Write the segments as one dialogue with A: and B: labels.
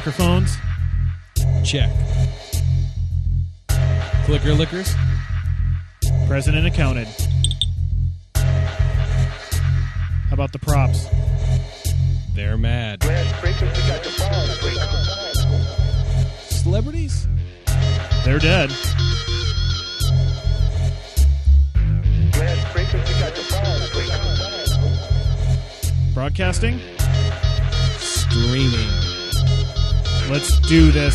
A: Microphones?
B: Check. Clicker lickers?
A: Present and accounted. How about the props?
B: They're mad. Celebrities?
A: They're dead. Broadcasting?
B: Streaming.
A: Let's do this.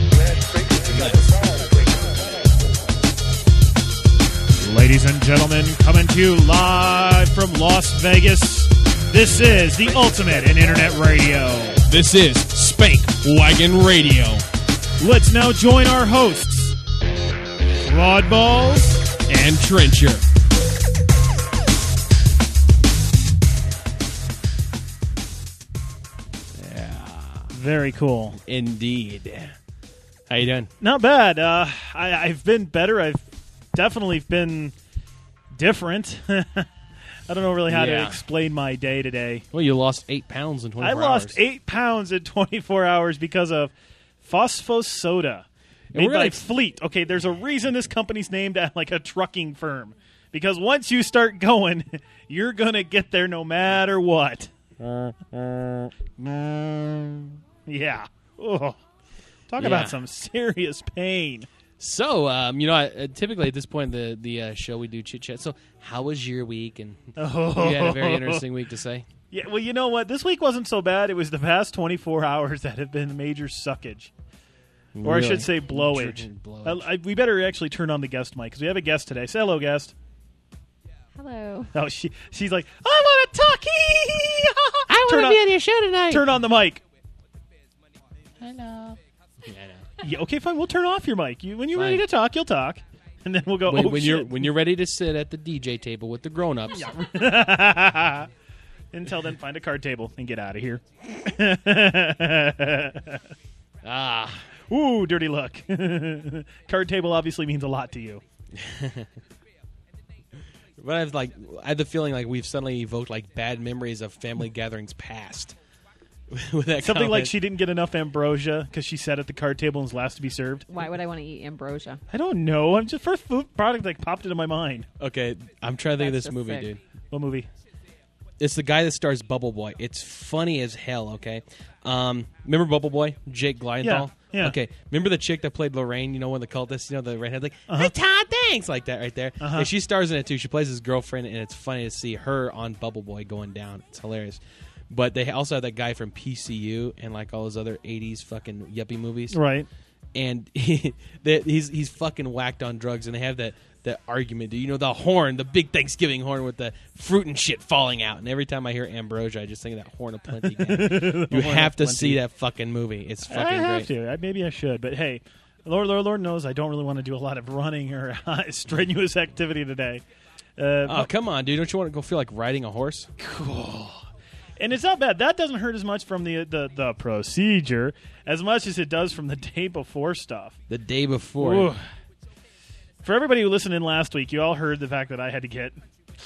A: Ladies and gentlemen, coming to you live from Las Vegas, this is the ultimate in internet radio.
B: This is Spank Wagon Radio.
A: Let's now join our hosts, Broadballs
B: and Trencher.
A: Very cool.
B: Indeed. How you doing?
A: Not bad. I've been better. I've definitely been different. I don't know really how to explain my day today.
B: Well, you lost 8 pounds in 24 hours.
A: I lost 8 pounds in 24 hours because of Phosphosoda made by Fleet. Okay, there's a reason this company's named like a trucking firm. Because once you start going, you're going to get there no matter what. Yeah. Ugh. Talk about some serious pain.
B: So, typically at this point in the show we do chit-chat. So, how was your week? And you had a very interesting week to say.
A: Yeah, well, you know what? This week wasn't so bad. It was the past 24 hours that have been major suckage. Or
B: Really?
A: I should say blowage. We better actually turn on the guest mic because we have a guest today. Say hello, guest.
C: Hello.
A: Oh, she's like, I want to talk.
B: I want to be on your show tonight.
A: Turn on the mic.
B: Hello. Yeah, I know.
A: Yeah, okay, fine. We'll turn off your mic. When you're ready to talk, you'll talk, and then we'll go.
B: When
A: shit.
B: you're ready to sit at the DJ table with the grown-ups.
A: Until then, find a card table and get out of here. Ooh, dirty look. Card table obviously means a lot to you.
B: But I had the feeling like we've suddenly evoked like bad memories of family gatherings past. With that
A: Something
B: comment.
A: like she didn't get enough ambrosia because she sat at the card table and was last to be served.
C: Why would I want to eat ambrosia?
A: I don't know. I'm just first food product that popped into my mind.
B: Okay, I'm trying to think of
C: That's
B: this
C: just
B: movie,
C: sick.
B: dude.
A: What movie?
B: It's the guy that stars Bubble Boy. It's funny as hell, okay? Remember Bubble Boy? Jake Gyllenhaal?
A: Yeah.
B: Okay, remember the chick that played Lorraine, one of the cultists, the redhead, like, hey, Todd, thanks, like that right there?
A: Uh-huh.
B: And she stars in it, too. She plays his girlfriend, and it's funny to see her on Bubble Boy going down. It's hilarious. But they also have that guy from PCU and, like, all those other 80s fucking yuppie movies.
A: Right.
B: And he's fucking whacked on drugs, and they have that argument, the horn, the big Thanksgiving horn with the fruit and shit falling out. And every time I hear ambrosia, I just think of that Horn of Plenty guy. You have to see that fucking movie. It's fucking
A: I have
B: great.
A: to. Maybe I should. But hey, Lord knows I don't really want to do a lot of running or strenuous activity today.
B: Come on, dude. Don't you want to go feel like riding a horse?
A: Cool. And it's not bad. That doesn't hurt as much from the procedure as much as it does from the day before stuff.
B: The day before.
A: Ooh. For everybody who listened in last week, you all heard the fact that I had to get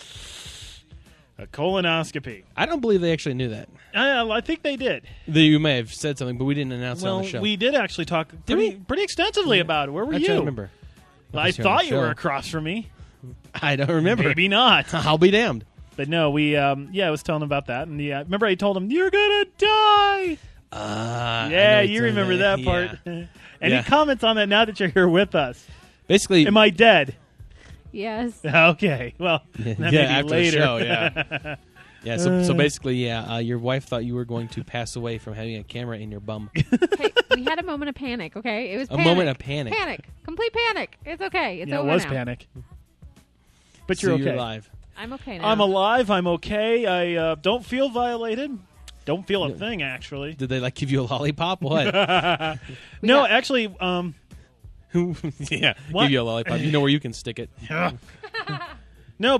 A: a colonoscopy.
B: I don't believe they actually knew that.
A: I think they did.
B: You may have said something, but we didn't announce it on the show.
A: We did actually talk pretty extensively about it. Where were you?
B: I don't remember.
A: I thought you were across from me.
B: I don't remember.
A: Maybe not.
B: I'll be damned.
A: But no, I was telling him about that. And remember I told him, you're going to die. Yeah, you remember that part.
B: Yeah.
A: Any comments on that now that you're here with us?
B: Basically,
A: am I dead?
C: Yes.
A: Okay. Well,
B: after
A: later.
B: the show, yeah. Yeah, so basically, your wife thought you were going to pass away from having a camera in your bum.
C: Hey, we had a moment of panic, okay? It was panic.
B: A moment of panic.
C: Panic. Complete panic. It's okay. It's over
A: it was
C: now.
A: panic. But
B: So
A: you're okay.
B: You're alive.
C: I'm okay now.
A: I'm alive. I'm okay. I don't feel violated. Don't feel a thing, actually.
B: Did they give you a lollipop? What?
A: No, actually...
B: yeah,
A: what?
B: give you a lollipop. You know where you can stick it.
A: No,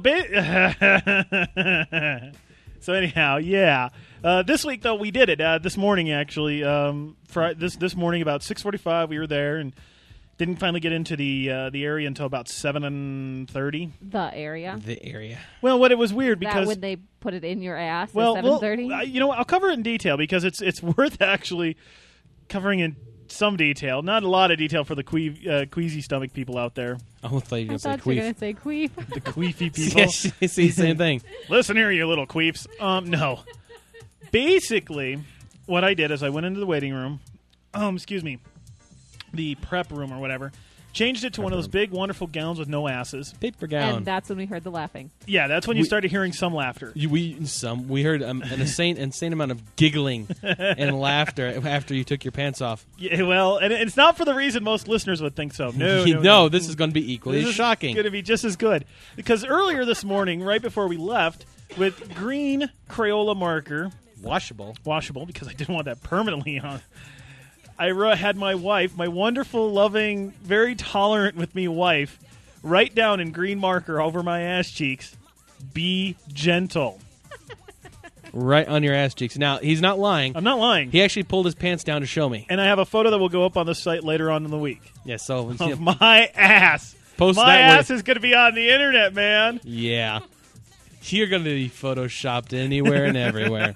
A: so anyhow, yeah. This week, though, we did it. This morning, actually. This morning, about 6:45, we were there and didn't finally get into the area until about 7:30.
C: The area.
B: The area.
A: Well, it was weird because
C: that when they put it in your ass
A: at
C: 7:30.
A: I'll cover it in detail because it's worth actually covering in some detail, not a lot of detail for the queasy stomach people out there.
B: I thought you were
C: I
B: going to say
C: thought you were
B: queef.
C: going to say queef.
A: The queefy people.
B: Yeah, see, same thing.
A: Listen here, you little queeps. No. Basically, what I did is I went into the waiting room, excuse me, the prep room or whatever, changed it to one of those big, wonderful gowns with no asses.
B: Paper gown.
C: And that's when we heard the laughing.
A: Yeah, that's when you started hearing some laughter.
B: We heard an insane amount of giggling and laughter after you took your pants off.
A: Yeah, well, and it's not for the reason most listeners would think so. No,
B: No, this is going to be equally
A: This
B: as
A: is
B: shocking.
A: going to be just as good. Because earlier this morning, right before we left, with green Crayola marker,
B: Washable.
A: because I didn't want that permanently on, I had my wife, my wonderful, loving, very tolerant with me wife, write down in green marker over my ass cheeks, "Be gentle."
B: Right on your ass cheeks. Now, he's not lying.
A: I'm not lying.
B: He actually pulled his pants down to show me.
A: And I have a photo that will go up on the site later on in the week
B: Yeah, so
A: of my ass.
B: Post
A: my
B: that
A: ass is going to be on the internet, man.
B: yeah. You're going to be photoshopped anywhere and everywhere.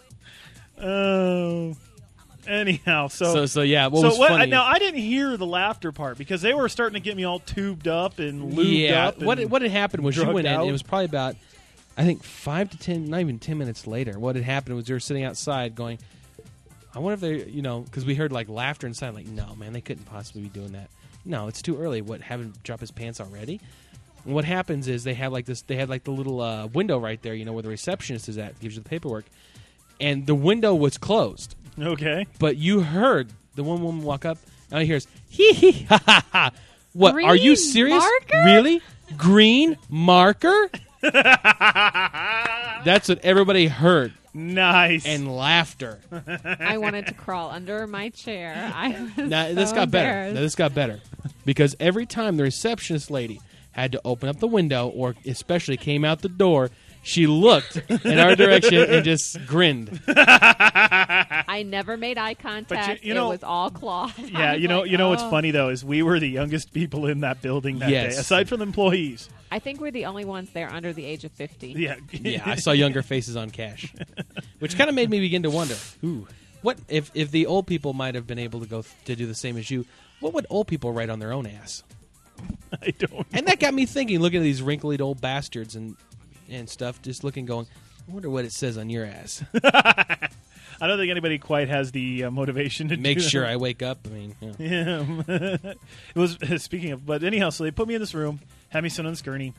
A: Oh. Anyhow, so
B: yeah, what was funny?
A: Now I didn't hear the laughter part because they were starting to get me all tubed up and lubed up. And
B: What had happened was you
A: drugged
B: went in,
A: out.
B: and it was probably about, I think, 5 to 10, not even 10 minutes later. What had happened was you were sitting outside going, I wonder if they, because we heard like laughter inside. Like, no, man, they couldn't possibly be doing that. No, it's too early. What, have him drop his pants already? And what happens is they have like this. They had like the little window right there, where the receptionist is at, gives you the paperwork, and the window was closed.
A: Okay.
B: But you heard the one woman walk up, and he hears, hee hee ha ha ha. What, are you
C: Green
B: serious?
C: marker?
B: Really? Green marker? That's what everybody heard.
A: Nice.
B: And laughter.
C: I wanted to crawl under my chair. I was
B: Now,
C: so
B: this got better.
C: embarrassed.
B: Now, this got better. Because every time the receptionist lady had to open up the window or especially came out the door, she looked in our direction and just grinned.
C: I never made eye contact.
A: you know-
C: it was all cloth.
A: yeah,
C: I was
A: you know,
C: like,
A: what's
C: oh.
A: funny though is we were the youngest people in that building that
B: Yes.
A: day, aside from the employees.
C: I think we're the only ones there under the age of 50.
A: Yeah.
B: Yeah, I saw younger faces on cash, which kind of made me begin to wonder, what if the old people might have been able to go to do the same as you? What would old people write on their own ass?
A: I don't.
B: And that got me thinking, looking at these wrinkled old bastards and stuff, just looking, going, I wonder what it says on your ass.
A: I don't think anybody quite has the motivation to
B: Make
A: do
B: sure
A: that.
B: I wake up. I mean,
A: Yeah. It was speaking of, but anyhow, so they put me in this room, had me sit on this gurney,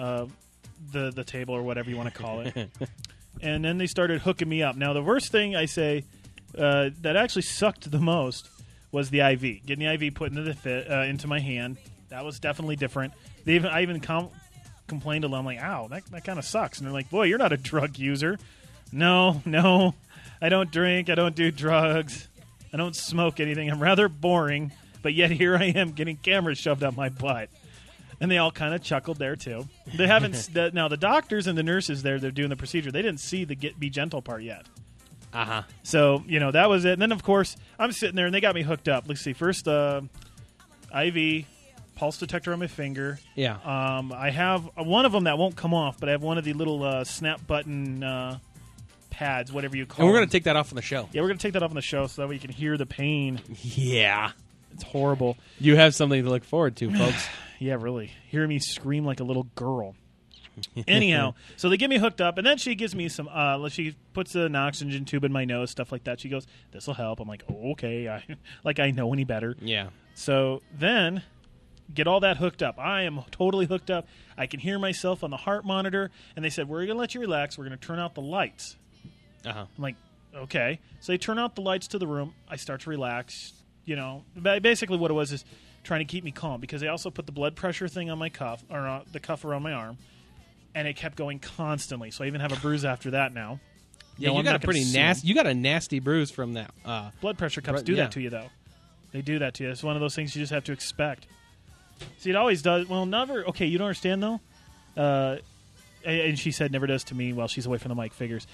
A: the table or whatever you want to call it, and then they started hooking me up. Now, the worst thing I say that actually sucked the most was the IV. Getting the IV put into into my hand. That was definitely different. I even complained to them, I'm like, ow, that kind of sucks. And they're like, boy, you're not a drug user. No, I don't drink. I don't do drugs. I don't smoke anything. I'm rather boring. But yet here I am getting cameras shoved up my butt. And they all kind of chuckled there, too. They haven't. Now, the doctors and the nurses there, they're doing the procedure. They didn't see the be gentle part yet.
B: uh-huh.
A: So, that was it. And then, of course, I'm sitting there, and they got me hooked up. Let's see. First, IV, pulse detector on my finger.
B: Yeah.
A: I have one of them that won't come off, but I have one of the little snap button pads, whatever you call
B: And we're
A: them.
B: going to take that off on the show.
A: Yeah, we're going to take that off on the show so that way you can hear the pain.
B: Yeah.
A: It's horrible.
B: You have something to look forward to, folks.
A: Yeah, really. Hear me scream like a little girl. Anyhow, so they get me hooked up, and then she gives me some, she puts an oxygen tube in my nose, stuff like that. She goes, this will help. I'm like, oh, okay. I know any better.
B: Yeah.
A: So then, get all that hooked up. I am totally hooked up. I can hear myself on the heart monitor, and they said, we're going to let you relax. We're going to turn out the lights.
B: Uh-huh.
A: I'm like, okay. So they turn out the lights to the room. I start to relax. Basically what it was is trying to keep me calm because they also put the blood pressure thing on my cuff, or the cuff around my arm, and it kept going constantly. So I even have a bruise after that now.
B: Yeah, you
A: I'm
B: got a
A: not gonna
B: pretty
A: sue.
B: nasty. You got a nasty bruise from that.
A: Blood pressure cups
B: Right,
A: do
B: yeah.
A: that to you, though. They do that to you. It's one of those things you just have to expect. See, it always does. Well, never. Okay, you don't understand, though? And she said never does to me while she's away from the mic, figures.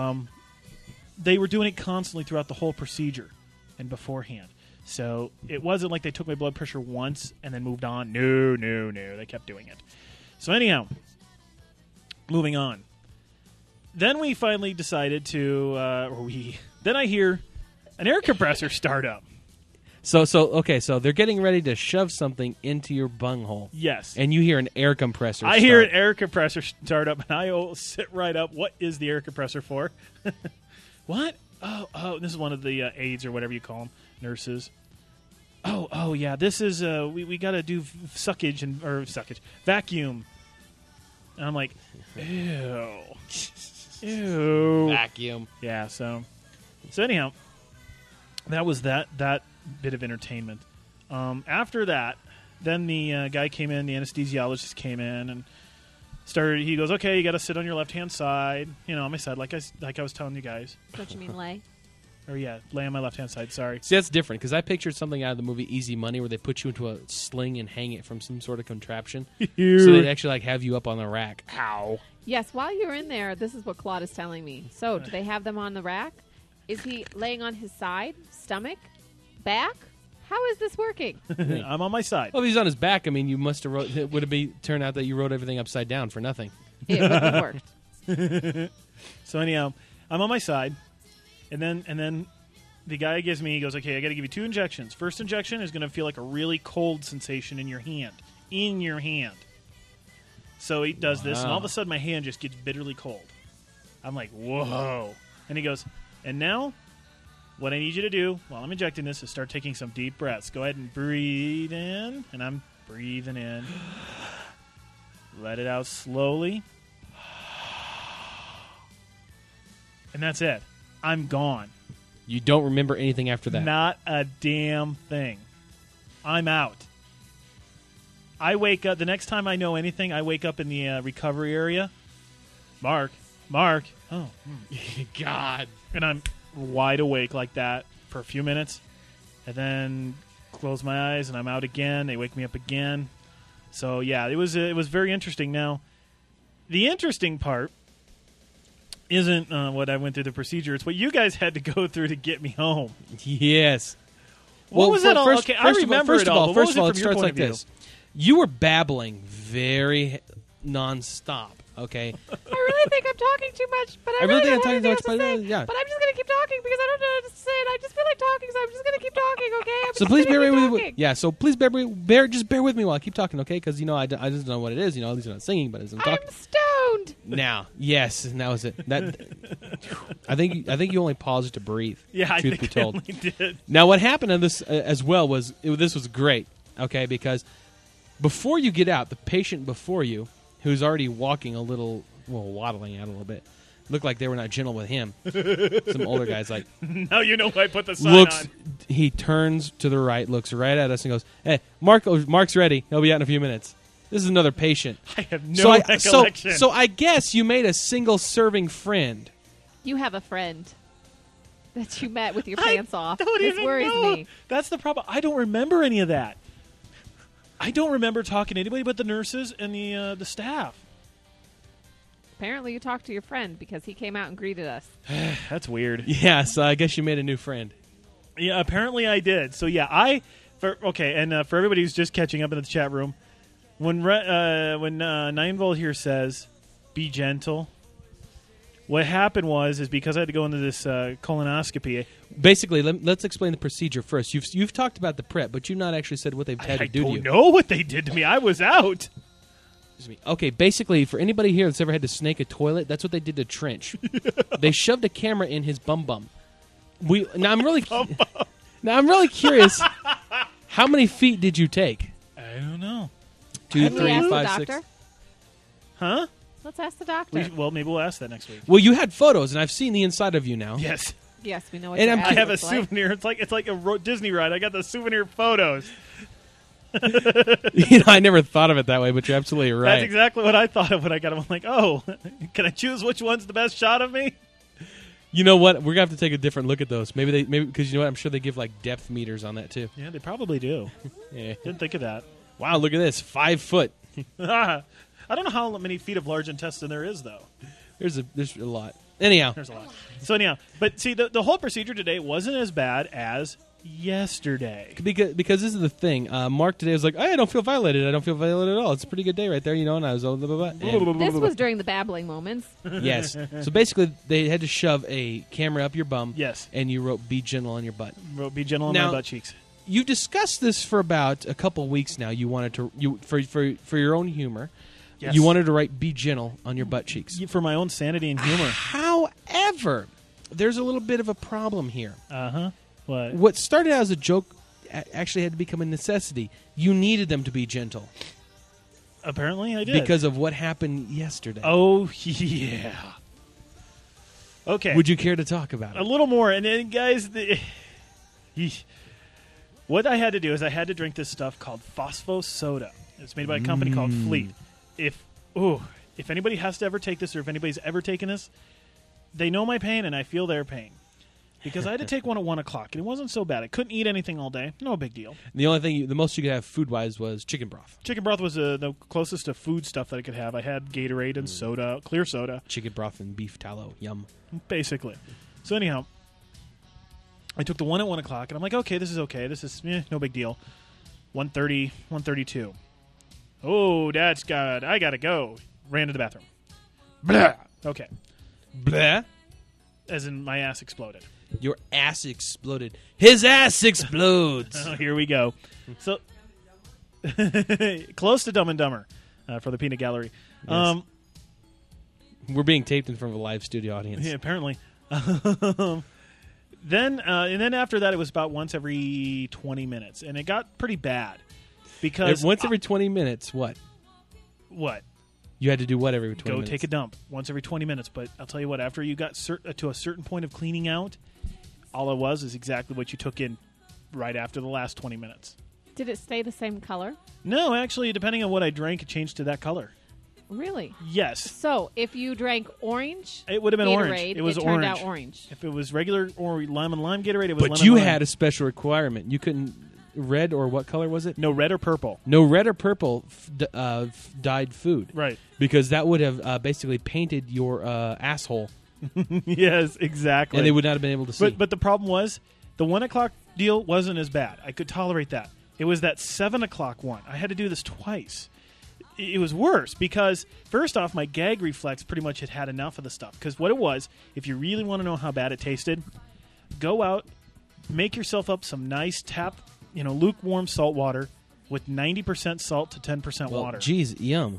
A: They were doing it constantly throughout the whole procedure and beforehand. So it wasn't like they took my blood pressure once and then moved on. No. They kept doing it. So anyhow, moving on. Then we finally decided to, then I hear an air compressor start up.
B: So okay, so they're getting ready to shove something into your bunghole.
A: Yes.
B: And you hear an air compressor
A: I
B: start.
A: hear an air compressor start up, and I will sit right up. What is the air compressor for? What? Oh, this is one of the aides or whatever you call them, nurses. Oh, yeah. This is we got to do vacuum. And I'm like, ew.
B: Vacuum.
A: Yeah. So anyhow, that was that bit of entertainment. After that, then the guy came in, the anesthesiologist came in and started. He goes, "Okay, you got to sit on your left hand side, on my side, like I was telling you guys."
C: What you mean, lay?
A: Or yeah, lay on my left hand side. Sorry.
B: See, that's different because I pictured something out of the movie Easy Money where they put you into a sling and hang it from some sort of contraption. So they'd actually have you up on the rack. Ow.
C: Yes, while you're in there, this is what Claude is telling me. So, do they have them on the rack? Is he laying on his side, stomach, back? How is this working?
A: I'm on my side.
B: Well, if he's on his back, I mean, you must have wrote. Would it turn out that you wrote everything upside down for nothing?
C: It would have worked.
A: So anyhow, I'm on my side, and then the guy gives me. He goes, "Okay, I got to give you 2 injections. First injection is going to feel like a really cold sensation in your hand. So he does this, and all of a sudden my hand just gets bitterly cold. I'm like, whoa. And he goes, and now what I need you to do while I'm injecting this is start taking some deep breaths. Go ahead and breathe in, and I'm breathing in. Let it out slowly. And that's it. I'm gone.
B: You don't remember anything after that?
A: Not a damn thing. I'm out. I wake up, the next time I know anything, I wake up in the recovery area. Mark. Oh,
B: God.
A: And I'm wide awake like that for a few minutes. And then close my eyes and I'm out again. They wake me up again. So, yeah, it was very interesting. Now, the interesting part isn't what I went through the procedure. It's what you guys had to go through to get me home.
B: Yes.
A: What was it all?
B: First,
A: Okay, I remember
B: first
A: it
B: of
A: all.
B: all,
A: but what
B: first
A: was
B: of all,
A: it
B: it
A: from your
B: starts
A: point
B: like
A: of view?
B: this. You were babbling very nonstop, okay?
C: I really think I'm talking too much, but I
B: really think I'm
C: don't
B: talking
C: have
B: too
C: anything
B: much,
C: else
B: but,
C: to say.
B: yeah.
C: But I'm just going to keep talking because I don't know what to say, and I just feel like talking, so I'm just going to keep talking, okay?
B: So please bear with me. Yeah, so please bear with me while I keep talking, okay? Because, I just don't know what it is. At least I'm not singing, but as I'm talking.
C: I'm stoned.
B: Now, yes, and that was it. That I think you only paused to breathe.
A: Yeah, I
B: truth
A: think
B: be
A: I
B: told.
A: only did.
B: Now, what happened in this as well was this was great, okay? Because before you get out, the patient before you, who's already walking waddling out a little bit, looked like they were not gentle with him. Some older guys like
A: Now you know why I put the sign
B: looks.
A: on.
B: He turns to the right, looks right at us, and goes, "Hey, Mark's ready. He'll be out in a few minutes." This is another patient.
A: I have no recollection.
B: So I guess you made a single serving friend.
C: You have a friend that you met with your pants off.
A: Don't
C: This
A: even
C: worries
A: know.
C: me.
A: That's the problem. I don't remember any of that. I don't remember talking to anybody but the nurses and the staff.
C: Apparently, you talked to your friend because he came out and greeted us.
A: That's weird.
B: Yeah, so I guess you made a new friend.
A: Yeah, apparently I did. So yeah, for everybody who's just catching up in the chat room, when 9-Volt here says, "Be gentle," what happened is because I had to go into this colonoscopy.
B: Basically, let's explain the procedure first. You've talked about the prep, but you've not actually said what they've had to do to you.
A: I don't know what they did to me. I was out.
B: Okay, basically, for anybody here that's ever had to snake a toilet, that's what they did to Trench. They shoved a camera in his bum. Now I'm really curious. How many feet did you take?
A: I don't know.
B: 2,
C: Can we
B: 3,
C: ask
B: 5,
C: the
B: 6.
C: doctor?
A: Huh?
C: Let's ask the doctor.
A: Well, maybe we'll ask that next week.
B: Well, you had photos, and I've seen the inside of you now.
A: Yes.
C: Yes, we know what
B: And
C: your
B: I
A: I
C: ass
A: have a
C: looks like.
A: souvenir. It's like a Disney ride. I got the souvenir photos.
B: I never thought of it that way, but you're absolutely right.
A: That's exactly what I thought of when I got them. I'm like, oh, can I choose which one's the best shot of me?
B: You know what? We're gonna have to take a different look at those. Maybe because you know what? I'm sure they give like depth meters on that too.
A: Yeah, they probably do.
B: Yeah.
A: Didn't think of that.
B: Wow, look at this, 5 foot.
A: I don't know how many feet of large intestine there is, though.
B: There's a lot. Anyhow,
A: There's a lot. So anyhow, but see, the whole procedure today wasn't as bad as yesterday.
B: because this is the thing. Mark today was like, I don't feel violated. I don't feel violated at all. It's a pretty good day right there, And I was blah, blah, blah, and
C: This was during the babbling moments.
B: yes. So basically, they had to shove a camera up your bum.
A: Yes.
B: And you wrote "Be gentle" on your butt.
A: Be gentle on
B: Now-
A: my butt cheeks.
B: you've discussed this for about a couple weeks now. You wanted to for your own humor.
A: Yes.
B: You wanted to write "Be gentle" on your butt cheeks.
A: For my own sanity and humor.
B: However, there's a little bit of a problem here.
A: What?
B: What started out as a joke actually had to become a necessity. You needed them to be gentle
A: Apparently, I did
B: because of what happened yesterday.
A: Oh yeah. Okay.
B: Would you care to talk about it?
A: A little more, and then guys, what I had to do is I had to drink this stuff called Phosphos Soda. It's made by a company called Fleet. If anybody has to ever take this, or if anybody's ever taken this, they know my pain, and I feel their pain. Because I had to take one at 1 o'clock, and it wasn't so bad. I couldn't eat anything all day. No big deal.
B: The only thing, the most you could have food-wise was chicken broth.
A: Chicken broth was the closest to food stuff that I could have. I had Gatorade and soda, clear soda.
B: Chicken broth and beef tallow. Yum.
A: Basically. So anyhow, I took the one at 1 o'clock, and I'm like, okay, this is okay. This is no big deal. 1:30, 1:32. Oh, Dad's got. I gotta go. Ran to the bathroom. Blah. Okay.
B: Blah.
A: As in, my ass exploded.
B: Your ass exploded. His ass explodes.
A: Oh, here we go. So close to Dumb and Dumber for the Peanut Gallery.
B: Yes. We're being taped in front of a live studio audience.
A: Yeah, apparently. Then after that, it was about once every 20 minutes, and it got pretty bad because
B: once every 20 minutes. What? You had to do what every 20 minutes?
A: Go take a dump once every 20 minutes. But I'll tell you what, after you got to a certain point of cleaning out, all it was is exactly what you took in right after the last 20 minutes.
C: Did it stay the same color?
A: No, actually, depending on what I drank, it changed to that color.
C: Really?
A: Yes.
C: So if you drank orange,
A: it would have been
C: Gatorade,
A: orange. It was
C: turned
A: orange.
C: out orange.
A: If it was regular or lemon lime Gatorade, it was lemon
B: But you
A: lime.
B: had a special requirement. You couldn't red or what color was it?
A: No red or purple.
B: No red or purple dyed food.
A: Right.
B: Because that would have basically painted your asshole.
A: Yes, exactly.
B: And they would not have been able to see.
A: But the problem was, the 1 o'clock deal wasn't as bad. I could tolerate that. It was that 7 o'clock one. I had to do this twice. It was worse because, first off, my gag reflex pretty much had enough of the stuff. Because what it was, if you really want to know how bad it tasted, go out, make yourself up some nice lukewarm salt water with 90% salt to 10% water.
B: Geez, yum.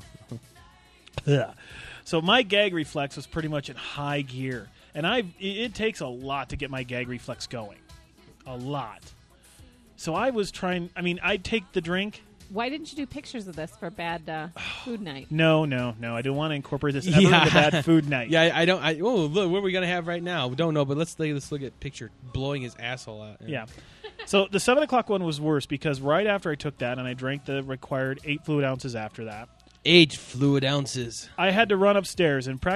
A: So my gag reflex was pretty much in high gear. And it takes a lot to get my gag reflex going. A lot. So I was trying, I'd take the drink.
C: Why didn't you do pictures of this for bad food night?
A: No. I didn't want to incorporate this ever into bad food night.
B: Yeah, I don't. Look, what are we going to have right now? We don't know, but let's look at picture blowing his asshole out.
A: Yeah. So the 7 o'clock one was worse because right after I took that and I drank the required 8 fluid ounces after that.
B: 8 fluid ounces.
A: I had to run upstairs and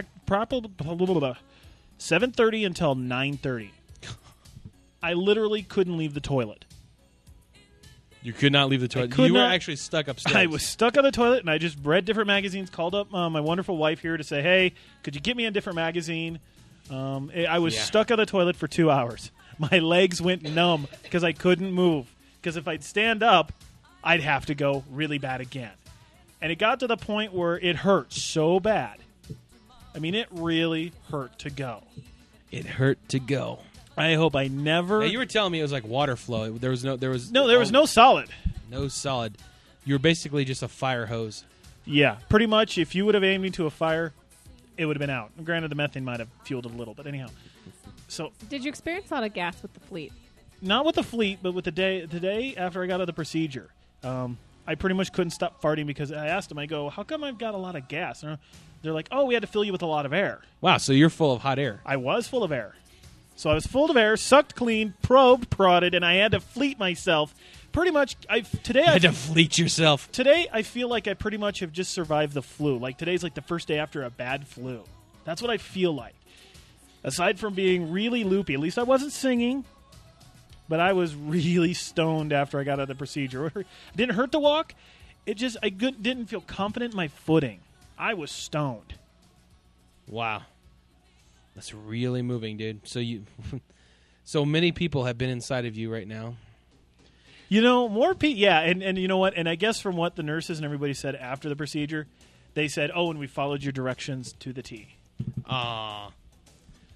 A: 7:30 until 9:30. I literally couldn't leave the toilet.
B: You could not leave the toilet. You were actually stuck upstairs.
A: I was stuck on the toilet, and I just read different magazines, called up my wonderful wife here to say, hey, could you get me a different magazine? I was stuck on the toilet for 2 hours. My legs went numb because I couldn't move. Because if I'd stand up, I'd have to go really bad again. And it got to the point where it hurt so bad. It really hurt to go.
B: It hurt to go.
A: I hope I never.
B: Now, you were telling me it was like water flow. There was no
A: solid.
B: No solid. You were basically just a fire hose.
A: Yeah, pretty much. If you would have aimed into a fire, it would have been out. Granted, the methane might have fueled it a little, but anyhow. So,
C: did you experience a lot of gas with the Fleet?
A: Not with the Fleet, but with the day after I got out of the procedure. I pretty much couldn't stop farting because I asked them. I go, "How come I've got a lot of gas?" And they're like, "Oh, we had to fill you with a lot of air."
B: Wow, so you're full of hot air.
A: I was full of air. So I was full of air, sucked clean, probed, prodded, and I had to fleet myself. Pretty much, I
B: had to fleet yourself.
A: Today, I feel like I pretty much have just survived the flu. Like, today's like the first day after a bad flu. That's what I feel like. Aside from being really loopy, at least I wasn't singing, but I was really stoned after I got out of the procedure. It didn't hurt to walk. I didn't feel confident in my footing. I was stoned.
B: Wow. That's really moving, dude. So many people have been inside of you right now.
A: More people, yeah, and you know what? And I guess from what the nurses and everybody said after the procedure, they said, "Oh, and we followed your directions to the T."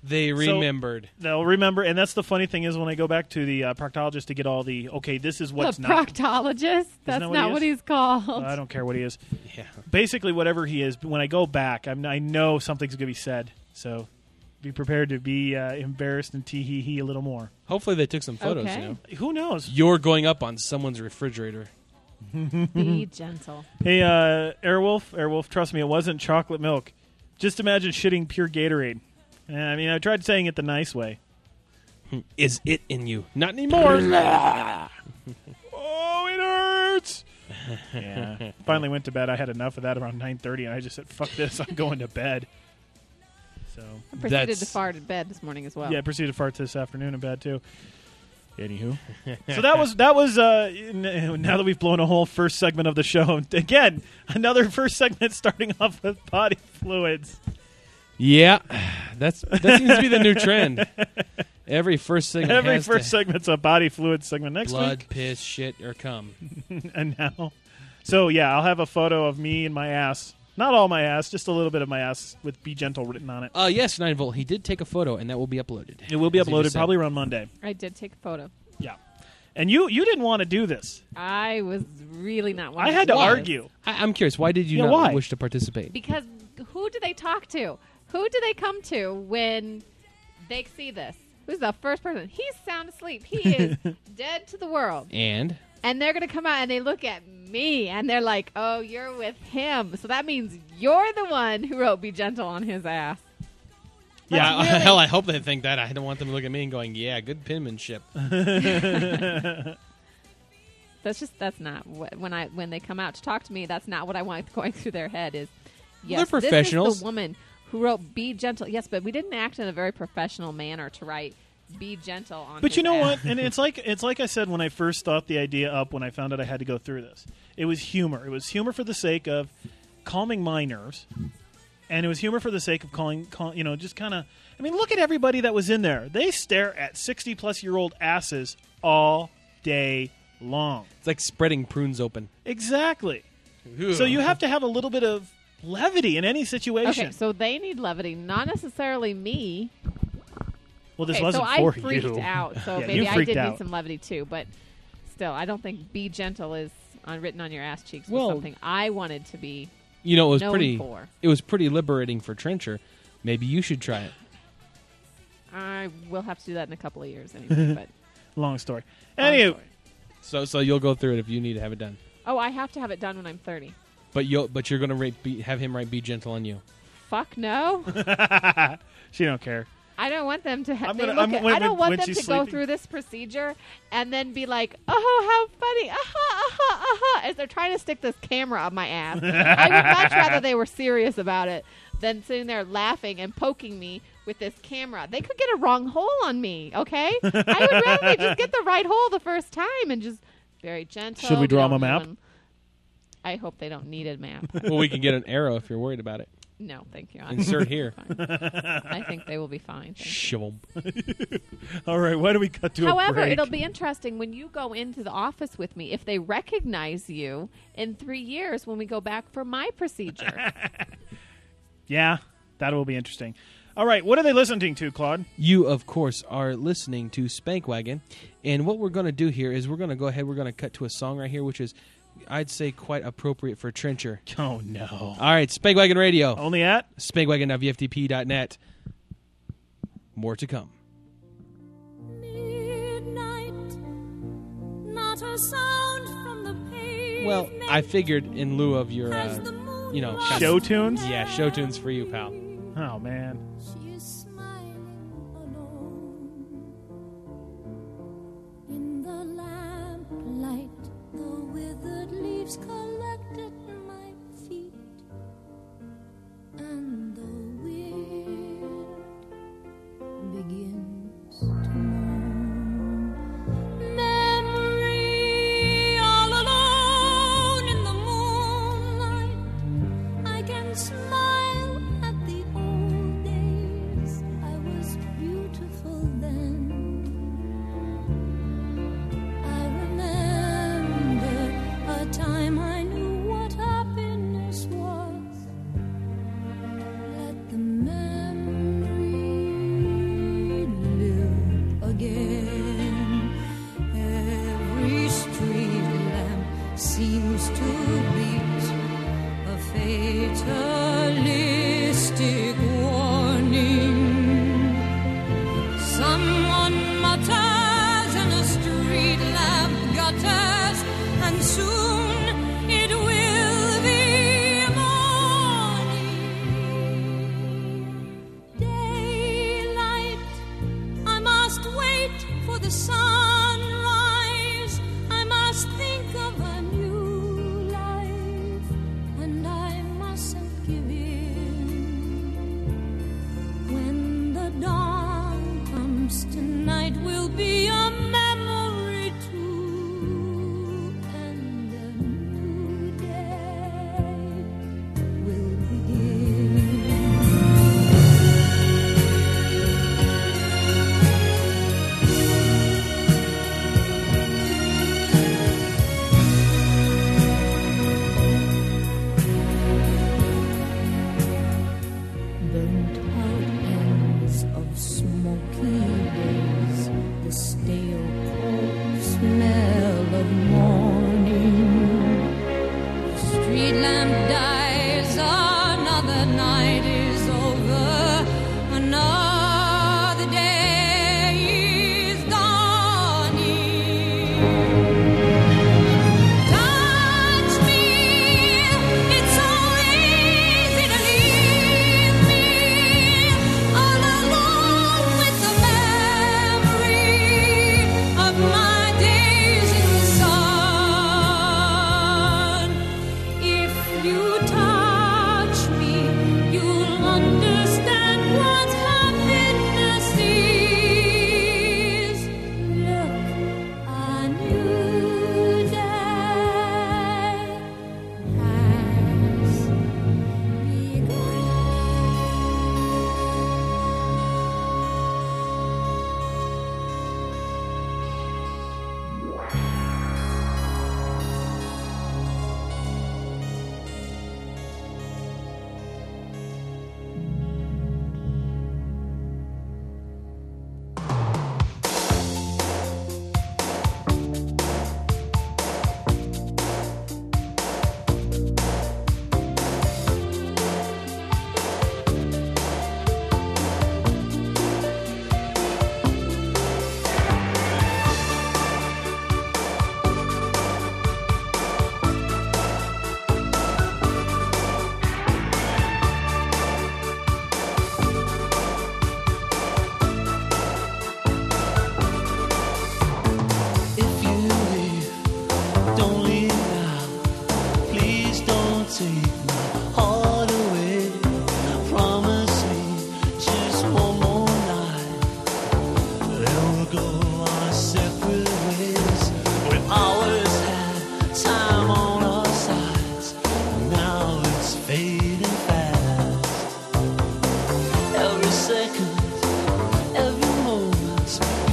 B: They remembered.
A: They'll remember, and that's the funny thing is when I go back to the proctologist to get all the, okay, this is what's
C: the
A: not.
C: proctologist? That's
A: that
C: not what he's called.
A: I don't care what he is.
B: Yeah.
A: Basically, whatever he is, when I go back, I know something's going to be said. So be prepared to be embarrassed and tee-hee-hee a little more.
B: Hopefully they took some photos,
C: Okay.
B: you know.
A: Who knows?
B: You're going up on someone's refrigerator.
C: Be gentle.
A: Hey, Airwolf, trust me, it wasn't chocolate milk. Just imagine shitting pure Gatorade. I mean, I tried saying it the nice way.
B: Is it in you? Not anymore.
A: Oh, it hurts! Yeah. Finally went to bed. I had enough of that around 9:30, and I just said, fuck this, I'm going to bed. So
C: I proceeded to fart in bed this morning as well.
A: yeah, I proceeded to fart this afternoon in bed, too. Anywho. So that was now that we've blown a whole first segment of the show, again, another first segment starting off with body fluids.
B: Yeah, that seems to be the new trend. Every first segment
A: Every
B: has
A: first segment's a body fluid segment. Next
B: blood,
A: week.
B: piss, shit, or cum.
A: And now. So, yeah, I'll have a photo of me and my ass. Not all my ass, just a little bit of my ass with Be Gentle written on it.
B: Yes, 9-Volt. He did take a photo, and that will be uploaded.
A: It will be
B: As he
A: uploaded
B: just said.
A: probably around Monday.
C: I did take a photo.
A: Yeah. And you didn't want to do this.
C: I was really not
A: I
C: wanting
A: had to
C: do it.
A: argue.
B: I'm curious. Why did you
A: Yeah,
B: not
A: why?
B: wish to participate?
C: Because who do they talk to? Who do they come to when they see this? Who's the first person? He's sound asleep. He is dead to the world.
B: And
C: And they're going to come out and they look at me and they're like, oh, you're with him. So that means you're the one who wrote Be Gentle on his ass.
B: yeah,
C: really-
B: hell, I hope they think that. I don't want them to look at me and going, "Yeah, good penmanship."
C: That's not what, when they come out to talk to me, that's not what I want going through their head is, yes,
B: They're professionals.
C: This is the woman who wrote Be Gentle. Yes, but we didn't act in a very professional manner to write Be Gentle on
A: But
C: his
A: you know
C: ass.
A: what? And it's like I said when I first thought the idea up when I found out I had to go through this. It was humor. It was humor for the sake of calming my nerves. And it was humor for the sake of just kind of... I mean, look at everybody that was in there. They stare at 60-plus-year-old asses all day long.
B: It's like spreading prunes open.
A: Exactly. So you have to have a little bit of levity in any situation.
C: Okay, so they need levity, not necessarily me.
A: Well, this
C: Okay,
A: wasn't
C: so
A: for
C: I freaked
A: you.
C: out, so
A: Yeah,
C: maybe
A: you
C: I
A: freaked
C: did
A: out.
C: need some levity too. But still, I don't think "Be Gentle" is written on your ass cheeks.
B: Well-
C: Was something I wanted to be
B: You know, it was
C: known
B: pretty.
C: for.
B: It was pretty liberating for Trencher. Maybe you should try it.
C: I will have to do that in a couple of years anyway. But
A: Long story.
C: long
A: Anyway,
C: story.
B: So you'll go through it if you need to have it done.
C: Oh, I have to have it done when I'm 30.
B: But you're going to have him write "Be Gentle" on you.
C: Fuck no.
A: she don't care.
C: I don't want them to.
A: I'm
C: They
A: gonna-
C: look
A: I'm-
C: at-
A: when-
C: I don't want
A: when
C: them
A: she's
C: to go
A: sleeping.
C: through this procedure and then be like, "Oh, how funny!" As they're trying to stick this camera up my ass. I would much rather they were serious about it than sitting there laughing and poking me with this camera. They could get a wrong hole on me. Okay, I would rather they just get the right hole the first time and just very gentle.
A: Should we draw them a
C: don't
A: map?
C: even- I hope they don't need a map.
B: Well, we can get an arrow if you're worried about it.
C: No, thank you. I'm
B: Insert here.
C: fine. I think they will be fine. Thank you.
B: Shove 'em.
A: All right, why do we cut to a
C: However,
A: break?
C: it'll be interesting when you go into the office with me if they recognize you in 3 years when we go back for my procedure.
A: Yeah, that will be interesting. All right, what are they listening to, Claude?
B: You, of course, are listening to Spank Wagon. And what we're going to do here is we're going to go ahead. We're going to cut to a song right here, which is, I'd say, quite appropriate for Trencher.
A: Oh, no.
B: All right, Spank Wagon Radio.
A: Only at?
B: SpankWagon.vftp.net. More to come.
D: Midnight, not a sound from the pavement.
B: Well, I figured in lieu of your,
A: Show tunes?
B: Yeah, show tunes for you, pal.
A: Oh, man.
D: She is smiling alone. In the lamplight, the withered leaves collect at my feet, and the wind begins to moan. Memory, all alone in the moonlight, I can smile at the old days I the sunrise, I must think of a new life, and I mustn't give in. When the dawn comes tonight, will be a memory too, and a new day will begin. Burnt out ends of smoky days, the stale cold smell of morning. The street lamp dies, another night is over, another day is dawning. Touch me, it's so easy to leave me all alone with the memory of my days in the sun. If you touch me, you'll understand what happiness is. Look, a new day has begun.
E: If you leave, don't leave now. Please don't take my heart away. Promise me just one more night. Then we'll go our separate ways. We always had time on our sides. Now it's fading fast. Every second, every moment,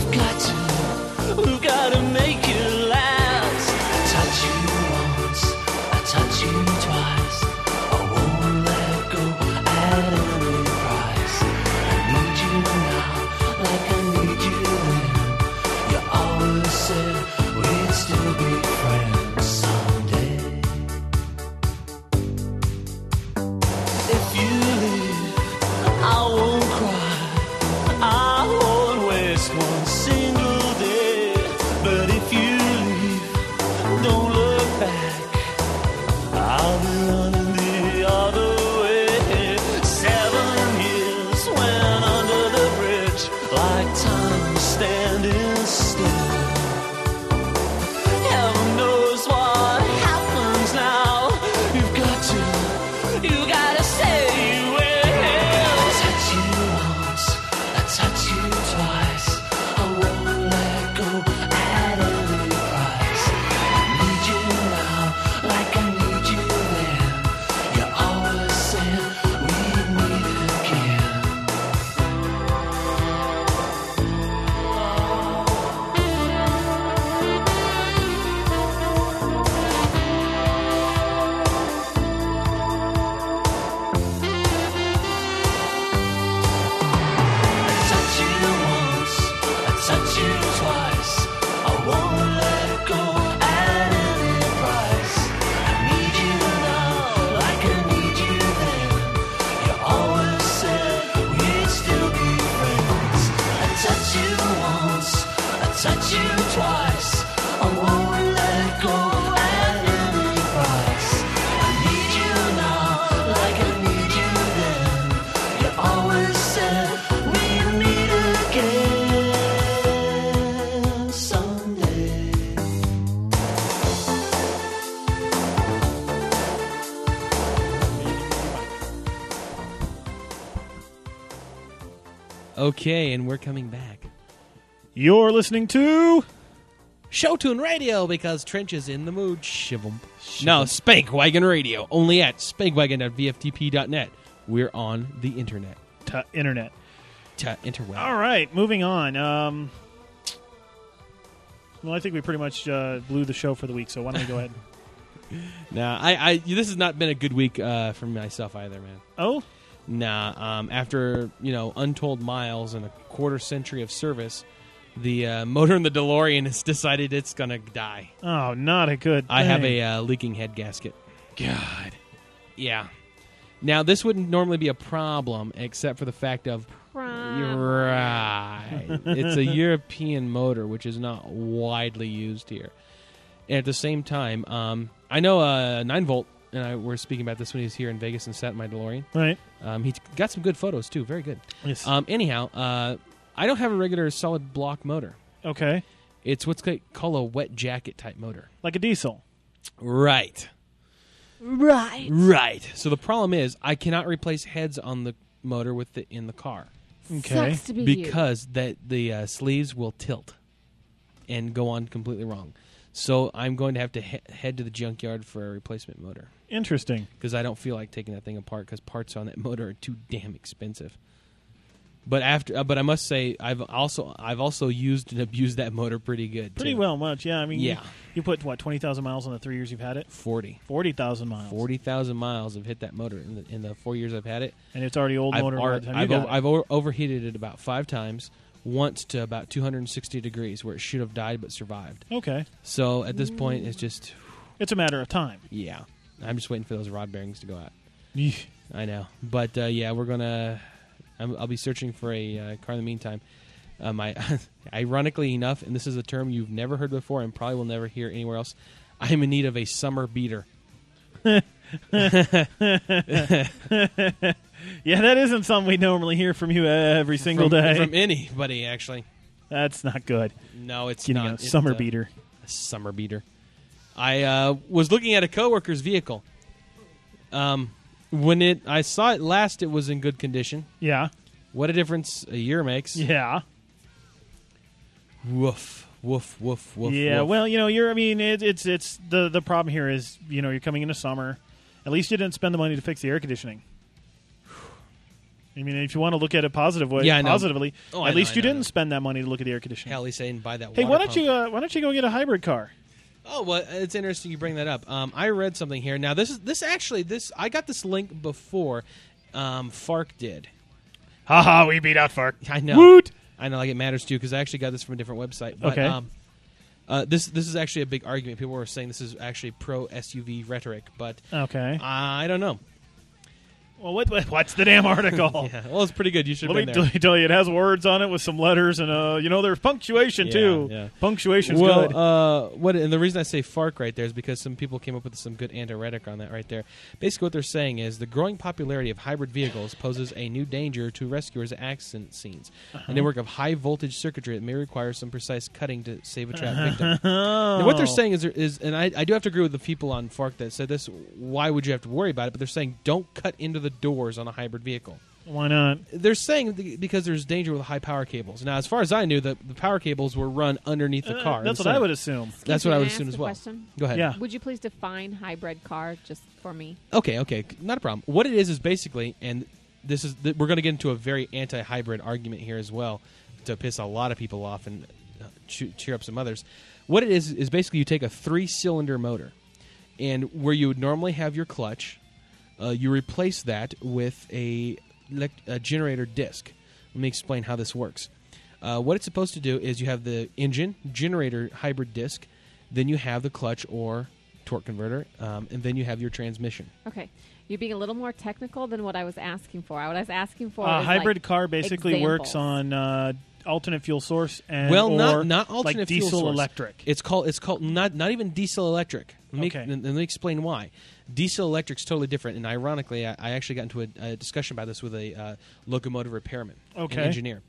E: we've got to make it last. I touch you once, I touch you twice. I won't let go at any price. I need you now, like I need you then. You always said we'd still be friends someday. If you leave, I won't cry.
B: Okay, and we're coming back.
A: You're listening to
B: Showtune Radio, because Trench is in the mood. Shivam. No, Spankwagon Radio. Only at spankwagon.vftp.net. We're on the internet.
A: Internet.
B: Interweb.
A: All right, moving on. Well, I think we pretty much blew the show for the week, so why don't we go ahead?
B: Nah, this has not been a good week for myself either, man.
A: Oh?
B: Nah, after, untold miles and a quarter century of service, the motor in the DeLorean has decided it's going to die.
A: Oh, not a good thing.
B: I have a leaking head gasket.
A: God.
B: Yeah. Now, this wouldn't normally be a problem, except for the fact of... You're right. It's a European motor, which is not widely used here. And at the same time, I know 9-volt, and I were speaking about this when he was here in Vegas and sat in my DeLorean.
A: Right.
B: He got some good photos, too. Very good.
A: Yes.
B: Anyhow, I don't have a regular solid block motor.
A: Okay.
B: It's what's called a wet jacket type motor.
A: Like a diesel.
B: Right. So the problem is I cannot replace heads on the motor in the car.
A: Okay.
C: Sucks to be
B: Because the sleeves will tilt and go on completely wrong. So I'm going to have to head to the junkyard for a replacement motor.
A: Interesting.
B: Because I don't feel like taking that thing apart, because parts on that motor are too damn expensive. But I must say I've also used and abused that motor pretty good.
A: Pretty
B: too.
A: well much, yeah. I mean,
B: Yeah.
A: You put 20,000 miles on the 3 years you've had it.
B: 40,000
A: miles.
B: 40,000 miles have hit that motor in the 4 years I've had it.
A: And it's already old motor. by the time you got it.
B: I've overheated it about 5 times. Once to about 260 degrees, where it should have died but survived.
A: Okay.
B: So at this point, it's just...
A: It's a matter of time.
B: Yeah. I'm just waiting for those rod bearings to go out.
A: Yeesh.
B: I know. But, yeah, we're going to... I'll be searching for a car in the meantime. Ironically enough, and this is a term you've never heard before and probably will never hear anywhere else, I am in need of a summer beater.
A: Yeah, that isn't something we normally hear from you every single day.
B: From anybody, actually.
A: That's not good.
B: No, it's
A: Getting
B: not.
A: a summer beater.
B: A summer beater. I was looking at a coworker's vehicle. When I saw it last, it was in good condition.
A: Yeah.
B: What a difference a year makes.
A: Yeah.
B: Woof, woof, woof, woof.
A: Yeah,
B: woof.
A: well, it's the problem here is, you're coming into summer. At least you didn't spend the money to fix the air conditioning. I mean, if you want to look at it positively, at least you didn't spend that money to look at the air conditioning.
B: Hell, he's saying buy that.
A: Hey,
B: water
A: why don't you go get a hybrid car?
B: Oh, well, it's interesting you bring that up. I read something here. Now, I got this link before Fark did.
A: Haha, we beat out Fark.
B: I know.
A: Woot!
B: I know, like it matters too, because I actually got this from a different website. But,
A: Okay.
B: This is actually a big argument. People were saying this is actually pro SUV rhetoric, but
A: Okay.
B: I don't know.
A: Well, what's the damn article?
B: Yeah, well, it's pretty good. You should have been there.
A: Let me tell you, it has words on it with some letters, and there's punctuation too.
B: Yeah.
A: Punctuation's
B: Well,
A: good.
B: and the reason I say FARC right there is because some people came up with some good anti-rhetoric on that right there. Basically, what they're saying is the growing popularity of hybrid vehicles poses a new danger to rescuers at accident scenes. A network of high-voltage circuitry that may require some precise cutting to save a trapped victim. Now, what they're saying is, and I do have to agree with the people on FARC that said this, why would you have to worry about it? But they're saying don't cut into the doors on a hybrid vehicle.
A: Why not?
B: They're saying because there's danger with high power cables. Now, as far as I knew, the power cables were run underneath the car.
A: That's what I would assume.
B: That's what I would assume as well.
C: Question?
B: Go ahead.
A: Yeah.
C: Would you please define hybrid car just for me?
B: Okay, not a problem. What it is basically, and this is we're going to get into a very anti-hybrid argument here as well to piss a lot of people off and cheer up some others. What it is basically you take a 3-cylinder motor, and where you would normally have your clutch, you replace that with a generator disc. Let me explain how this works. What it's supposed to do is you have the engine, generator, hybrid disc, then you have the clutch or torque converter, and then you have your transmission.
C: Okay. You're being a little more technical than what I was asking for. What I was asking for
A: A
C: is
A: hybrid car basically
C: examples.
A: works on alternate fuel source and
B: not alternate
A: like
B: fuel
A: diesel
B: source.
A: electric.
B: It's called not even diesel electric.
A: Okay.
B: Let me explain why. Diesel electric's totally different, and ironically, I actually got into a discussion about this with a locomotive repairman,
A: Okay.
B: an engineer,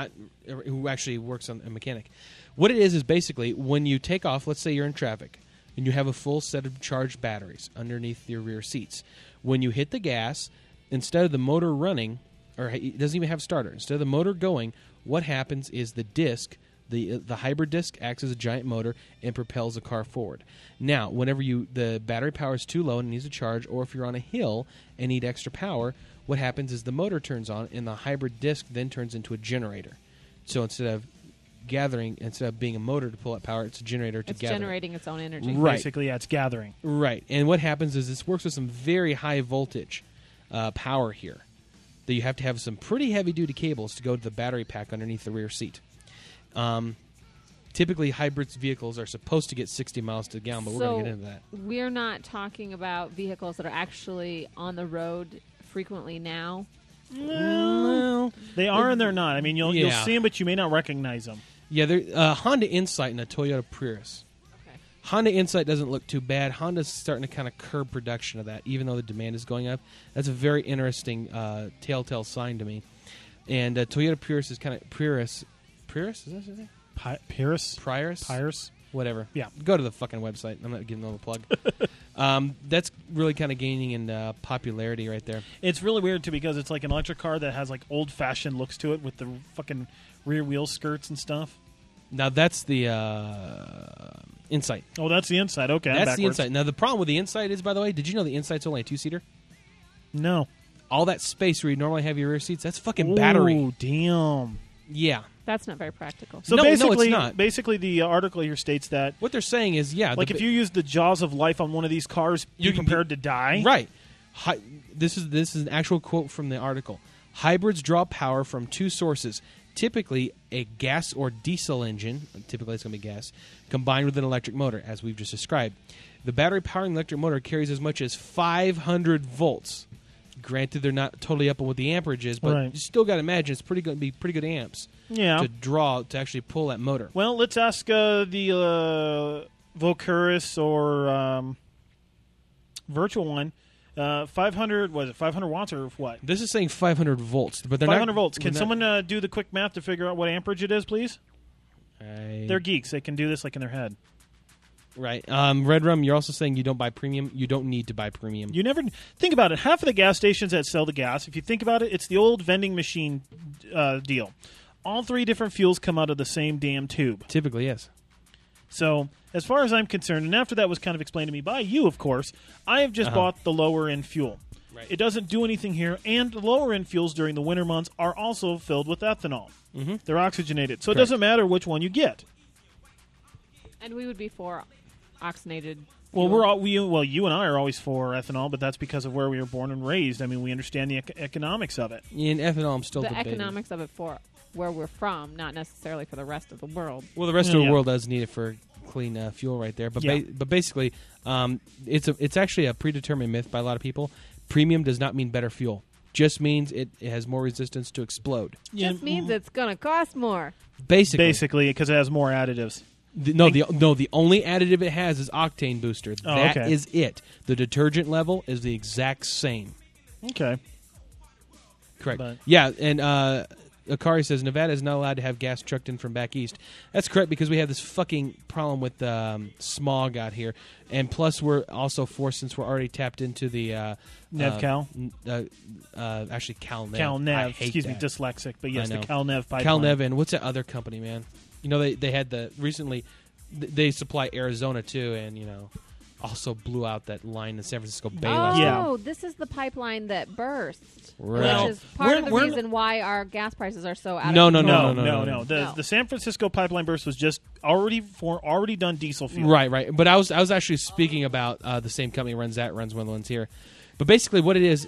B: who actually works on a mechanic. What it is basically when you take off. Let's say you're in traffic, and you have a full set of charged batteries underneath your rear seats. When you hit the gas, instead of the motor running or it doesn't even have starter. Instead of the motor going, what happens is the disc, the hybrid disc, acts as a giant motor and propels the car forward. Now, whenever the battery power is too low and it needs a charge, or if you're on a hill and need extra power, what happens is the motor turns on and the hybrid disc then turns into a generator. So instead of being a motor to pull out power, it's a generator to gather.
C: It's generating its own energy.
B: Right.
A: Basically, yeah, it's gathering.
B: Right. And what happens is this works with some very high voltage power here. That you have to have some pretty heavy-duty cables to go to the battery pack underneath the rear seat. Typically, hybrids vehicles are supposed to get 60 miles to the gallon, but we're going to get into that.
C: We're not talking about vehicles that are actually on the road frequently now.
B: Well,
A: They are and they're not. I mean, you'll see them, but you may not recognize them.
B: yeah, they're Honda Insight and a Toyota Prius.
C: Okay.
B: Honda Insight doesn't look too bad. Honda's starting to kind of curb production of that, even though the demand is going up. That's a very interesting telltale sign to me. And Toyota Prius is kind of Prius. Is that his name? Prius? Whatever.
A: Yeah.
B: Go to the fucking website. I'm not giving them a plug. That's really kind of gaining in popularity right there.
A: It's really weird, too, because it's like an electric car that has like old-fashioned looks to it with the fucking rear wheel skirts and stuff.
B: Now, that's the Insight.
A: Oh, that's the Insight. Okay, I'm
B: That's the
A: backwards.
B: Insight. Now, the problem with the Insight is, by the way, did you know the Insight's only a two-seater?
A: No.
B: All that space where you normally have your rear seats, that's fucking battery.
A: Oh, damn.
B: Yeah.
C: That's not very practical.
A: So
B: No, it's
A: basically,
B: not.
A: basically, the article here states that,
B: What they're saying is, yeah.
A: like, if you use the jaws of life on one of these cars, you're prepared to die.
B: Right. This is an actual quote from the article. Hybrids draw power from two sources, typically a gas or diesel engine, typically it's going to be gas, combined with an electric motor, as we've just described. The battery powering electric motor carries as much as 500 volts. Granted, they're not totally up on what the amperage is, but
A: Right.
B: you still got to imagine it's going to be pretty good amps
A: Yeah.
B: to actually pull that motor.
A: Well, let's ask the Vocuris or virtual one. 500, was it 500 watts or what?
B: This is saying 500 volts, but they're
A: 500
B: not,
A: volts. Can
B: they're
A: someone do the quick math to figure out what amperage it is, please?
B: not-
A: They're geeks. They can do this like in their head.
B: Right. Red Rum, you're also saying you don't buy premium. You don't need to buy premium.
A: You never think about it. Half of the gas stations that sell the gas, if you think about it, it's the old vending machine deal. All three different fuels come out of the same damn tube.
B: Typically, yes.
A: So, as far as I'm concerned, and after that was kind of explained to me by you, of course, I have just bought the lower end fuel.
B: Right.
A: It doesn't do anything here, and the lower end fuels during the winter months are also filled with ethanol. Mm-hmm. They're oxygenated, so it
B: Correct.
A: doesn't matter which one you get.
C: And we would be for oxygenated.
A: Well,
C: fuel.
A: you and I are always for ethanol, but that's because of where we were born and raised. I mean, we understand the economics of it.
B: In ethanol, I'm still
C: the
B: debating.
C: economics of it for where we're from, not necessarily for the rest of the world.
B: Well, the rest
A: Yeah,
B: of the
A: yeah.
B: world does need it for clean fuel right there. But
A: Yeah.
B: but basically, it's actually a predetermined myth by a lot of people. Premium does not mean better fuel. Just means it has more resistance to explode.
C: Just means it's gonna cost more.
B: Basically,
A: because it has more additives.
B: The only additive it has is octane booster.
A: Oh,
B: That
A: okay.
B: is it. The detergent level is the exact same.
A: Okay.
B: Correct.
A: But-
B: Yeah, and Akari says Nevada is not allowed to have gas trucked in from back east. That's correct because we have this fucking problem with smog out here, and plus we're also forced since we're already tapped into the
A: NevCal?
B: Actually CalNev. I
A: CalNev.
B: hate
A: Excuse me,
B: that.
A: dyslexic, but yes,
B: I
A: the
B: know.
A: CalNev pipeline.
B: CalNev and what's that other company, man? You know they had recently they supply Arizona too, and also blew out that line in San Francisco Bay last
C: Oh,
B: night.
A: Yeah.
C: this is the pipeline that burst,
B: Right.
C: which is part of the
A: we're-
C: reason why our gas prices are so out
B: No,
C: of
B: no,
C: control.
A: No.
C: No.
A: The San Francisco pipeline burst was just already done diesel fuel.
B: Right. But I was actually speaking about the same company runs one of the ones here. But basically, what it is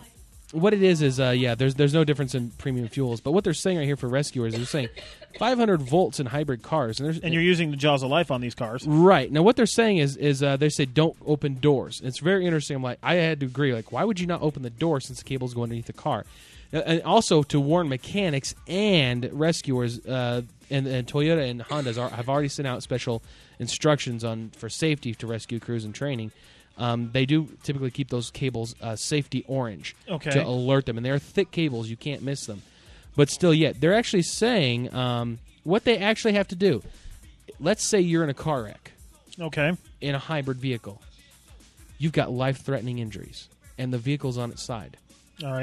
B: there's no difference in premium fuels. But what they're saying right here for rescuers is they're saying 500 volts in hybrid cars,
A: And you're using the jaws of life on these cars.
B: right now. What they're saying is they say don't open doors. It's very interesting. I'm like, I had to agree. Like, why would you not open the door since the cable's going underneath the car? And also to warn mechanics and rescuers, and Toyota and Honda have already sent out special instructions for safety to rescue crews and training. They do typically keep those cables safety orange
A: Okay.
B: to alert them, and they're thick cables; you can't miss them. But still, yet they're actually saying what they actually have to do. Let's say you're in a car wreck
A: Okay.
B: in a hybrid vehicle. You've got life-threatening injuries, and the vehicle's on its side.
A: All right.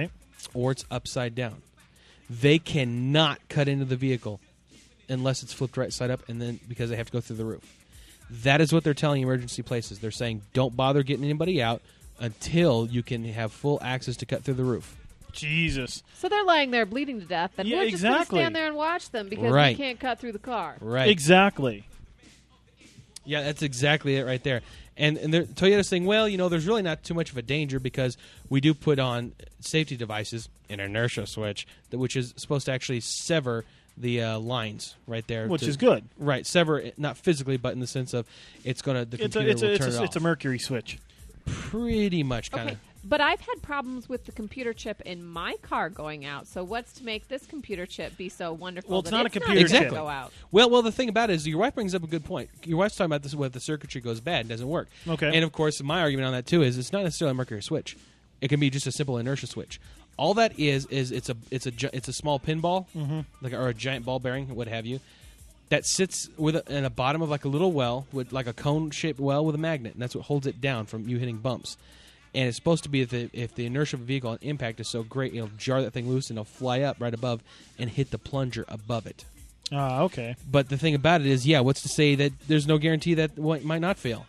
B: or it's upside down. They cannot cut into the vehicle unless it's flipped right side up, and then because they have to go through the roof. That is what they're telling emergency places. They're saying don't bother getting anybody out until you can have full access to cut through the roof.
A: Jesus.
C: So they're lying there bleeding to death, and
A: Yeah,
C: we're just going to
A: exactly.
C: stand there and watch them because
B: Right.
C: we can't cut through the car.
B: Right.
A: Exactly.
B: Yeah, that's exactly it right there. And Toyota's saying, well, there's really not too much of a danger because we do put on safety devices, an inertia switch, which is supposed to actually sever the lines right there.
A: Which is good.
B: Right, sever it, not physically, but in the sense of the computer will turn it off.
A: It's a mercury switch.
B: Pretty much, kind
C: Okay,
B: of.
C: but I've had problems with the computer chip in my car going out. So what's to make this computer chip be so wonderful?
A: Well, it's
C: that
A: not a
C: it's
A: computer
C: gonna
B: chip.
C: Go out.
B: Well, the thing about it is your wife brings up a good point. Your wife's talking about this where the circuitry goes bad and doesn't work.
A: Okay.
B: And, of course, my argument on that, too, is it's not necessarily a mercury switch. It can be just a simple inertia switch. All that is it's a small pinball, or a giant ball bearing, what have you, that sits in a bottom of like a little well, with like a cone-shaped well with a magnet, and that's what holds it down from you hitting bumps. And it's supposed to be if the inertia of a vehicle on impact is so great, it'll jar that thing loose and it'll fly up right above and hit the plunger above it.
A: Okay.
B: But the thing about it is, what's to say that there's no guarantee that it might not fail?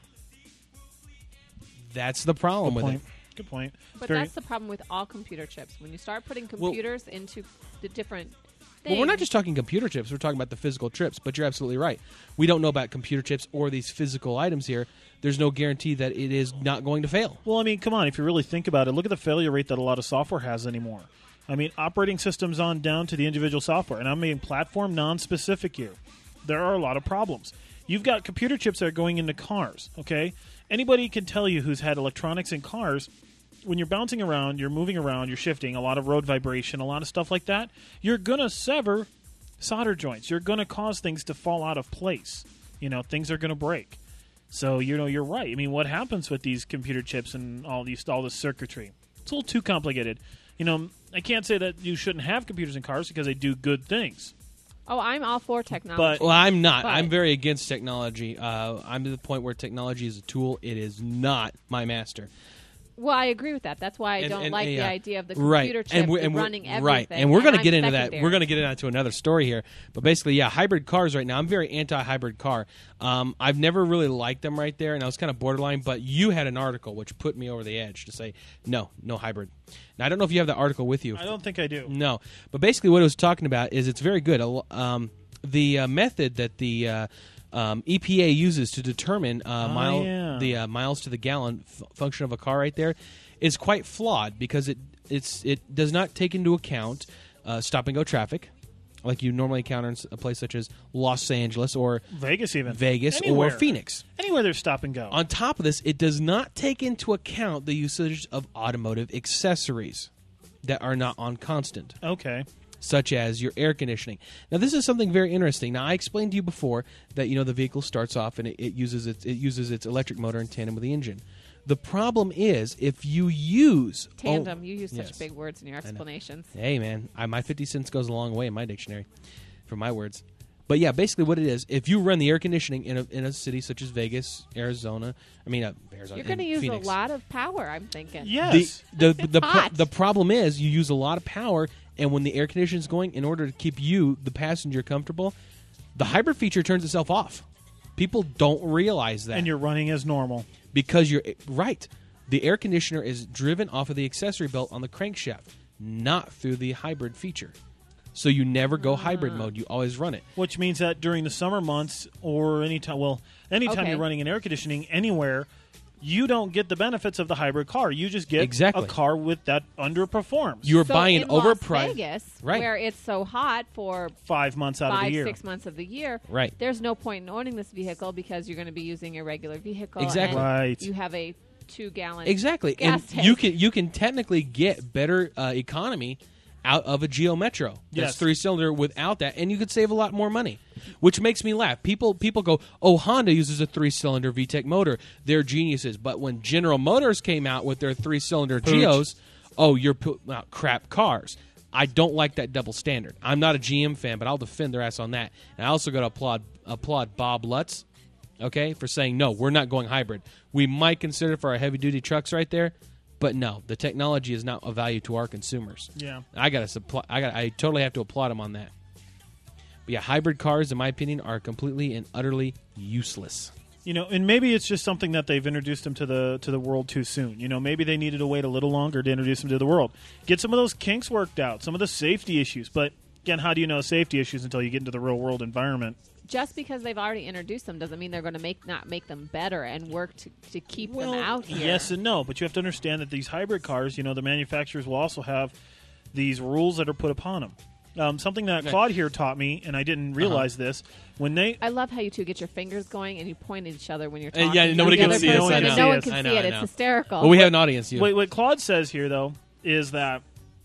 B: That's the problem with it.
A: Good point.
C: But
A: Very-
C: that's the problem with all computer chips. When you start putting computers into the different things.
B: Well, we're not just talking computer chips. We're talking about the physical chips. But you're absolutely right. We don't know about computer chips or these physical items here. There's no guarantee that it is not going to fail.
A: Well, I mean, come on. If you really think about it, look at the failure rate that a lot of software has anymore. I mean, operating systems on down to the individual software. And I'm being platform non-specific here. There are a lot of problems. You've got computer chips that are going into cars, okay? Anybody can tell you who's had electronics in cars, when you're bouncing around, you're moving around, you're shifting, a lot of road vibration, a lot of stuff like that, you're going to sever solder joints. You're going to cause things to fall out of place. Things are going to break. So, you're right. I mean, what happens with these computer chips and all this circuitry? It's a little too complicated. I can't say that you shouldn't have computers in cars because they do good things.
C: Oh, I'm all for technology.
B: Well, I'm not.
C: But-
B: I'm very against technology. I'm to the point where technology is a tool. It is not my master.
C: Well, I agree with that. That's why I
B: And-
C: don't
B: and-
C: like the
B: yeah.
C: idea of the
B: Right.
C: computer chip
B: And we're
C: running everything.
B: right. And we're going to
C: I'm
B: get into that.
C: secondary.
B: We're going to get into another story here. But basically, hybrid cars right now. I'm very anti-hybrid car. I've never really liked them right there, and I was kind of borderline. But you had an article which put me over the edge to say, no hybrid. Now, I don't know if you have the article with you.
A: I don't think I do.
B: No. But basically what it was talking about is it's very good. The method that the EPA uses to determine the miles to the gallon function of a car right there is quite flawed because it does not take into account stop-and-go traffic like you normally encounter in a place such as Los Angeles or
A: Vegas even.
B: Vegas
A: Anywhere.
B: or Phoenix.
A: Anywhere there's stop and go.
B: On top of this, it does not take into account the usage of automotive accessories that are not on constant,
A: Okay.
B: such as your air conditioning. Now, this is something very interesting. Now, I explained to you before that the vehicle starts off and it uses its electric motor in tandem with the engine. The problem is if you use
C: Tandem. You use such
B: yes.
C: big words in your explanations.
B: Hey, man, my 50 cents goes a long way in my dictionary for my words. But yeah, basically what it is, if you run the air conditioning in a city such as Vegas, Arizona, Arizona,
C: You're going to use
B: Phoenix,
C: a lot of power, I'm thinking.
A: Yes.
B: the problem is you use a lot of power, and when the air conditioning is going, in order to keep you, the passenger, comfortable, the hybrid feature turns itself off. People don't realize that.
A: And you're running as normal.
B: Because you're right. The air conditioner is driven off of the accessory belt on the crankshaft, not through the hybrid feature. So you never go hybrid mode. You always run it.
A: Which means that during the summer months or anytime
C: Okay.
A: you're running an air conditioning anywhere, you don't get the benefits of the hybrid car. You just get
B: Exactly.
A: a car with that underperforms.
B: You're
C: So
B: buying
C: in
B: overpriced.
C: Las Vegas,
B: Right.
C: where it's so hot for
A: 5 months out of the year.
C: 6 months of the year,
B: Right.
C: there's no point in owning this vehicle because you're going to be using a regular vehicle.
B: Exactly.
C: And
A: Right.
C: You have a 2-gallon
B: Exactly,
C: gas
B: and
C: tank.
B: you can technically get better economy out of a Geo Metro. That's
A: Yes.
B: 3-cylinder without that, and you could save a lot more money, which makes me laugh. People go, "Oh, Honda uses a 3-cylinder VTEC motor; they're geniuses." But when General Motors came out with their 3-cylinder Geos, oh, you're putting out crap cars. I don't like that double standard. I'm not a GM fan, but I'll defend their ass on that. And I also got to applaud Bob Lutz, okay, for saying no, we're not going hybrid. We might consider for our heavy duty trucks right there, But no, the technology is not of value to our consumers.
A: Yeah.
B: I totally have to applaud them on that. But yeah, hybrid cars, in my opinion, are completely and utterly useless.
A: And maybe it's just something that they've introduced them to the world too soon. Maybe they needed to wait a little longer to introduce them to the world. Get some of those kinks worked out, some of the safety issues. But again, how do you know safety issues until you get into the real world environment?
C: Just because they've already introduced them doesn't mean they're going to not make them better and work to keep them out here.
A: Yes and no, but you have to understand that these hybrid cars, the manufacturers will also have these rules that are put upon them. Something that Claude here taught me, and I didn't realize this,
C: I love how you two get your fingers going and you point at each other when you're talking.
B: Yeah, nobody can see us.
C: No one can see it. It's hysterical.
B: Well, we have an audience.
A: Wait, what Claude says here, though, is that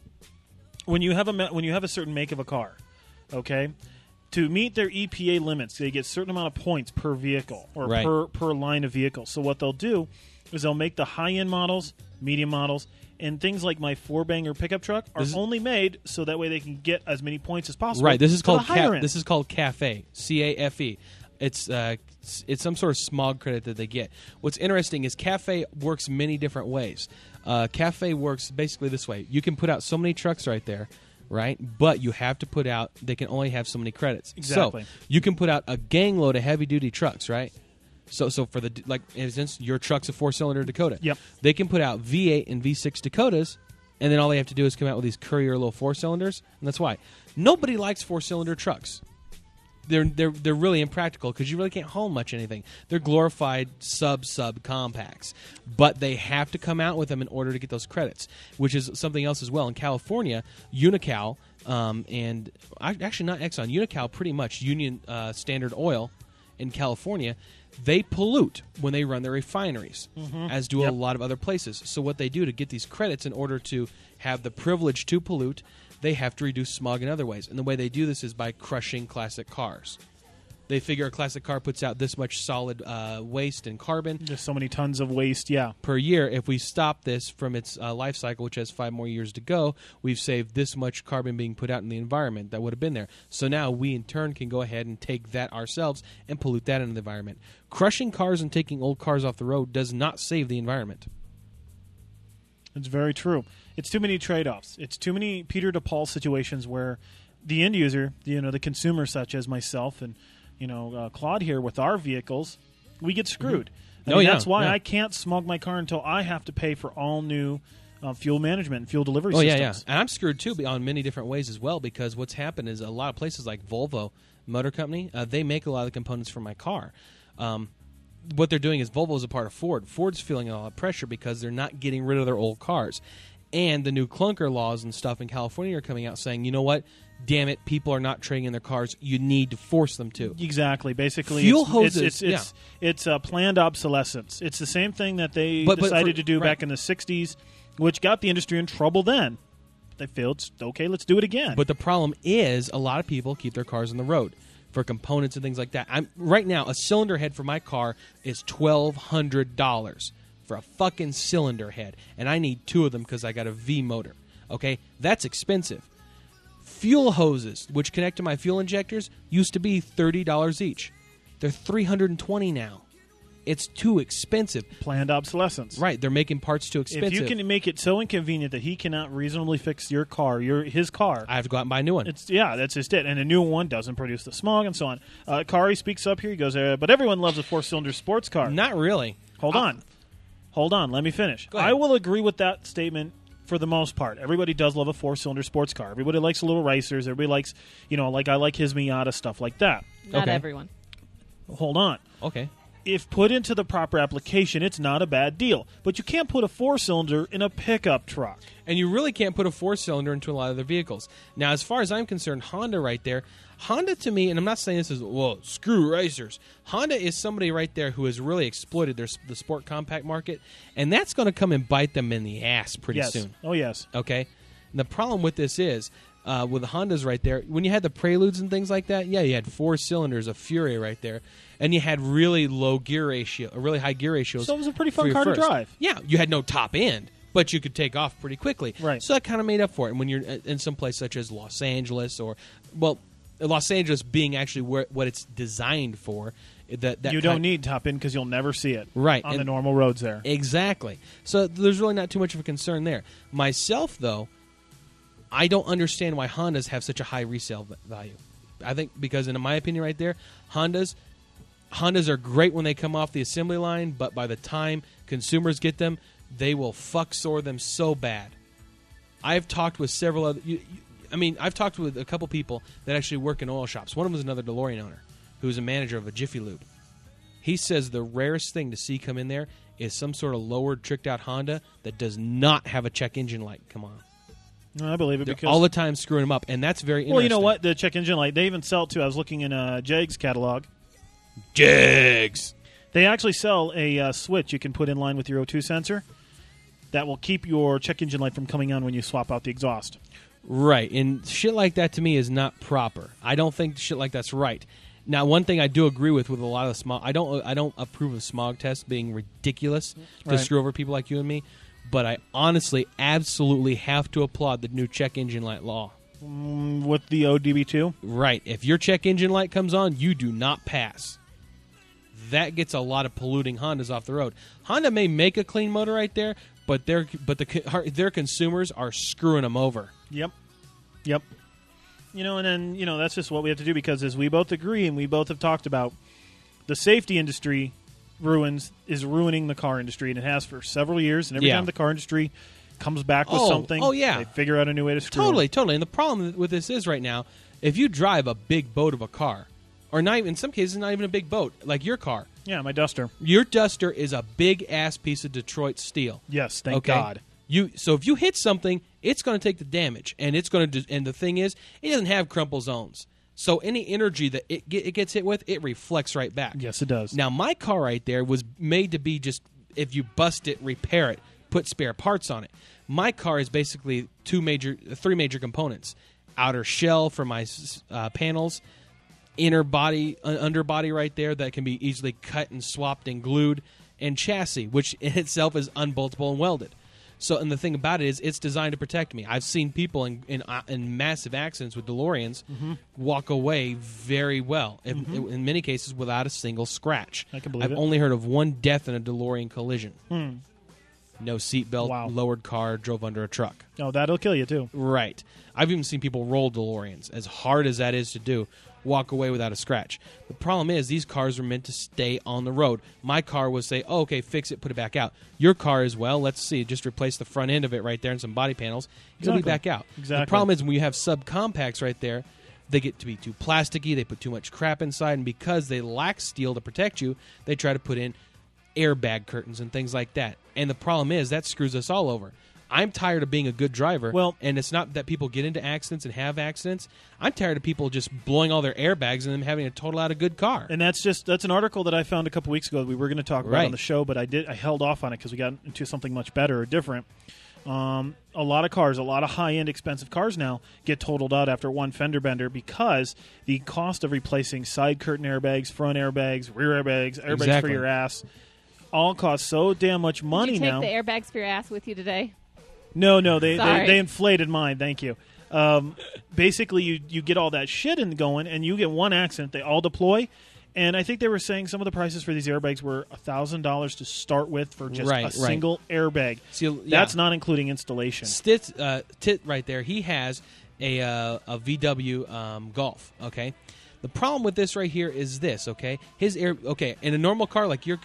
A: when you have a certain make of a car, okay, to meet their EPA limits, they get a certain amount of points per vehicle or per line of vehicles. So what they'll do is they'll make the high-end models, medium models, and things like my 4-banger pickup truck are only made so that way they can get as many points as possible.
B: Right. This is called
A: this
B: is called CAFE. CAFE. It's some sort of smog credit that they get. What's interesting is CAFE works many different ways. CAFE works basically this way: you can put out so many trucks right there, right? But you have to put out. They can only have so many credits.
A: Exactly.
B: So you can put out a gang load of heavy duty trucks, right? So for the in instance, your truck's a 4-cylinder Dakota.
A: Yep.
B: They can put out V8 and V6 Dakotas, and then all they have to do is come out with these courier little 4-cylinders, and that's why nobody likes 4-cylinder trucks. They're really impractical because you really can't haul much anything. They're glorified sub compacts, but they have to come out with them in order to get those credits, which is something else as well. In California, Unocal and actually not Exxon, Unocal pretty much Union Standard Oil in California. They pollute when they run their refineries, as do a lot of other places. So what they do to get these credits in order to have the privilege to pollute, they have to reduce smog in other ways. And the way they do this is by crushing classic cars. They figure a classic car puts out this much solid waste and carbon.
A: There's so many tons of waste,
B: per year. If we stop this from its life cycle, which has 5 more years to go, we've saved this much carbon being put out in the environment that would have been there. So now we, in turn, can go ahead and take that ourselves and pollute that into the environment. Crushing cars and taking old cars off the road does not save the environment.
A: It's very true. It's too many trade-offs. It's too many Peter DePaul situations where the end user, the consumer, such as myself and Claude here with our vehicles, we get screwed. That's why I can't smog my car until I have to pay for all new fuel management and fuel delivery systems.
B: And I'm screwed too on many different ways as well, because what's happened is a lot of places like Volvo Motor Company, they make a lot of the components for my car. What they're doing is Volvo is a part of Ford. Ford's feeling a lot of pressure because they're not getting rid of their old cars. And the new clunker laws and stuff in California are coming out saying, you know what? Damn it, people are not trading in their cars. You need to force them to.
A: Exactly. Basically,
B: fuel hoses.
A: It's planned obsolescence. It's the same thing that they decided to do back in the 60s, which got the industry in trouble then. They failed. Okay, let's do it again.
B: But the problem is a lot of people keep their cars on the road for components and things like that. Right now, a cylinder head for my car is $1,200 for a fucking cylinder head, and I need 2 of them because I got a V motor. Okay, that's expensive. Fuel hoses, which connect to my fuel injectors, used to be $30 each. They're $320 now. It's too expensive.
A: Planned obsolescence.
B: Right, they're making parts too expensive.
A: If you can make it so inconvenient that he cannot reasonably fix your car, his car,
B: I have to go out and buy a new one.
A: That's just it. And a new one doesn't produce the smog and so on. Kari speaks up here. He goes, but everyone loves a 4-cylinder sports car.
B: Not really.
A: Hold on. Let me finish.
B: Go ahead.
A: I will agree with that statement for the most part. Everybody does love a 4-cylinder sports car. Everybody likes the little racers. Everybody likes, like I like his Miata, stuff like that.
C: Not everyone.
A: Hold on.
B: Okay.
A: If put into the proper application, it's not a bad deal. But you can't put a 4-cylinder in a pickup truck.
B: And you really can't put a 4-cylinder into a lot of their vehicles. Now, as far as I'm concerned, Honda right there, Honda to me, and I'm not saying this is, screw racers. Honda is somebody right there who has really exploited the sport compact market, and that's going to come and bite them in the ass pretty soon.
A: Oh, yes.
B: Okay? And the problem with this is, with the Hondas right there, when you had the Preludes and things like that, you had 4 cylinders of Fury right there, and you had really low gear ratio, really high gear ratios.
A: So it was a pretty fun car to drive.
B: Yeah, you had no top end, but you could take off pretty quickly.
A: Right.
B: So that kind of made up for it. And when you're in some place such as Los Angeles or, Los Angeles being actually what it's designed for. That
A: you don't need top end because you'll never see it
B: right
A: on the normal roads there.
B: Exactly. So there's really not too much of a concern there. Myself, though, I don't understand why Hondas have such a high resale value. I think because, in my opinion, right there, Hondas are great when they come off the assembly line, but by the time consumers get them, they will fuck sore them so bad. I've talked with several other. I've talked with a couple people that actually work in oil shops. One of them is another DeLorean owner who's a manager of a Jiffy Lube. He says the rarest thing to see come in there is some sort of lowered, tricked-out Honda that does not have a check engine light come on.
A: No, I believe it
B: They're
A: because
B: all the time screwing them up, and that's very interesting.
A: Well, you know what? The check engine light, they even sell it too. I was looking in JEG's catalog.
B: Jigs.
A: They actually sell a switch you can put in line with your O2 sensor that will keep your check engine light from coming on when you swap out the exhaust.
B: Right, and shit like that to me is not proper. I don't think shit like that's right. Now, one thing I do agree with a lot of the smog, I don't approve of smog tests being ridiculous to
A: Right.
B: screw over people like you and me, but I honestly absolutely have to applaud the new check engine light law.
A: With the ODB2?
B: Right, if your check engine light comes on, you do not pass. That gets a lot of polluting Hondas off the road. Honda may make a clean motor right there, but their consumers are screwing them over.
A: Yep. And then, that's just what we have to do because as we both agree and we both have talked about, the safety industry is ruining the car industry, and it has for several years, and every time the car industry comes back with something, they figure out a new way to screw
B: Totally. And the problem with this is right now, if you drive a big boat of a car, or not even, in some cases, not even a big boat, like your car.
A: Yeah, my Duster.
B: Your Duster is a big-ass piece of Detroit steel.
A: Yes, thank God.
B: So if you hit something, it's going to take the damage, and it's going to. And the thing is, it doesn't have crumple zones, so any energy that it gets hit with, it reflects right back.
A: Yes, it does.
B: Now, my car right there was made to be just if you bust it, repair it, put spare parts on it. My car is basically three major components: outer shell for my panels, inner body, underbody right there that can be easily cut and swapped and glued, and chassis, which in itself is unboltable and welded. So, and the thing about it is, it's designed to protect me. I've seen people in massive accidents with DeLoreans walk away very well, in many cases without a single scratch.
A: I can believe
B: I've only heard of one death in a DeLorean collision. No seatbelt, lowered car, drove under a truck.
A: Oh, that'll kill you, too.
B: Right. I've even seen people roll DeLoreans, as hard as that is to do, walk away without a scratch. The problem is these cars are meant to stay on the road. My car was say, oh, okay, fix it, put it back out. Your car as well, let's see, just replace the front end of it right there and some body panels. It'll be back out.
A: Exactly.
B: The problem is when you have subcompacts right there, they get to be too plasticky, they put too much crap inside, and because they lack steel to protect you, they try to put in airbag curtains and things like that. And the problem is that screws us all over. I'm tired of being a good driver, and it's not that people get into accidents and have accidents. I'm tired of people just blowing all their airbags and them having a total out of good car.
A: And that's an article that I found a couple weeks ago that we were going to talk about on the show, but I held off on it because we got into something much better or different. A lot of cars, a lot of high-end expensive cars now get totaled out after one fender bender because the cost of replacing side curtain airbags, front airbags, rear airbags for your ass, all cost so damn much money now.
C: Did you take the airbags for your ass with you today?
A: No, they inflated mine. Thank you. Basically, you get all that shit in going, and you get one accident. They all deploy, and I think they were saying some of the prices for these airbags were $1,000 to start with for just a single airbag.
B: See,
A: that's not including installation.
B: Tit right there. He has a VW Golf. Okay, the problem with this right here is this. Okay, in a normal car like your,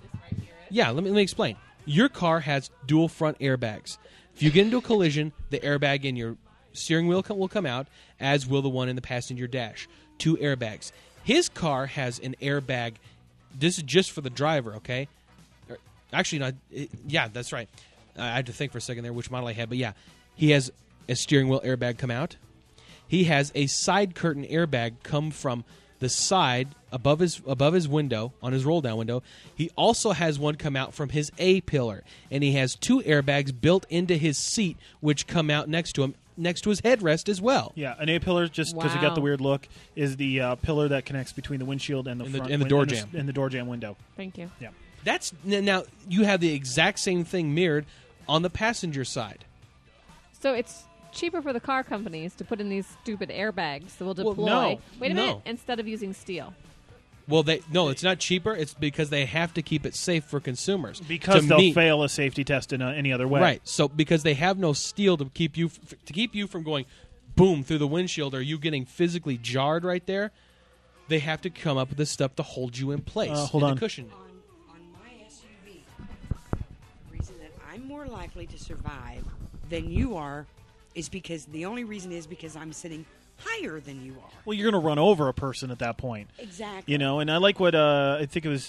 B: let me explain. Your car has dual front airbags. If you get into a collision, the airbag in your steering wheel will come out, as will the one in the passenger dash. 2 airbags. His car has an airbag. This is just for the driver, okay? Actually, not. Yeah, that's right. I had to think for a second there which model I had, but yeah. He has a steering wheel airbag come out. He has a side curtain airbag come from the side above his window, on his roll down window. He also has one come out from his A-pillar, and he has 2 airbags built into his seat which come out next to him, next to his headrest as well.
A: Yeah, an A-pillar, just because it got the weird look, is the pillar that connects between the windshield and the front
B: and the door jamb.
A: And the door jamb window.
C: Thank you.
A: Yeah.
B: That's now you have the exact same thing mirrored on the passenger side.
C: So it's cheaper for the car companies to put in these stupid airbags that will deploy.
B: no.
C: Wait a
B: No.
C: minute, instead of using steel.
B: Well, it's not cheaper. It's because they have to keep it safe for consumers.
A: Because
B: To
A: they'll
B: meet-
A: fail a safety test in any other way.
B: Right. So because they have no steel to keep you from going boom through the windshield or you getting physically jarred right there, they have to come up with this stuff to hold you in place.
A: Hold
B: and
A: on.
B: to cushion you.
F: On my SUV, the reason that I'm more likely to survive than you are is because the only reason is because I'm sitting higher than you are.
A: Well, you're going to run over a person at that point.
F: Exactly.
A: You know, and I like what I think it was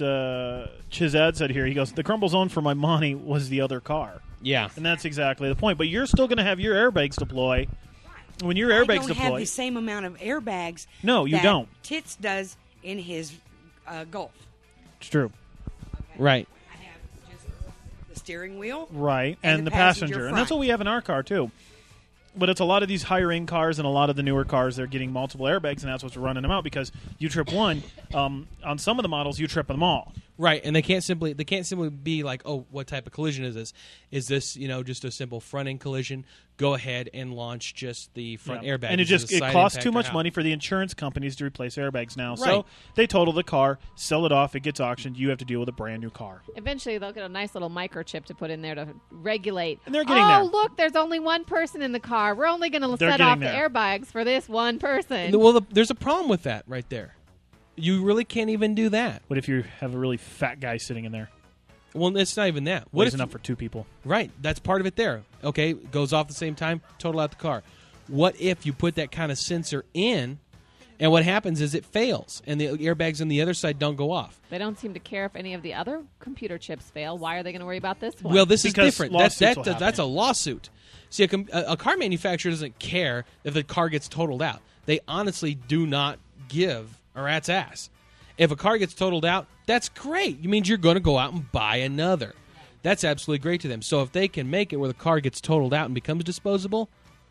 A: Chizad said here. He goes, the crumble zone for my money was the other car.
B: Yeah.
A: And that's exactly the point. But you're still going to have your airbags deploy. When your
F: I
A: airbags
F: don't
A: deploy.
F: have the same amount of airbags.
A: No, you
F: that
A: don't.
F: Tits does in his Golf.
A: It's true.
B: Right.
F: I have just the steering wheel.
A: Right.
F: And
A: And
F: the
A: the
F: passenger
A: passenger. And that's
F: front.
A: what we have in our car, too. But it's a lot of these higher-end cars and a lot of the newer cars, they're getting multiple airbags, and that's what's running them out because you trip one. On some of the models, you trip them all.
B: Right, and they can't simply be like, oh, what type of collision is this? Is this just a simple front end collision? Go ahead and launch just the front
A: Yeah.
B: airbag.
A: And
B: Is this a
A: it
B: side
A: costs
B: impact
A: too
B: or
A: much
B: how?
A: money for the insurance companies to replace airbags now.
B: Right.
A: So they total the car, sell it off, it gets auctioned. You have to deal with a brand new car.
C: Eventually, they'll get a nice little microchip to put in there to regulate.
A: And they're getting
C: oh,
A: there.
C: look, there's only one person in the car. We're only going to
A: They're
C: set
A: getting
C: off
A: there.
C: the airbags for this one person.
B: Well, there's a problem with that right there. You really can't even do that.
A: What if you have a really fat guy sitting in there?
B: Well, it's not even that. What
A: Weighs
B: if
A: enough for two people.
B: Right, that's part of it there. Okay, goes off at the same time, total out the car. What if you put that kind of sensor in, and what happens is it fails, and the airbags on the other side don't go off?
C: They don't seem to care if any of the other computer chips fail. Why are they going to worry about this one?
B: Well, this is
A: Because
B: different.
A: lawsuits will
B: That's
A: happen.
B: a lawsuit. See, a car manufacturer doesn't care if the car gets totaled out. They honestly do not give a rat's ass. If a car gets totaled out, that's great. It means you're going to go out and buy another. That's absolutely great to them. So if they can make it where the car gets totaled out and becomes disposable,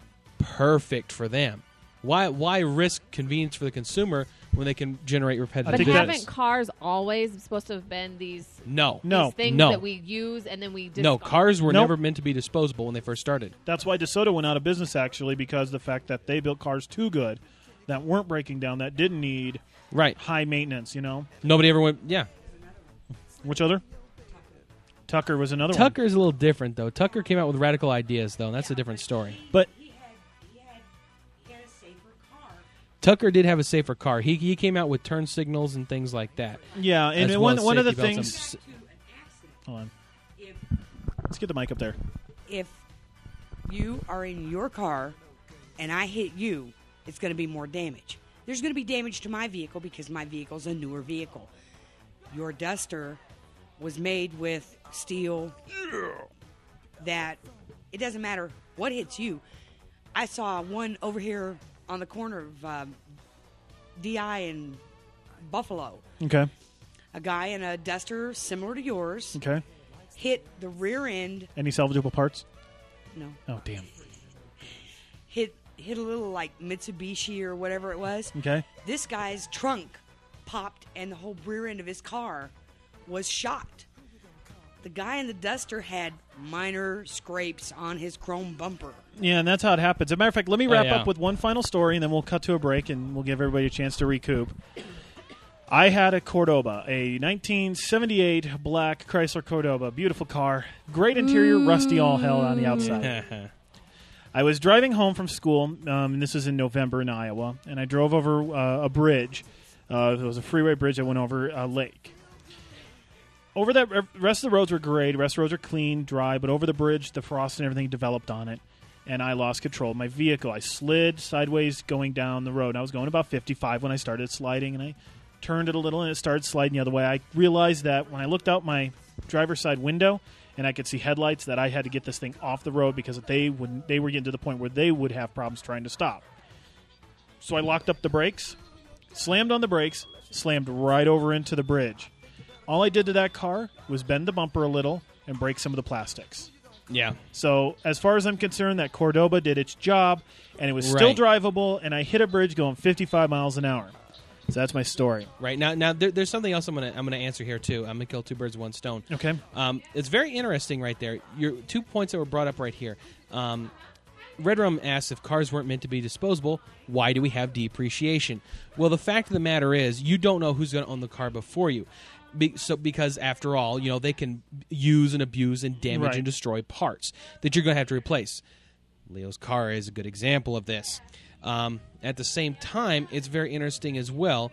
B: perfect for them. Why risk convenience for the consumer when they can generate repetitive
C: but
A: think
B: business?
C: haven't cars always supposed to have been these,
B: No.
A: No.
C: these things
B: No.
C: that we use and then we just
B: No, cars were
A: Nope.
B: never meant to be disposable when they first started.
A: That's why DeSoto went out of business, actually, because the fact that they built cars too good that weren't breaking down, that didn't need
B: Right.
A: high maintenance, you know?
B: Nobody ever went, yeah.
A: Which other? Tucker was another one.
B: Tucker's a little different, though. Tucker came out with radical ideas, though, and that's a different story.
A: But
F: He had a safer car.
B: Tucker did have a safer car. He came out with turn signals and things like that.
A: yeah, and
B: as
A: one
B: well as
A: one of the
B: safety belts
A: things.
B: and
A: Hold on.
F: If
A: Let's get the mic up there.
F: if you are in your car and I hit you, it's going to be more damage. There's going to be damage to my vehicle because my vehicle's a newer vehicle. Your Duster was made with steel that it doesn't matter what hits you. I saw one over here on the corner of DI and Buffalo.
A: Okay.
F: A guy in a Duster similar to yours
A: Okay.
F: hit the rear end.
A: Any salvageable parts?
F: No.
A: Oh, damn.
F: Hit a little like Mitsubishi or whatever it was.
A: Okay.
F: This guy's trunk popped and the whole rear end of his car was shot. The guy in the Duster had minor scrapes on his chrome bumper.
A: Yeah, and that's how it happens. As a matter of fact, let me wrap
B: yeah.
A: up with one final story, and then we'll cut to a break, and we'll give everybody a chance to recoup. I had a Cordoba, a 1978 black Chrysler Cordoba. Beautiful car. Great interior, rusty all hell on the outside. I was driving home from school, and this was in November in Iowa, and I drove over a bridge. It was a freeway bridge that went over a lake. Over that, rest of the roads were great. The rest of the roads were clean, dry, but over the bridge, the frost and everything developed on it, and I lost control of my vehicle. I slid sideways going down the road. I was going about 55 when I started sliding, and I turned it a little, and it started sliding the other way. I realized that when I looked out my driver's side window, and I could see headlights, that I had to get this thing off the road because they were getting to the point where they would have problems trying to stop. So I locked up the brakes, slammed on the brakes, slammed right over into the bridge. All I did to that car was bend the bumper a little and break some of the plastics.
B: Yeah.
A: So as far as I'm concerned, that Cordoba did its job, and it was still
B: Right.
A: drivable, and I hit a bridge going 55 miles an hour. So that's my story.
B: Right now there's something else I'm gonna answer here too. I'm gonna kill two birds with one stone.
A: Okay.
B: It's very interesting right there. Your 2 points that were brought up right here. Red Rum asks, if cars weren't meant to be disposable, why do we have depreciation? Well, the fact of the matter is, you don't know who's going to own the car before you. Because after all, they can use and abuse and damage and destroy parts that you're going to have to replace. Leo's car is a good example of this. At the same time, it's very interesting as well.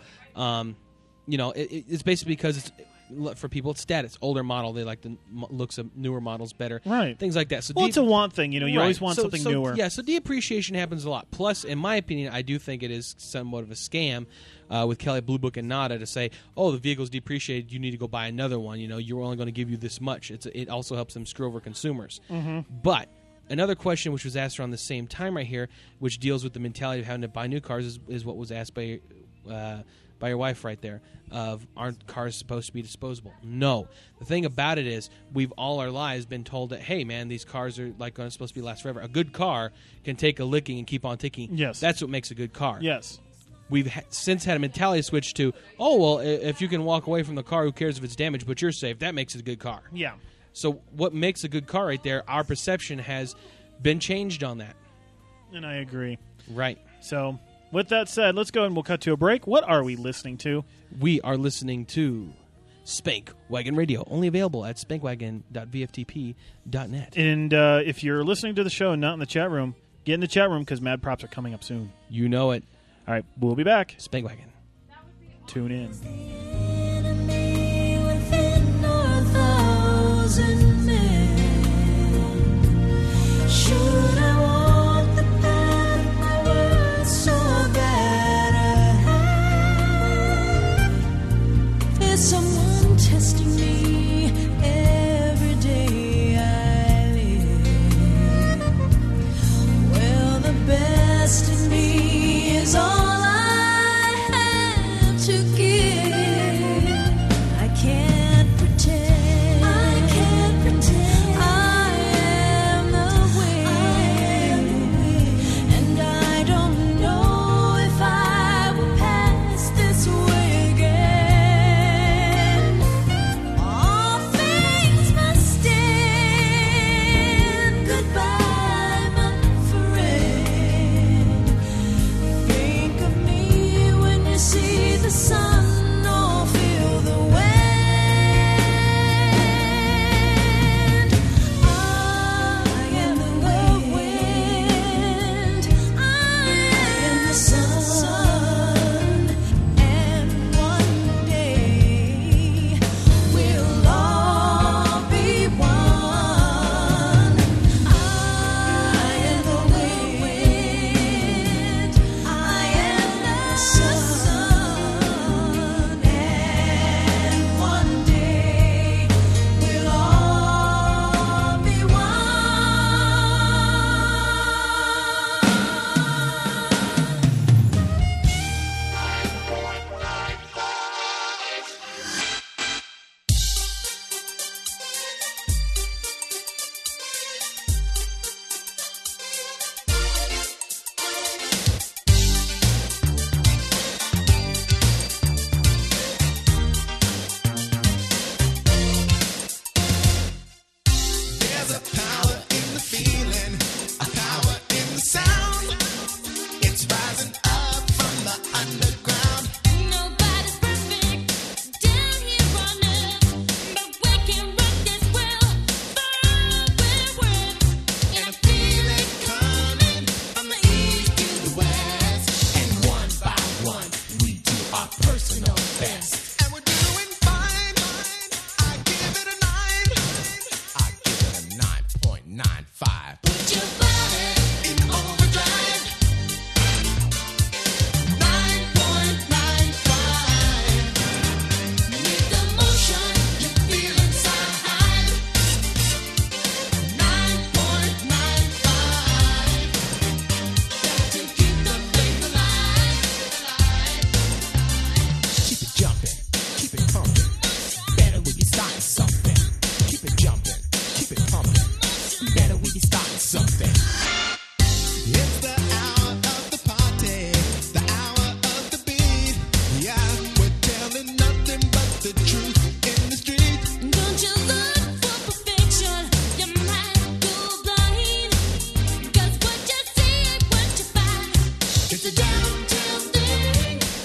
B: It's basically because it's, for people, it's status. Older model, they like the looks of newer models better.
A: Right.
B: Things like that. So
A: it's a want thing. You always want something newer.
B: Yeah, so depreciation happens a lot. Plus, in my opinion, I do think it is somewhat of a scam with Kelly Blue Book and Nada to say, oh, the vehicle's depreciated, you need to go buy another one. You're only going to give you this much. It also helps them screw over consumers. Mm-hmm. But another question which was asked around the same time right here, which deals with the mentality of having to buy new cars, is what was asked by your wife right there, of aren't cars supposed to be disposable? No. The thing about it is, we've all our lives been told that, hey, man, these cars are supposed to be last forever. A good car can take a licking and keep on ticking.
A: Yes.
B: That's what makes a good car.
A: Yes.
B: We've since had a mentality switch to, oh, well, if you can walk away from the car, who cares if it's damaged, but you're safe. That makes it a good car.
A: Yeah.
B: So what makes a good car right there, our perception has been changed on that.
A: And I agree.
B: Right.
A: So, with that said, let's go and we'll cut to a break. What are we listening to?
B: We are listening to Spank Wagon Radio, only available at spankwagon.vftp.net.
A: And if you're listening to the show and not in the chat room, get in the chat room because Mad Props are coming up soon.
B: You know it.
A: All right, we'll be back.
B: Spank Wagon.
A: Tune in.
D: Enemy within our thousand men. Should I walk the path my words so bad ahead? There's someone testing me every day I live. Well, the best in me is all I have to give. I can't pretend. I am the wind. And I don't know if I will pass this way again. All things must end. Goodbye, my friend. Think of me when you see the sun or feel the wind. I am the wind. I am the sun. And one day we'll all be one. I am the wind. I am the sun. And one day we'll all be one.
G: There's a power in the feeling, a power in the sound. It's rising up from the underground.
D: Nobody's perfect down here on earth, but we can rock this world forward.
G: And I feel it coming from the east to the west. And one by one, we do our personal best. And we're doing fine. I give it a 9. I give it a 9.95.
D: Put your body
G: In overdrive. 9.95.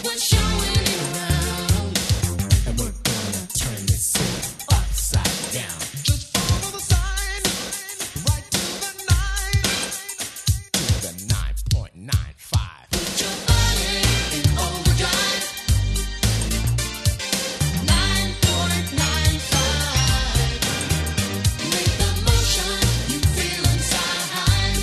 D: we're showing it around. And we're gonna turn this city upside down.
G: Just follow the sign, right to the
D: 9.95.
G: Put your body in overdrive. 9.95. Make the motion you feel inside.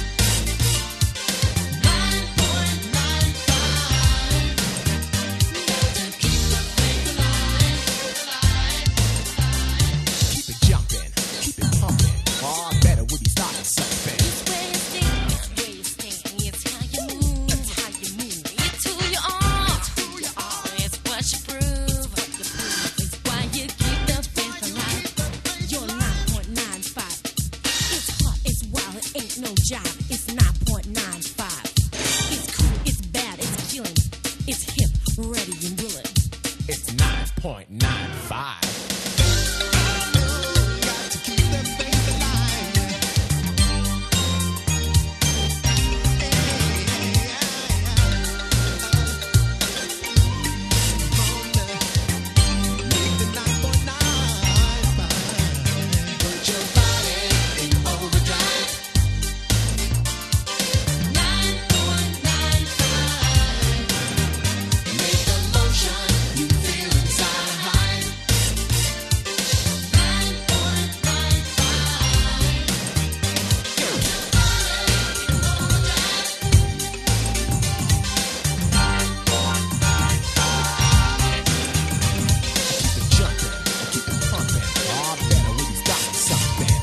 G: 9.95. To keep the faith alive.
D: Keep it jumping, keep it pumping. All better when you start something.
H: It's how you move. It's who you are. It's what you prove. It's why you keep the faith alive. You're 9.95. It's hot, it's wild, it ain't no jive. It's 9.95. It's cool, it's bad, it's killing. It's hip, ready and willing.
D: It's 9.95.
G: Got to keep that faith alive. Make the 9.95. Put your body in overdrive. 9.95. Make the motion you feel inside.
D: 'Cause keep it jumping, keep it pumping. All better when you start something.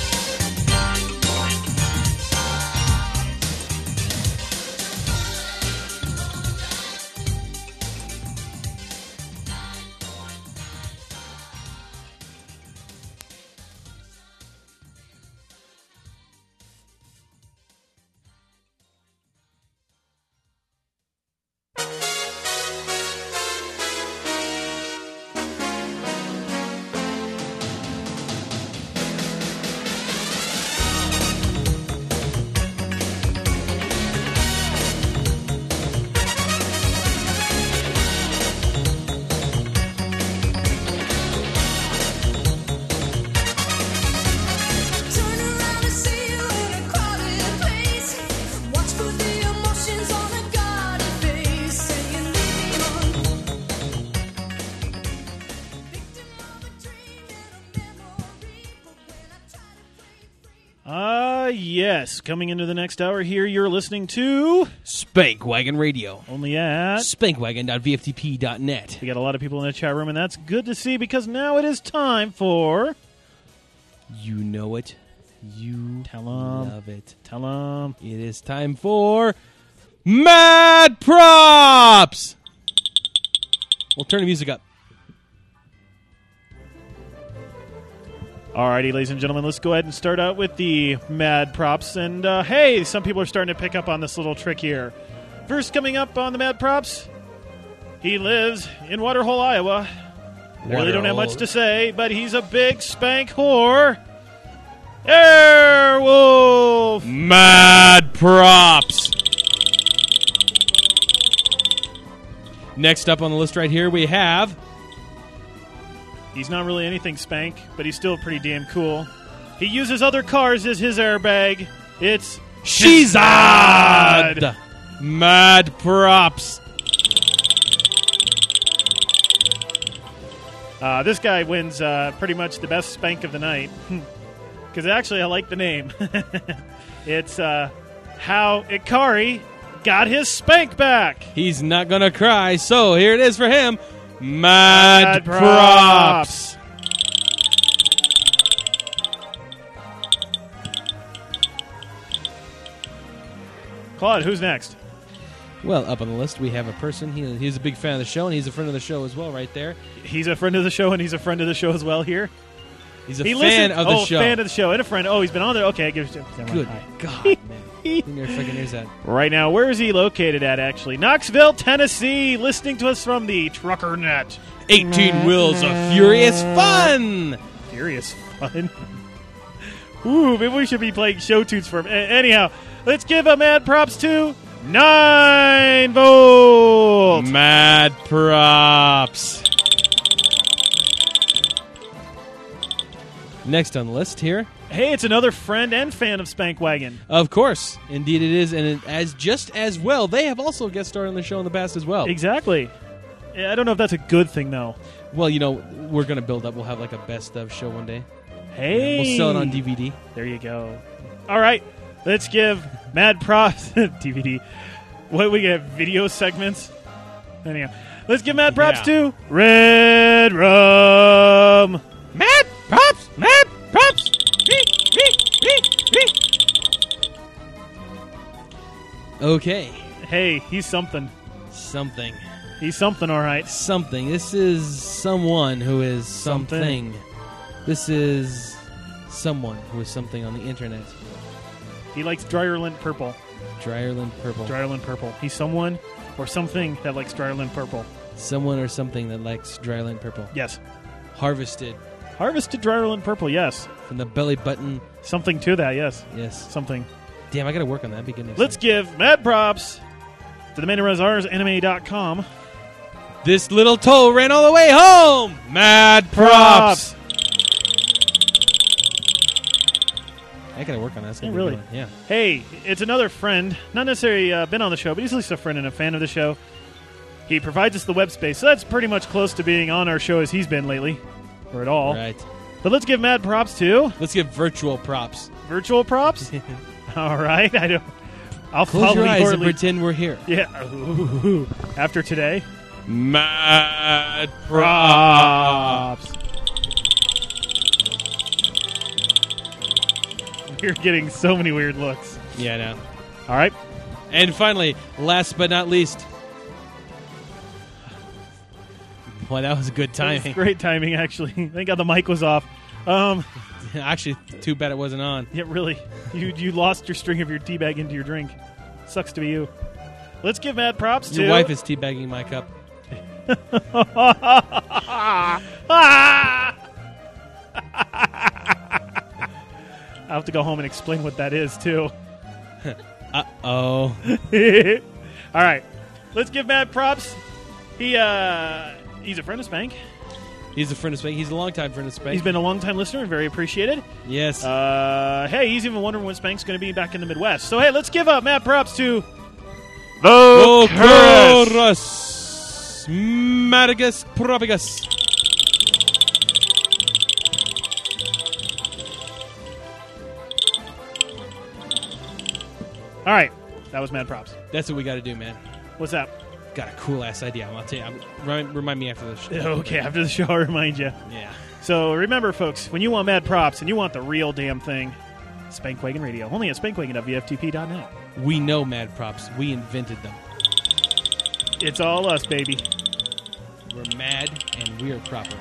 H: Turn around and see you in a crowded place. Watch for the emotions on a guarded face. Saying leave me alone. Victim of a dream and a memory. But when I try to break free.
A: Yes. Coming into the next hour here, you're listening to
B: Spankwagon Radio.
A: only at.
B: Spankwagon.vftp.net.
A: We got a lot of people in the chat room, and that's good to see because now it is time for.
B: You know it. You
A: Tell 'em.
B: love it.
A: Tell them.
B: It is time for Mad Props! We'll turn the music up.
A: Alrighty, ladies and gentlemen, let's go ahead and start out with the Mad Props. And hey, some people are starting to pick up on this little trick here. First, coming up on the Mad Props, he lives in Waterhole, Iowa. Really don't have much to say, but he's a big spank whore. Airwolf!
B: Mad Props! Next up on the list right here, we have
A: He's not really anything spank, but he's still pretty damn cool. He uses other cars as his airbag. It's
B: Shizad! Mad Props!
A: This guy wins pretty much the best spank of the night. Because actually, I like the name. It's how Ikari got his spank back.
B: He's not gonna cry, so here it is for him. Mad
A: Mad
B: Props!
A: Claude, who's next?
B: Well, up on the list, we have a person. He's a big fan of the show, and he's a friend of the show as well, right there.
A: He's a friend of the show, and he's a friend of the show as well here.
B: He's a
A: He
B: fan
A: listens-
B: of the show.
A: fan of the show, and a friend. Oh, he's been on there. Okay, give it to
B: Good
A: Hi.
B: God, man. Clean your freaking ears out.
A: Right now, where is he located at, actually? Knoxville, Tennessee, listening to us from the Trucker Net.
B: 18 Wheels of Furious Fun!
A: Furious fun. Ooh, maybe we should be playing show tunes for him. Anyhow, let's give a mad props to 9 volts.
B: Mad Props. Next on the list here,
A: Hey, it's another friend and fan of Spankwagon.
B: of course, indeed it is, and as just as well, they have also guest starred on the show in the past as well.
A: Exactly. Yeah, I don't know if that's a good thing, though.
B: Well, we're going to build up. We'll have like a best of show one day.
A: Hey.
B: We'll sell it on DVD.
A: There you go. All right. Let's give mad props. DVD. What, we get video segments? Anyhow. Let's give mad props to Red Rum.
B: Mad props! Mad props! Okay.
A: Hey, he's something.
B: Something.
A: He's something, all right.
B: Something. This is someone who is something. This is someone who is something on the internet.
A: He likes Dryerland Purple.
B: Dryerland Purple.
A: Dryerland Purple. He's someone or something that likes Dryerland Purple.
B: Someone or something that likes Dryerland Purple.
A: Yes.
B: Harvested
A: Harvested Dryerland Purple, yes.
B: from the belly button.
A: Something to that, yes.
B: Yes.
A: Something.
B: Damn, I got to work on that. Beginning.
A: Let's give mad props to the man who runs anime.com.
B: This little toe ran all the way home. Mad props. I got to work on that. That's gonna
A: Yeah,
B: be a
A: really?
B: good one. Yeah.
A: Hey, it's another friend. Not necessarily been on the show, but he's at least a friend and a fan of the show. He provides us the web space, so that's pretty much close to being on our show as he's been lately, or at all.
B: Right.
A: But let's give mad props to
B: Let's give virtual props.
A: virtual props. All right, I'll
B: Close
A: follow
B: your eyes
A: your
B: and pretend we're here.
A: Yeah. Ooh. After today,
B: Mad
A: props. You're getting so many weird looks.
B: Yeah, I know.
A: All right.
B: And finally, last but not least. Boy, that was good
A: That was
B: timing.
A: great timing, actually. Thank God the mic was off.
B: Actually, too bad it wasn't on.
A: Yeah, really. You lost your string of your tea bag into your drink. Sucks to be you. Let's give mad props to...
B: Your wife is teabagging my cup.
A: I'll have to go home and explain what that is, too.
B: Uh-oh.
A: All right. Let's give mad props. He's a friend of Spank.
B: He's a friend of Spank. He's a longtime friend of Spank.
A: He's been a long-time listener and very appreciated.
B: Yes.
A: Hey, he's even wondering when Spank's going to be back in the Midwest. So, hey, let's give mad props to...
B: Vocorus Madagus Propagus.
A: All right. That was mad props.
B: That's what we got to do, man.
A: What's that?
B: Got a cool-ass idea. I'll tell you. Remind me after this show.
A: Okay, after the show, I'll remind you.
B: Yeah.
A: So remember, folks, when you want mad props and you want the real damn thing, Spankwagon Radio. Only at spankwagon.vftp.net.
B: We know mad props. We invented them.
A: It's all us, baby.
B: We're mad and we're proper.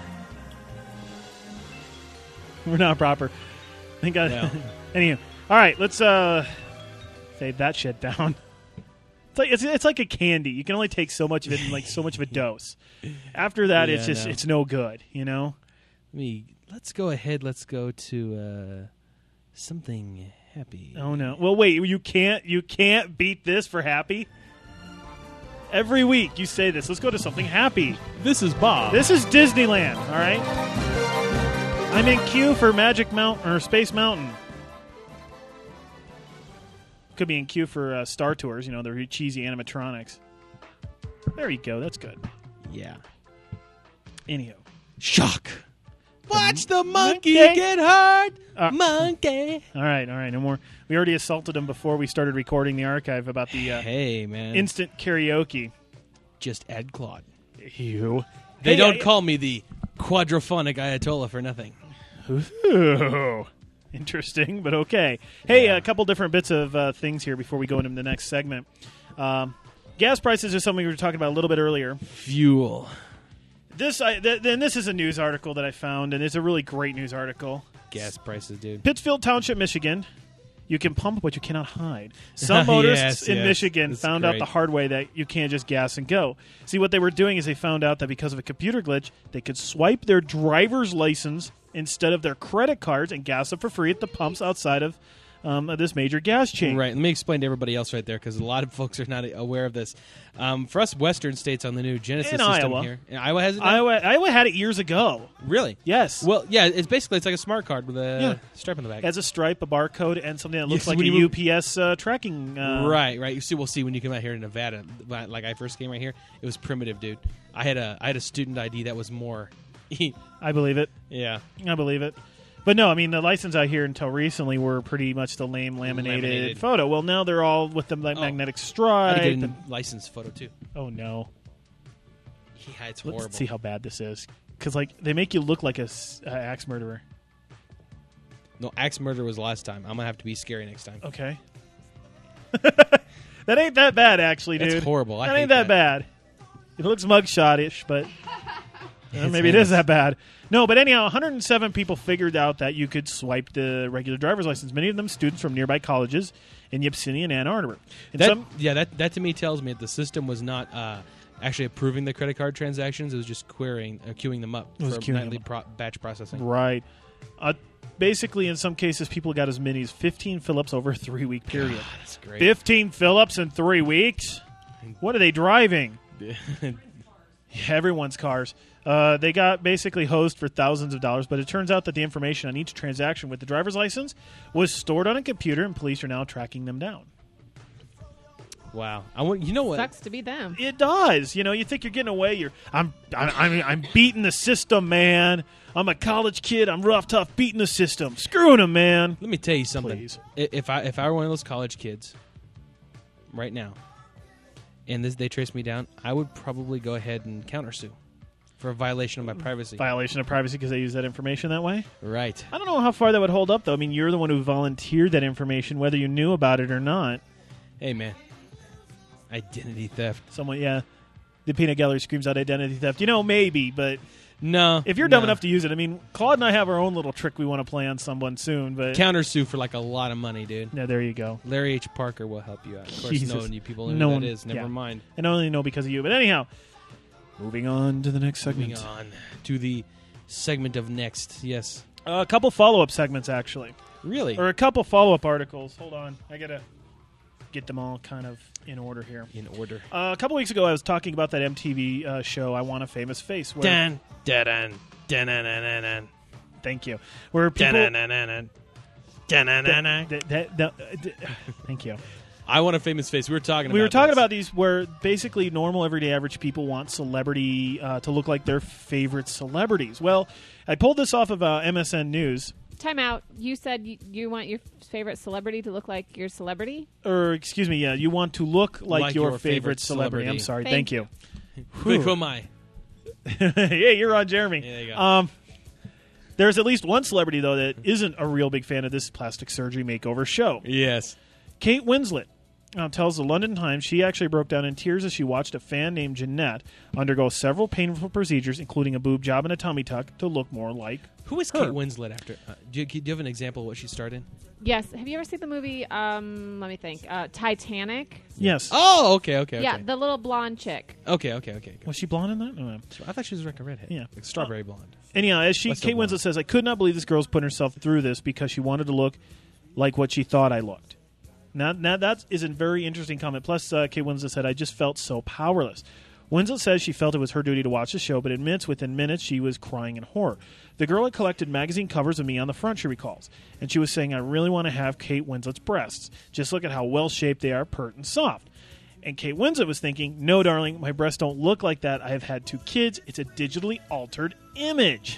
A: We're not proper. Thank God.
B: No.
A: Anywho, all right, let's save that shit down. It's like a candy. You can only take so much of it in like so much of a dose. After that,
B: Yeah,
A: it's just
B: no.
A: it's no good. You know.
B: Let's go ahead. Let's go to something happy.
A: Oh no. Well, wait. You can't beat this for happy. Every week you say this. Let's go to something happy.
B: This is Bob.
A: This is Disneyland. All right. I'm in queue for Magic Mountain or Space Mountain. Could be in queue for Star Tours. You know, the cheesy animatronics. There you go. That's good.
B: Yeah.
A: Anyhow.
B: Shock. Watch the monkey
A: monkey.
B: get hurt. Monkey.
A: All right. No more. We already assaulted him before we started recording the archive about the
B: Hey, man.
A: instant karaoke.
B: Just add Claude.
A: You.
B: They
A: Hey,
B: don't call me the quadraphonic Ayatollah for nothing.
A: Ooh. Interesting, but okay. Hey, a couple different bits of things here before we go into the next segment. Gas prices are something we were talking about a little bit earlier.
B: Fuel.
A: This is a news article that I found, and it's a really great news article.
B: Gas prices, dude.
A: Pittsfield Township, Michigan. You can pump, but you cannot hide. Some motorists in
B: Yes,
A: Michigan
B: that's
A: found out
B: great.
A: the hard way that you can't just gas and go. See, what they were doing is they found out that because of a computer glitch, they could swipe their driver's license instead of their credit cards and gas up for free at the pumps outside of of this major gas chain.
B: Right. Let me explain to everybody else right there because a lot of folks are not aware of this. For us Western states on the new Genesis
A: In
B: system
A: Iowa.
B: here. Iowa has it now?
A: Iowa had it years ago.
B: Really?
A: Yes.
B: Well, yeah, it's basically like a smart card with a stripe on the back.
A: It has a stripe, a barcode, and something that looks
B: Yes,
A: like
B: when
A: a
B: you
A: UPS tracking.
B: Right. You see, we'll see when you come out here in Nevada. Like I first came right here, it was primitive, dude. I had a student ID that was more.
A: I believe it.
B: Yeah.
A: I believe it. But no, I mean, the license out here until recently were pretty much the lame laminated photo. Well, now they're all with the magnetic
B: I
A: stripe.
B: had to get a license photo too.
A: Oh, no.
B: Yeah, it's horrible.
A: Let's see how bad this is. Because, like, they make you look like a axe murderer.
B: No, axe murder was the last time. I'm gonna have to be scary next time.
A: Okay. That ain't that bad, actually, dude.
B: That's horrible. I
A: That
B: hate
A: ain't that
B: that.
A: bad. It looks mugshot-ish, but maybe it
B: heinous.
A: is that bad. No, but anyhow, 107 people figured out that you could swipe the regular driver's license. Many of them students from nearby colleges in Ypsilanti and Ann Arbor. And
B: That to me tells me that the system was not actually approving the credit card transactions. It was just queuing them up
A: was
B: for
A: queuing
B: nightly
A: them
B: batch processing.
A: Right. Basically, in some cases, people got as many as 15 fill-ups over a 3-week period.
B: That's great.
A: 15 fill-ups in 3 weeks? What are they driving? Everyone's cars. They got basically hosed for thousands of dollars, but it turns out that the information on each transaction with the driver's license was stored on a computer, and police are now tracking them down.
B: Wow. You know what?
C: Sucks to be them.
A: It does. You know, you think you're getting away. I'm beating the system, man. I'm a college kid. I'm rough, tough, beating the system, screwing them, man.
B: Let me tell you something.
A: Please.
B: If I were one of those college kids right now, and they traced me down, I would probably go ahead and countersue for a violation of my privacy.
A: Violation of privacy because they use that information that way.
B: Right.
A: I don't know how far that would hold up, though. I mean, you're the one who volunteered that information, whether you knew about it or not.
B: Hey, man. Identity theft.
A: The peanut gallery screams out identity theft. You know, maybe, but
B: No.
A: if you're dumb enough to use it, I mean, Claude and I have our own little trick we want to play on someone soon, but
B: Countersue for like a lot of money, dude.
A: yeah, there you go.
B: Larry H. Parker will help you out. Of course,
A: Jesus.
B: knowing you people know
A: No
B: who
A: one-
B: that is. Never
A: yeah.
B: mind.
A: And I only know because of you. But anyhow, moving on to the next segment.
B: Moving on to the segment of next. Yes.
A: A couple follow-up segments, actually.
B: Really?
A: Or a couple follow-up articles. Hold on. I got to get them all kind of in order here.
B: In order.
A: A couple weeks ago, I was talking about that MTV show, I Want a Famous Face. Where,
B: Dan, dan, dan, dan, dan, dan,
A: Thank you. Where people...
B: dan, dan, dan, dan, dan, dan.
A: Thank you.
B: I want a famous face. We were talking
A: Talking
B: this.
A: about these where basically normal, everyday, average people want celebrity to look like their favorite celebrities. Well, I pulled this off of MSN News.
C: Time out. You said you want your favorite celebrity to look like your celebrity?
A: Or, excuse me, yeah, you want to look like your favorite celebrity. I'm
B: celebrity.
A: sorry.
C: Thank
A: Thank you.
B: Quick, who am I?
A: Hey, you're on, Jeremy.
B: Yeah, there you go.
A: There's at least one celebrity, though, that isn't a real big fan of this plastic surgery makeover show.
B: Yes.
A: Kate Winslet tells the London Times she actually broke down in tears as she watched a fan named Jeanette undergo several painful procedures, including a boob job and a tummy tuck, to look more like
B: Who is
A: her.
B: Kate Winslet after? Do you have an example of what she starred in?
C: Yes. Have you ever seen the movie, let me think, Titanic?
A: Yes.
B: Oh, okay.
C: Yeah, the little blonde chick.
B: Okay.
A: Was she blonde in that? No.
B: I thought she was like a redhead.
A: Yeah.
B: Like strawberry blonde.
A: Anyhow, as
B: What's the
A: Kate
B: blonde?
A: Winslet says, I could not believe this girl's putting herself through this because she wanted to look like what she thought I looked. Now that is a very interesting comment. Plus, Kate Winslet said, I just felt so powerless. Winslet says she felt it was her duty to watch the show, but admits within minutes she was crying in horror. The girl had collected magazine covers of me on the front, she recalls, and she was saying, I really want to have Kate Winslet's breasts. Just look at how well-shaped they are, pert and soft. And Kate Winslet was thinking, no, darling, my breasts don't look like that. I have had 2 kids. It's a digitally altered image.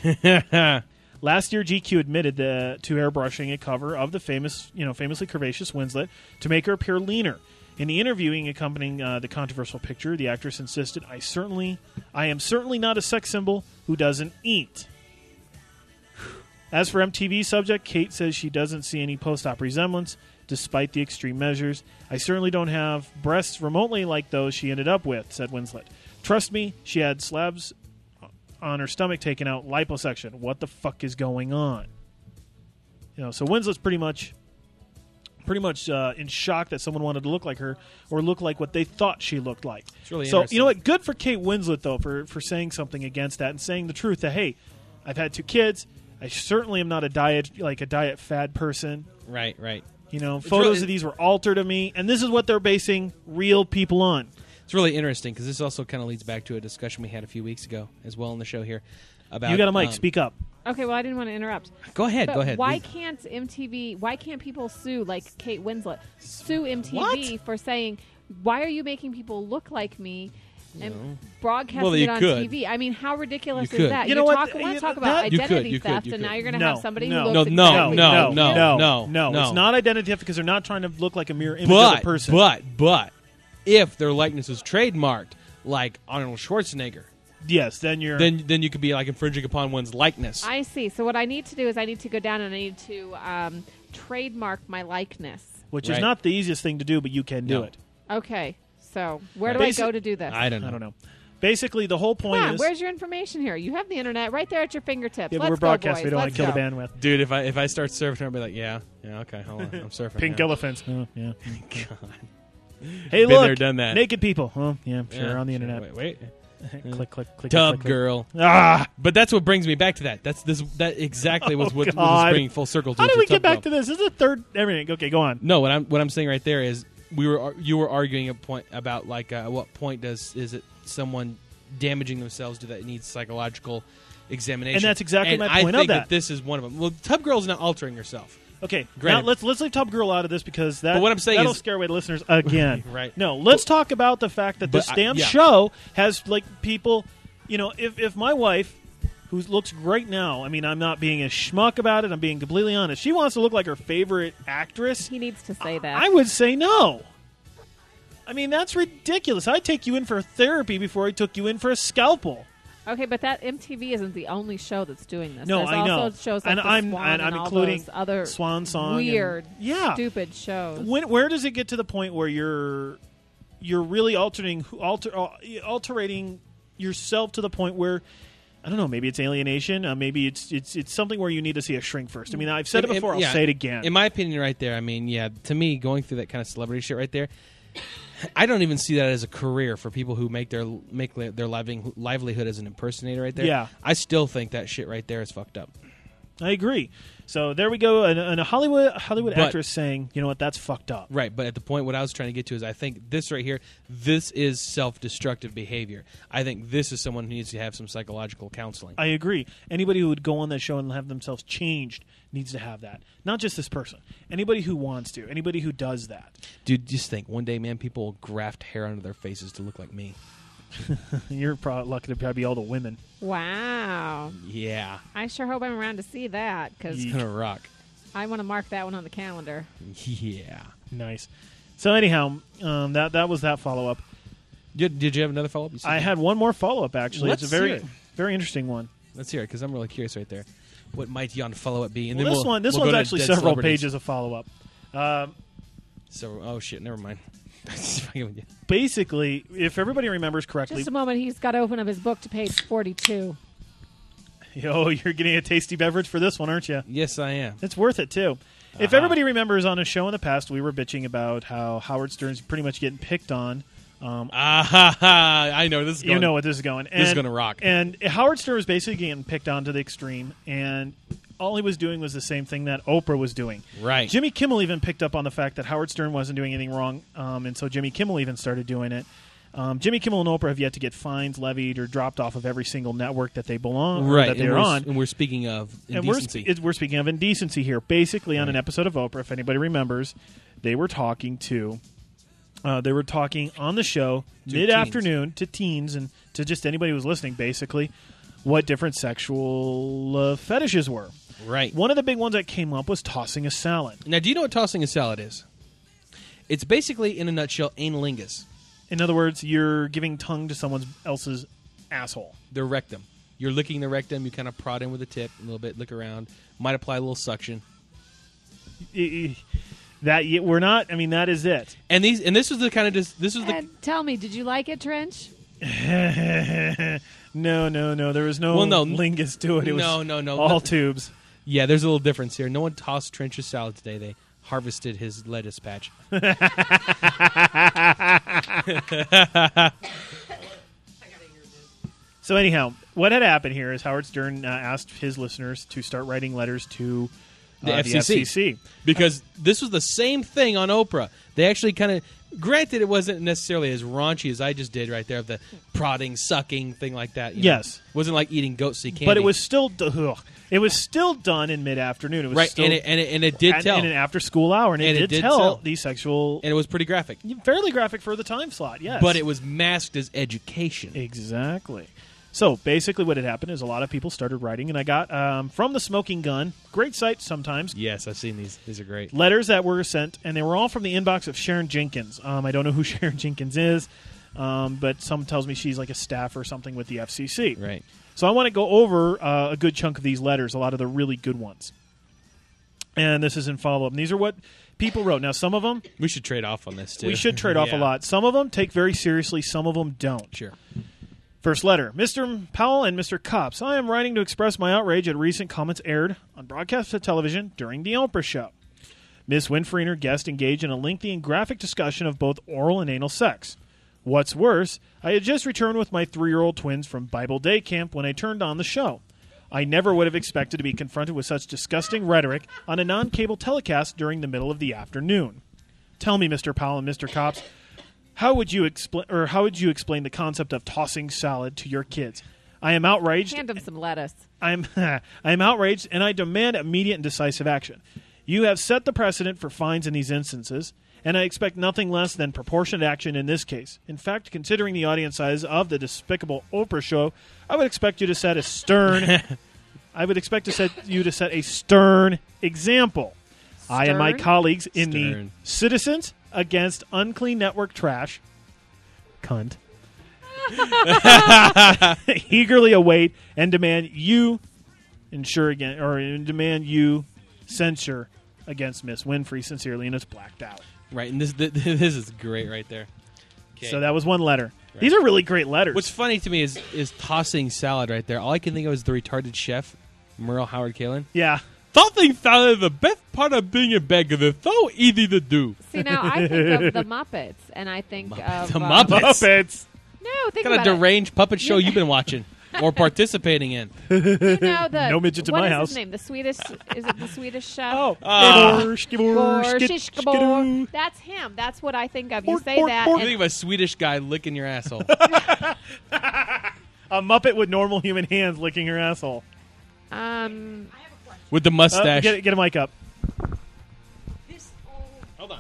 A: Last year, GQ admitted to airbrushing a cover of the famously curvaceous Winslet to make her appear leaner. In the interviewing accompanying the controversial picture, the actress insisted, I am certainly not a sex symbol who doesn't eat. As for MTV subject, Kate says she doesn't see any post-op resemblance, despite the extreme measures. I certainly don't have breasts remotely like those she ended up with, said Winslet. Trust me, she had slabs on her stomach taken out, liposuction. What the fuck is going on? So Winslet's pretty much in shock that someone wanted to look like her or look like what they thought she looked like.
B: It's really
A: so
B: interesting.
A: you know what? Good for Kate Winslet though for saying something against that and saying the truth that hey, I've had 2 kids. I certainly am not a diet fad person.
B: Right.
A: photos
B: really-
A: of these were altered of me, and this is what they're basing real people on.
B: It's really interesting because this also kind of leads back to a discussion we had a few weeks ago as well on the show here about.
A: You got a mic. Speak up.
C: Okay, well, I didn't want to interrupt.
B: Go ahead.
C: But
B: Go ahead.
C: why can't MTV? Why can't people sue like Kate Winslet? Sue MTV for saying, "Why are you making people look like me?" And broadcasting
B: Well, you
C: it on
B: could.
C: TV. I mean, how ridiculous
B: You
C: is
B: could.
C: that?
A: You know what?
C: Want to talk about
A: That-
B: You could,
C: identity
B: you could,
C: theft,
B: you
C: and
B: could.
C: now you're going to
A: No,
C: have somebody
A: no.
C: who looks
B: No,
C: exactly
B: no,
C: like you.
B: no.
A: It's not identity theft because they're not trying to look like a mirror image of a person.
B: But if their likeness is trademarked, like Arnold Schwarzenegger,
A: yes, then you're
B: then you could be like infringing upon one's likeness.
C: I see. So what I need to do is I need to go down and I need to trademark my likeness.
A: which is
B: Right.
A: not the easiest thing to do, but you can do
B: No.
A: it.
C: Okay. So where do
A: Right.
C: I go to do this?
B: I don't know.
A: I don't know. Basically, the whole
C: Come
A: point
C: on,
A: is
C: where's your information here? You have the internet right there at your fingertips.
A: yeah, but
C: Let's
A: we're broadcasting.
C: Go, boys.
A: We don't want
C: Let's
A: to kill
C: go.
A: the bandwidth.
B: Dude, if I start surfing, I'll be like, yeah, okay, hold on, I'm surfing.
A: Pink
B: now.
A: elephants. Oh, yeah.
B: God.
A: Hey,
B: Been
A: look,
B: there, done that.
A: naked people. Oh, yeah, sure,
B: Yeah,
A: on the
B: sure.
A: internet.
B: Wait.
A: click, click, click.
B: Tub
A: click, click.
B: girl.
A: Ah,
B: But that's what brings me back to that. That exactly was
A: Oh,
B: what was
A: God.
B: bringing full circle to.
A: how did
B: to
A: we get
B: Tub
A: back
B: Girl.
A: to this? This is the third. Everything. Okay, go on.
B: No, what I'm saying right there is you were arguing a point about like at what point is it someone damaging themselves do that needs psychological examination,
A: And that's exactly
B: And
A: my
B: I
A: point of
B: think
A: that.
B: this is one of them. Well, Tub Girl's not altering herself.
A: Okay, now
B: Granted.
A: let's leave Tub Girl out of this because that
B: But what I'm saying
A: that'll
B: is-
A: scare away the listeners again.
B: Right.
A: No, let's talk about the fact that this
B: But
A: damn
B: yeah.
A: show has like people. If my wife, who looks great now, I mean, I'm not being a schmuck about it. I'm being completely honest. She wants to look like her favorite actress.
C: He needs to say that.
A: I would say no. I mean, that's ridiculous. I'd take you in for therapy before I took you in for a scalpel.
C: Okay, but that MTV isn't the only show that's doing this.
A: No,
C: There's
A: I know.
C: also shows like
A: And
C: the
A: I'm-
C: Swan
A: and I'm
C: all
A: including
C: those other
A: Swan Song and-
C: weird,
A: Yeah.
C: stupid shows.
A: Where does it get to the point where you're really altering yourself to the point where I don't know, maybe it's alienation, maybe it's something where you need to see a shrink first. I mean, I've said it before, I'll say it again.
B: In my opinion, right there, I mean, yeah, to me, going through that kind of celebrity shit right there, I don't even see that as a career for people who make their livelihood as an impersonator right there.
A: Yeah.
B: I still think that shit right there is fucked up.
A: I agree. So there we go, and a Hollywood
B: But-
A: actress saying, you know what, that's fucked up.
B: Right, but at the point what I was trying to get to is I think this right here, this is self-destructive behavior. I think this is someone who needs to have some psychological counseling.
A: I agree. Anybody who would go on that show and have themselves changed needs to have that. Not just this person. Anybody who wants to. Anybody who does that.
B: Dude, just think, one day, man, people will graft hair onto their faces to look like me.
A: You're probably lucky to probably be all the women.
C: Wow.
B: Yeah,
C: I sure hope I'm around to see that because
B: it's gonna rock.
C: I want to mark that one on the calendar.
B: Yeah.
A: Nice. So anyhow, that was that follow up.
B: Did you have another follow-up? You said
A: I
B: that.
A: had one more follow up actually.
B: Let's
A: It's a very
B: hear it.
A: very interesting one.
B: Let's hear it, because I'm really curious right there. What might yon follow-up be? And
A: Well,
B: then
A: this
B: we'll
A: one's
B: go to
A: actually
B: dead
A: several
B: celebrities.
A: pages of follow up.
B: So, oh shit, never mind. Just fucking with you.
A: Basically, if everybody remembers correctly,
C: Just a moment. He's got to open up his book to page 42.
A: you're getting a tasty beverage for this one, aren't you?
B: Yes, I am.
A: It's worth it too. If everybody remembers, on a show in the past, we were bitching about how Howard Stern's pretty much getting picked on.
B: I know this is going.
A: You know what this is going.
B: This is gonna rock.
A: And Howard Stern was basically getting picked on to the extreme, and all he was doing was the same thing that Oprah was doing.
B: Right.
A: Jimmy Kimmel even picked up on the fact that Howard Stern wasn't doing anything wrong, and so Jimmy Kimmel even started doing it. Jimmy Kimmel and Oprah have yet to get fines levied or dropped off of every single network that they belong or
B: Right,
A: that they're on.
B: and we're speaking of
A: And
B: indecency.
A: we're speaking of indecency here. Basically, on an episode of Oprah, if anybody remembers, they were talking on the show mid-afternoon to teens and to just anybody who was listening, basically, what different sexual fetishes were.
B: Right.
A: One of the big ones that came up was tossing a salad.
B: Now, do you know what tossing a salad is? It's basically, in a nutshell, analingus.
A: In other words, you're giving tongue to someone else's asshole.
B: Their rectum. You're licking the rectum. You kind of prod in with a tip a little bit, lick around. Might apply a little suction.
A: That we're not. I mean, that is it.
B: And this was the kind of this was the
C: And tell me, did you like it, Trench?
A: No. There was no
B: Well, no.
A: lingus to it. It was
B: No.
A: all tubes.
B: Yeah, there's a little difference here. No one tossed Trench's salad today. They harvested his lettuce patch.
A: So anyhow, what had happened here is Howard Stern asked his listeners to start writing letters to
B: The
A: the
B: FCC.
A: FCC.
B: Because this was the same thing on Oprah. They actually kind of, granted, it wasn't necessarily as raunchy as I just did right there, of the prodding, sucking thing like that. you know.
A: Yes.
B: It wasn't like eating goat sea candy.
A: But it was still done in mid-afternoon. It was
B: right,
A: still
B: and it did tell,
A: in an after-school hour, and,
B: And
A: it
B: it
A: did
B: did
A: tell
B: tell.
A: the sexual,
B: and it was pretty graphic.
A: fairly graphic for the time slot. Yes,
B: But it was masked as education.
A: exactly. So basically, what had happened is a lot of people started writing, and I got from the Smoking Gun, great site sometimes.
B: Yes, I've seen these. These are great.
A: Letters that were sent, and they were all from the inbox of Sharon Jenkins. I don't know who Sharon Jenkins is, but someone tells me she's like a staff or something with the FCC.
B: Right.
A: So I want to go over a good chunk of these letters, a lot of the really good ones. And this is in follow-up. And these are what people wrote. Now, some of them,
B: We should trade off on this, too.
A: we should trade off a
B: Yeah.
A: lot. Some of them take very seriously, some of them don't.
B: Sure.
A: First letter. Mr. Powell and Mr. Cops, I am writing to express my outrage at recent comments aired on broadcast television during the Oprah show. Miss Winfrey and her guest engaged in a lengthy and graphic discussion of both oral and anal sex. What's worse, I had just returned with my 3-year-old twins from Bible Day Camp when I turned on the show. I never would have expected to be confronted with such disgusting rhetoric on a non-cable telecast during the middle of the afternoon. Tell me, Mr. Powell and Mr. Cops, how would you explain the concept of tossing salad to your kids? I am outraged.
C: Hand him some lettuce.
A: I am outraged, and I demand immediate and decisive action. You have set the precedent for fines in these instances, and I expect nothing less than proportionate action in this case. In fact, considering the audience size of the despicable Oprah show, I would expect you to set a stern. I would expect you to set a stern example. I and my
C: Stern?
A: colleagues in the
B: Stern.
A: Citizens Against Unclean Network Trash, cunt, eagerly await and demand you demand you censure against Miss Winfrey. Sincerely, and it's blacked out.
B: Right, and this is great right there. Okay.
A: So that was one letter. These are really great letters.
B: What's funny to me is tossing salad right there. All I can think of is the retarded chef, Merle Howard Kalin.
A: yeah.
B: Tossing salad is the best part of being a beggar. It's so easy to do.
C: See, now I think of the Muppets, and I think of
B: The Muppets?
A: Muppets.
C: No, think
B: What kind of
C: about it.
B: deranged puppet show you been watching or participating in?
C: You know the
A: No midgets in
C: what
A: my
C: is
A: house.
C: his name? The Swedish is it the Swedish chef?
A: Oh,
C: Gor, shish gabor. That's him. That's what I think of. You
A: Bork,
C: say
A: bork,
C: that,
A: bork.
B: You
C: and
B: think of a Swedish guy licking your asshole.
A: a Muppet with normal human hands licking her asshole.
B: With the mustache.
A: Get a mic up.
B: Hold on.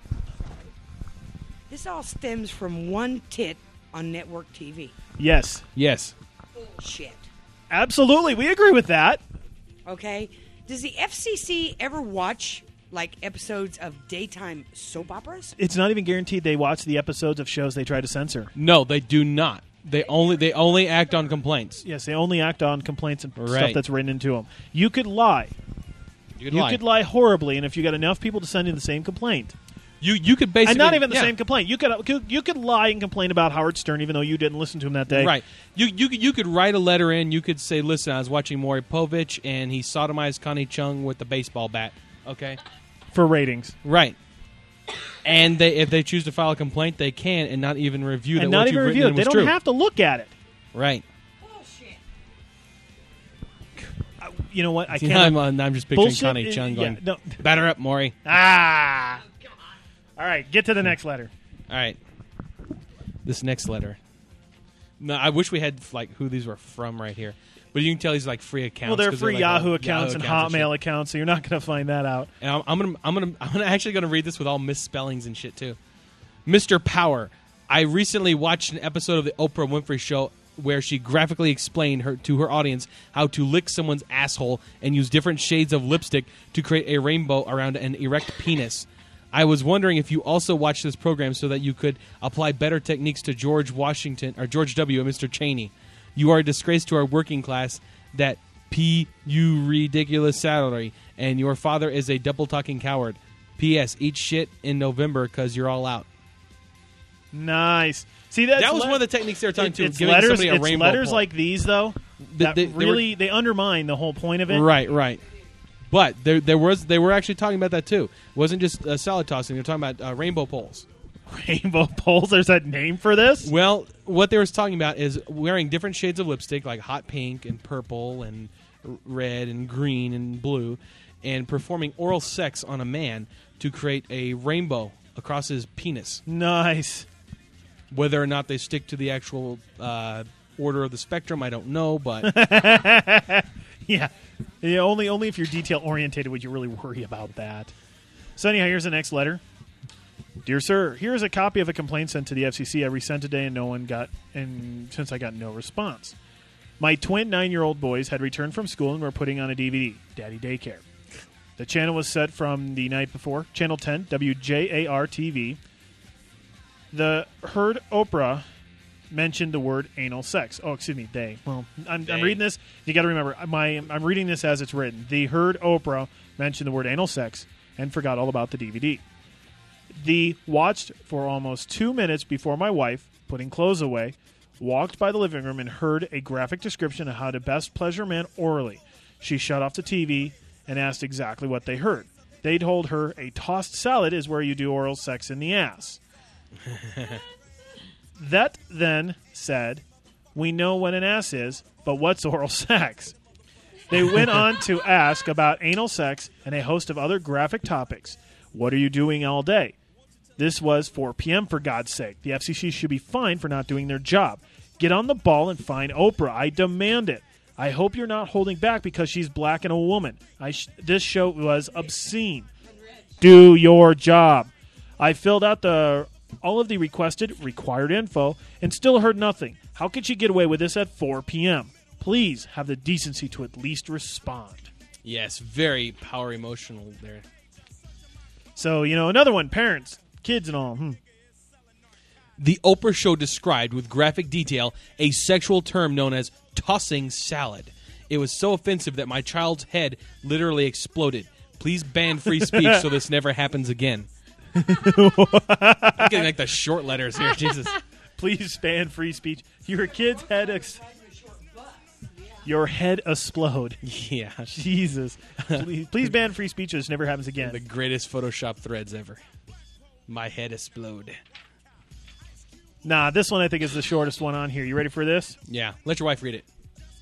F: This all stems from one tit on network TV.
A: Yes,
B: Yes.
F: Bullshit.
A: absolutely. We agree with that.
F: Okay? Does the FCC ever watch like episodes of daytime soap operas?
A: It's not even guaranteed they watch the episodes of shows they try to censor.
B: No, they do not. They only act on complaints.
A: Yes, they only act on complaints and stuff
B: Right.
A: that's written into them. You could lie.
B: You
A: You could lie horribly, and if you got enough people to send in the same complaint,
B: You could basically
A: and not even the
B: yeah.
A: same complaint, you could lie and complain about Howard Stern, even though you didn't listen to him that day.
B: Right. You could write a letter in. You could say, "Listen, I was watching Maury Povich, and he sodomized Connie Chung with the baseball bat." Okay.
A: For ratings,
B: Right. And if they choose to file a complaint, they can, and not even review that
A: and
B: what
A: not
B: you've
A: even
B: written
A: review
B: in
A: it. They
B: was
A: don't
B: true.
A: have to look at it.
B: Right.
A: You know what? I
B: Yeah,
A: can't.
B: I'm just picturing
A: Bullshit
B: Connie
A: is-
B: Chung
A: yeah,
B: going,
A: no.
B: "Batter up, Maury."
A: Ah. All right, get to the next letter.
B: All right. This next letter. No, I wish we had like who these were from right here, but you can tell these are like free accounts.
A: Well, they're
B: 'cause
A: free
B: like
A: Yahoo
B: all
A: accounts and
B: shit.
A: Hotmail accounts, so you're not going to find that out.
B: And I'm actually gonna read this with all misspellings and shit too. Mr. Power, I recently watched an episode of the Oprah Winfrey Show where she graphically explained to her audience how to lick someone's asshole and use different shades of lipstick to create a rainbow around an erect penis. I was wondering if you also watched this program so that you could apply better techniques to George W. and Mr. Cheney. You are a disgrace to our working class that you ridiculous salary, and your father is a double-talking coward. P.S. Eat shit in November because you're all out.
A: Nice. See, that's
B: That was one of the techniques they were talking to,
A: It's
B: giving
A: letters.
B: somebody a
A: It's
B: rainbow
A: letters
B: pole.
A: like these, though,
B: They-
A: that
B: they were-
A: really they undermine the whole point of it.
B: Right. But they were actually talking about that too. It wasn't just salad tossing. They were talking about rainbow poles.
A: Rainbow poles. There's that name for this.
B: Well, what they were talking about is wearing different shades of lipstick, like hot pink and purple and red and green and blue, and performing oral sex on a man to create a rainbow across his penis.
A: Nice.
B: Whether or not they stick to the actual order of the spectrum, I don't know, but
A: Yeah. Only if you're detail orientated would you really worry about that. So anyhow, here's the next letter. Dear sir, here is a copy of a complaint sent to the FCC. I resent today, and since I got no response. My twin 9-year-old boys had returned from school and were putting on a DVD, Daddy Daycare. The channel was set from the night before, Channel 10, WJAR TV. The heard Oprah mentioned the word anal sex. Oh, excuse me, they. Well, I'm reading this. You got to remember, I'm reading this as it's written. The heard Oprah mentioned the word anal sex and forgot all about the DVD. The watched for almost 2 minutes before my wife, putting clothes away, walked by the living room and heard a graphic description of how to best pleasure a man orally. She shut off the TV and asked exactly what they heard. They told her a tossed salad is where you do oral sex in the ass. That then said, we know what an ass is, but what's oral sex? They went on to ask about anal sex and a host of other graphic topics. What are you doing all day? This was 4 p.m., for God's sake. The FCC should be fined for not doing their job. Get on the ball and find Oprah. I demand it. I hope you're not holding back because she's black and a woman. This show was obscene. Do your job. I filled out all of the required info and still heard nothing. How could she get away with this at 4 p.m.? Please have the decency to at least respond.
B: yes, very power emotional there.
A: So, another one, parents, kids and all.
B: The Oprah Show described with graphic detail a sexual term known as tossing salad. It was so offensive that my child's head literally exploded. Please ban free speech so this never happens again. I'm getting like the short letters here. Jesus.
A: Please ban free speech. Your kid's head your head explode.
B: Yeah.
A: Jesus. Please ban free speech so this never happens again.
B: The greatest Photoshop threads ever. My head explode.
A: Nah, this one I think is the shortest one on here. You ready for this?
B: Yeah. Let your wife read it.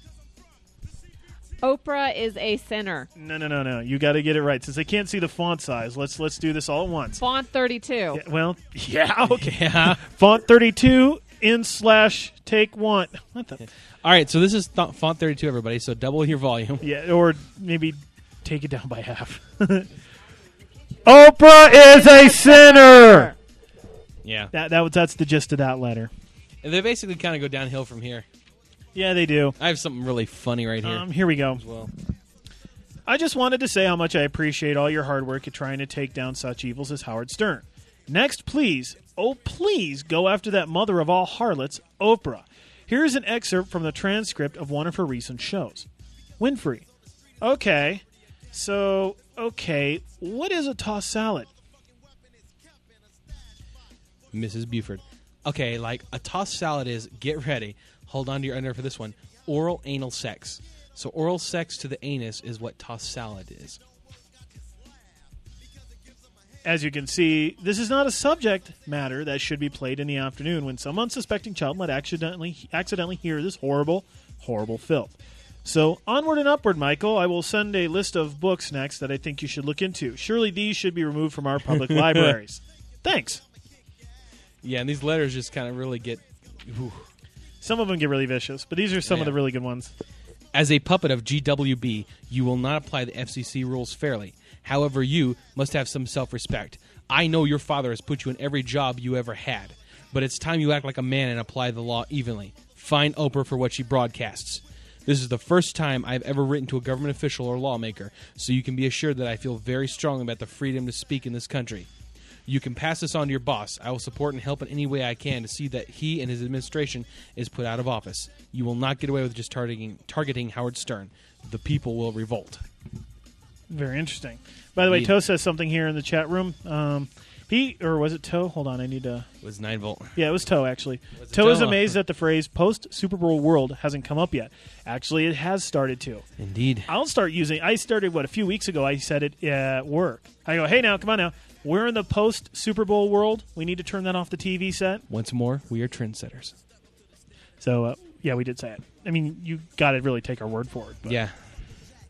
C: Oprah is a sinner.
A: No. You got to get it right. Since I can't see the font size, let's do this all at once.
C: Font 32.
A: Yeah, okay.
B: Yeah.
A: Font 32 /take 1. What the?
B: All right, so this is font 32, everybody, so double your volume.
A: Yeah, or maybe take it down by half. Oprah is a sinner.
B: Yeah.
A: That's the gist of that letter.
B: And they basically kind of go downhill from here.
A: Yeah, they do.
B: I have something really funny right here.
A: Here we go.
B: As well.
A: I just wanted to say how much I appreciate all your hard work at trying to take down such evils as Howard Stern. Next, please, please go after that mother of all harlots, Oprah. Here's an excerpt from the transcript of one of her recent shows. Winfrey. Okay, what is a tossed salad?
B: Mrs. Buford. Okay, like a tossed salad is, get ready, hold on to your under for this one, oral anal sex. So oral sex to the anus is what tossed salad is.
A: As you can see, this is not a subject matter that should be played in the afternoon when some unsuspecting child might accidentally hear this horrible, horrible filth. So, onward and upward, Michael. I will send a list of books next that I think you should look into. Surely these should be removed from our public libraries. Thanks.
B: Yeah, and these letters just kind of really get... Ooh.
A: Some of them get really vicious, but these are some of the really good ones.
B: As a puppet of GWB, you will not apply the FCC rules fairly. However, you must have some self-respect. I know your father has put you in every job you ever had, but it's time you act like a man and apply the law evenly. Fine Oprah for what she broadcasts. This is the first time I've ever written to a government official or lawmaker, so you can be assured that I feel very strongly about the freedom to speak in this country. You can pass this on to your boss. I will support and help in any way I can to see that he and his administration is put out of office. You will not get away with just targeting Howard Stern. The people will revolt.
A: Very interesting. By the way, Toe says something here in the chat room. Was it Toe? Hold on, I need to...
B: It was 9-volt.
A: Yeah, it was Toe, actually.
B: Was it
A: Toe is
B: Toe?
A: amazed that the phrase post-Super Bowl world hasn't come up yet. Actually, it has started to.
B: Indeed.
A: I started, a few weeks ago, I said it at work. I go, hey now, come on now. We're in the post-Super Bowl world. We need to turn that off the TV set.
B: Once more, we are trendsetters.
A: So, yeah, we did say it. I mean, you got to really take our word for it. But.
B: Yeah.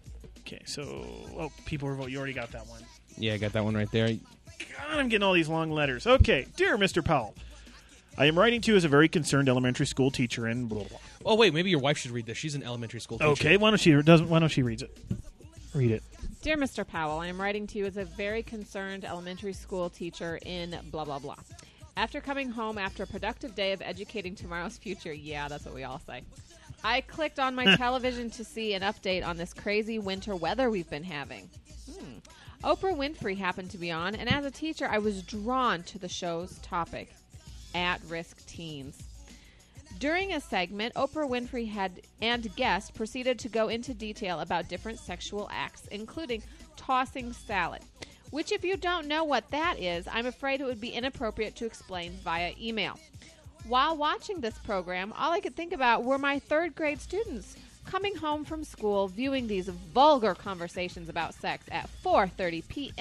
A: Okay, so people are voting. You already got that one.
B: Yeah, I got that one right there.
A: God, I'm getting all these long letters. Okay, dear Mr. Powell, I am writing to you as a very concerned elementary school teacher in blah blah.
B: Oh wait, maybe your wife should read this. She's an elementary school teacher.
A: Okay, why don't she reads it? Read it.
C: Dear Mr. Powell, I am writing to you as a very concerned elementary school teacher in blah, blah, blah. After coming home after a productive day of educating tomorrow's future, yeah, that's what we all say, I clicked on my television to see an update on this crazy winter weather we've been having. Oprah Winfrey happened to be on, and as a teacher, I was drawn to the show's topic, at-risk teens. During a segment, Oprah Winfrey and guest proceeded to go into detail about different sexual acts, including tossing salad, which if you don't know what that is, I'm afraid it would be inappropriate to explain via email. While watching this program, all I could think about were my third grade students coming home from school viewing these vulgar conversations about sex at 4:30 p.m. !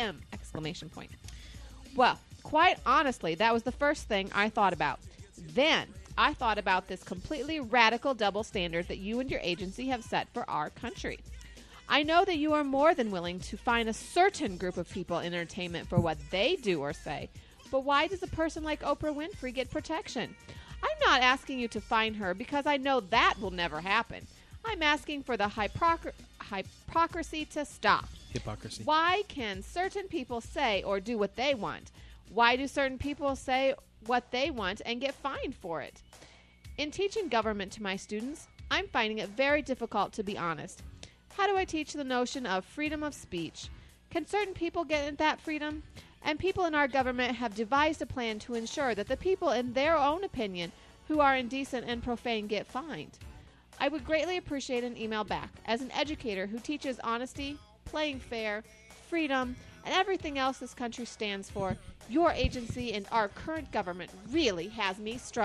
C: Well, quite honestly, that was the first thing I thought about. Then I thought about this completely radical double standard that you and your agency have set for our country. I know that you are more than willing to fine a certain group of people in entertainment for what they do or say, but why does a person like Oprah Winfrey get protection? I'm not asking you to fine her because I know that will never happen. I'm asking for the hypocrisy to stop.
B: Hypocrisy.
C: Why can certain people say or do what they want? Why do certain people say what they want and get fined for it? In teaching government to my students, I'm finding it very difficult to be honest. How do I teach the notion of freedom of speech? Can certain people get that freedom? And people in our government have devised a plan to ensure that the people in their own opinion who are indecent and profane get fined. I would greatly appreciate an email back. As an educator who teaches honesty, playing fair, freedom, and everything else this country stands for, your agency and our current government really has me struggling! !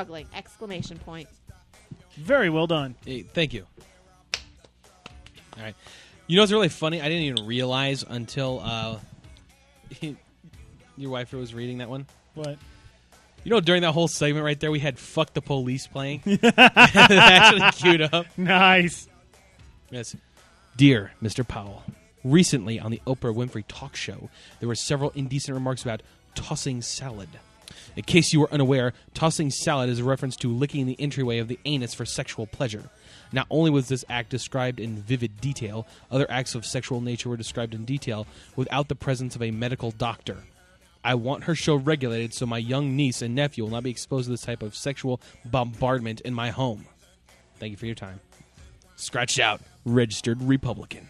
A: Very well done.
B: Hey, thank you. All right. You know what's really funny? I didn't even realize until your wife was reading that one.
A: What?
B: You know, during that whole segment right there, we had "Fuck the Police" playing. It actually queued up.
A: Nice.
B: Yes. Dear Mr. Powell, recently on the Oprah Winfrey talk show, there were several indecent remarks about tossing salad. In case you were unaware, tossing salad is a reference to licking the entryway of the anus for sexual pleasure. Not only was this act described in vivid detail, other acts of sexual nature were described in detail without the presence of a medical doctor. I want her show regulated so my young niece and nephew will not be exposed to this type of sexual bombardment in my home. Thank you for your time. Scratched out, registered Republican.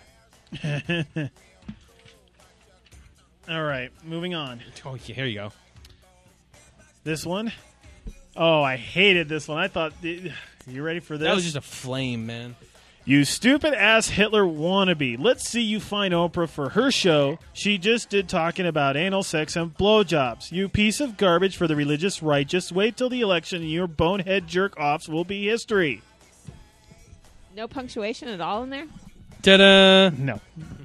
A: All right, moving on.
B: Oh, yeah, here you go.
A: This one? Oh, I hated this one. I thought... You ready for this?
B: That was just a flame, man.
A: You stupid ass Hitler wannabe. Let's see you fine Oprah for her show she just did talking about anal sex and blowjobs. You piece of garbage for the religious right. Just wait till the election and your bonehead jerk-offs will be history.
C: No punctuation at all in there?
B: Ta-da!
A: No.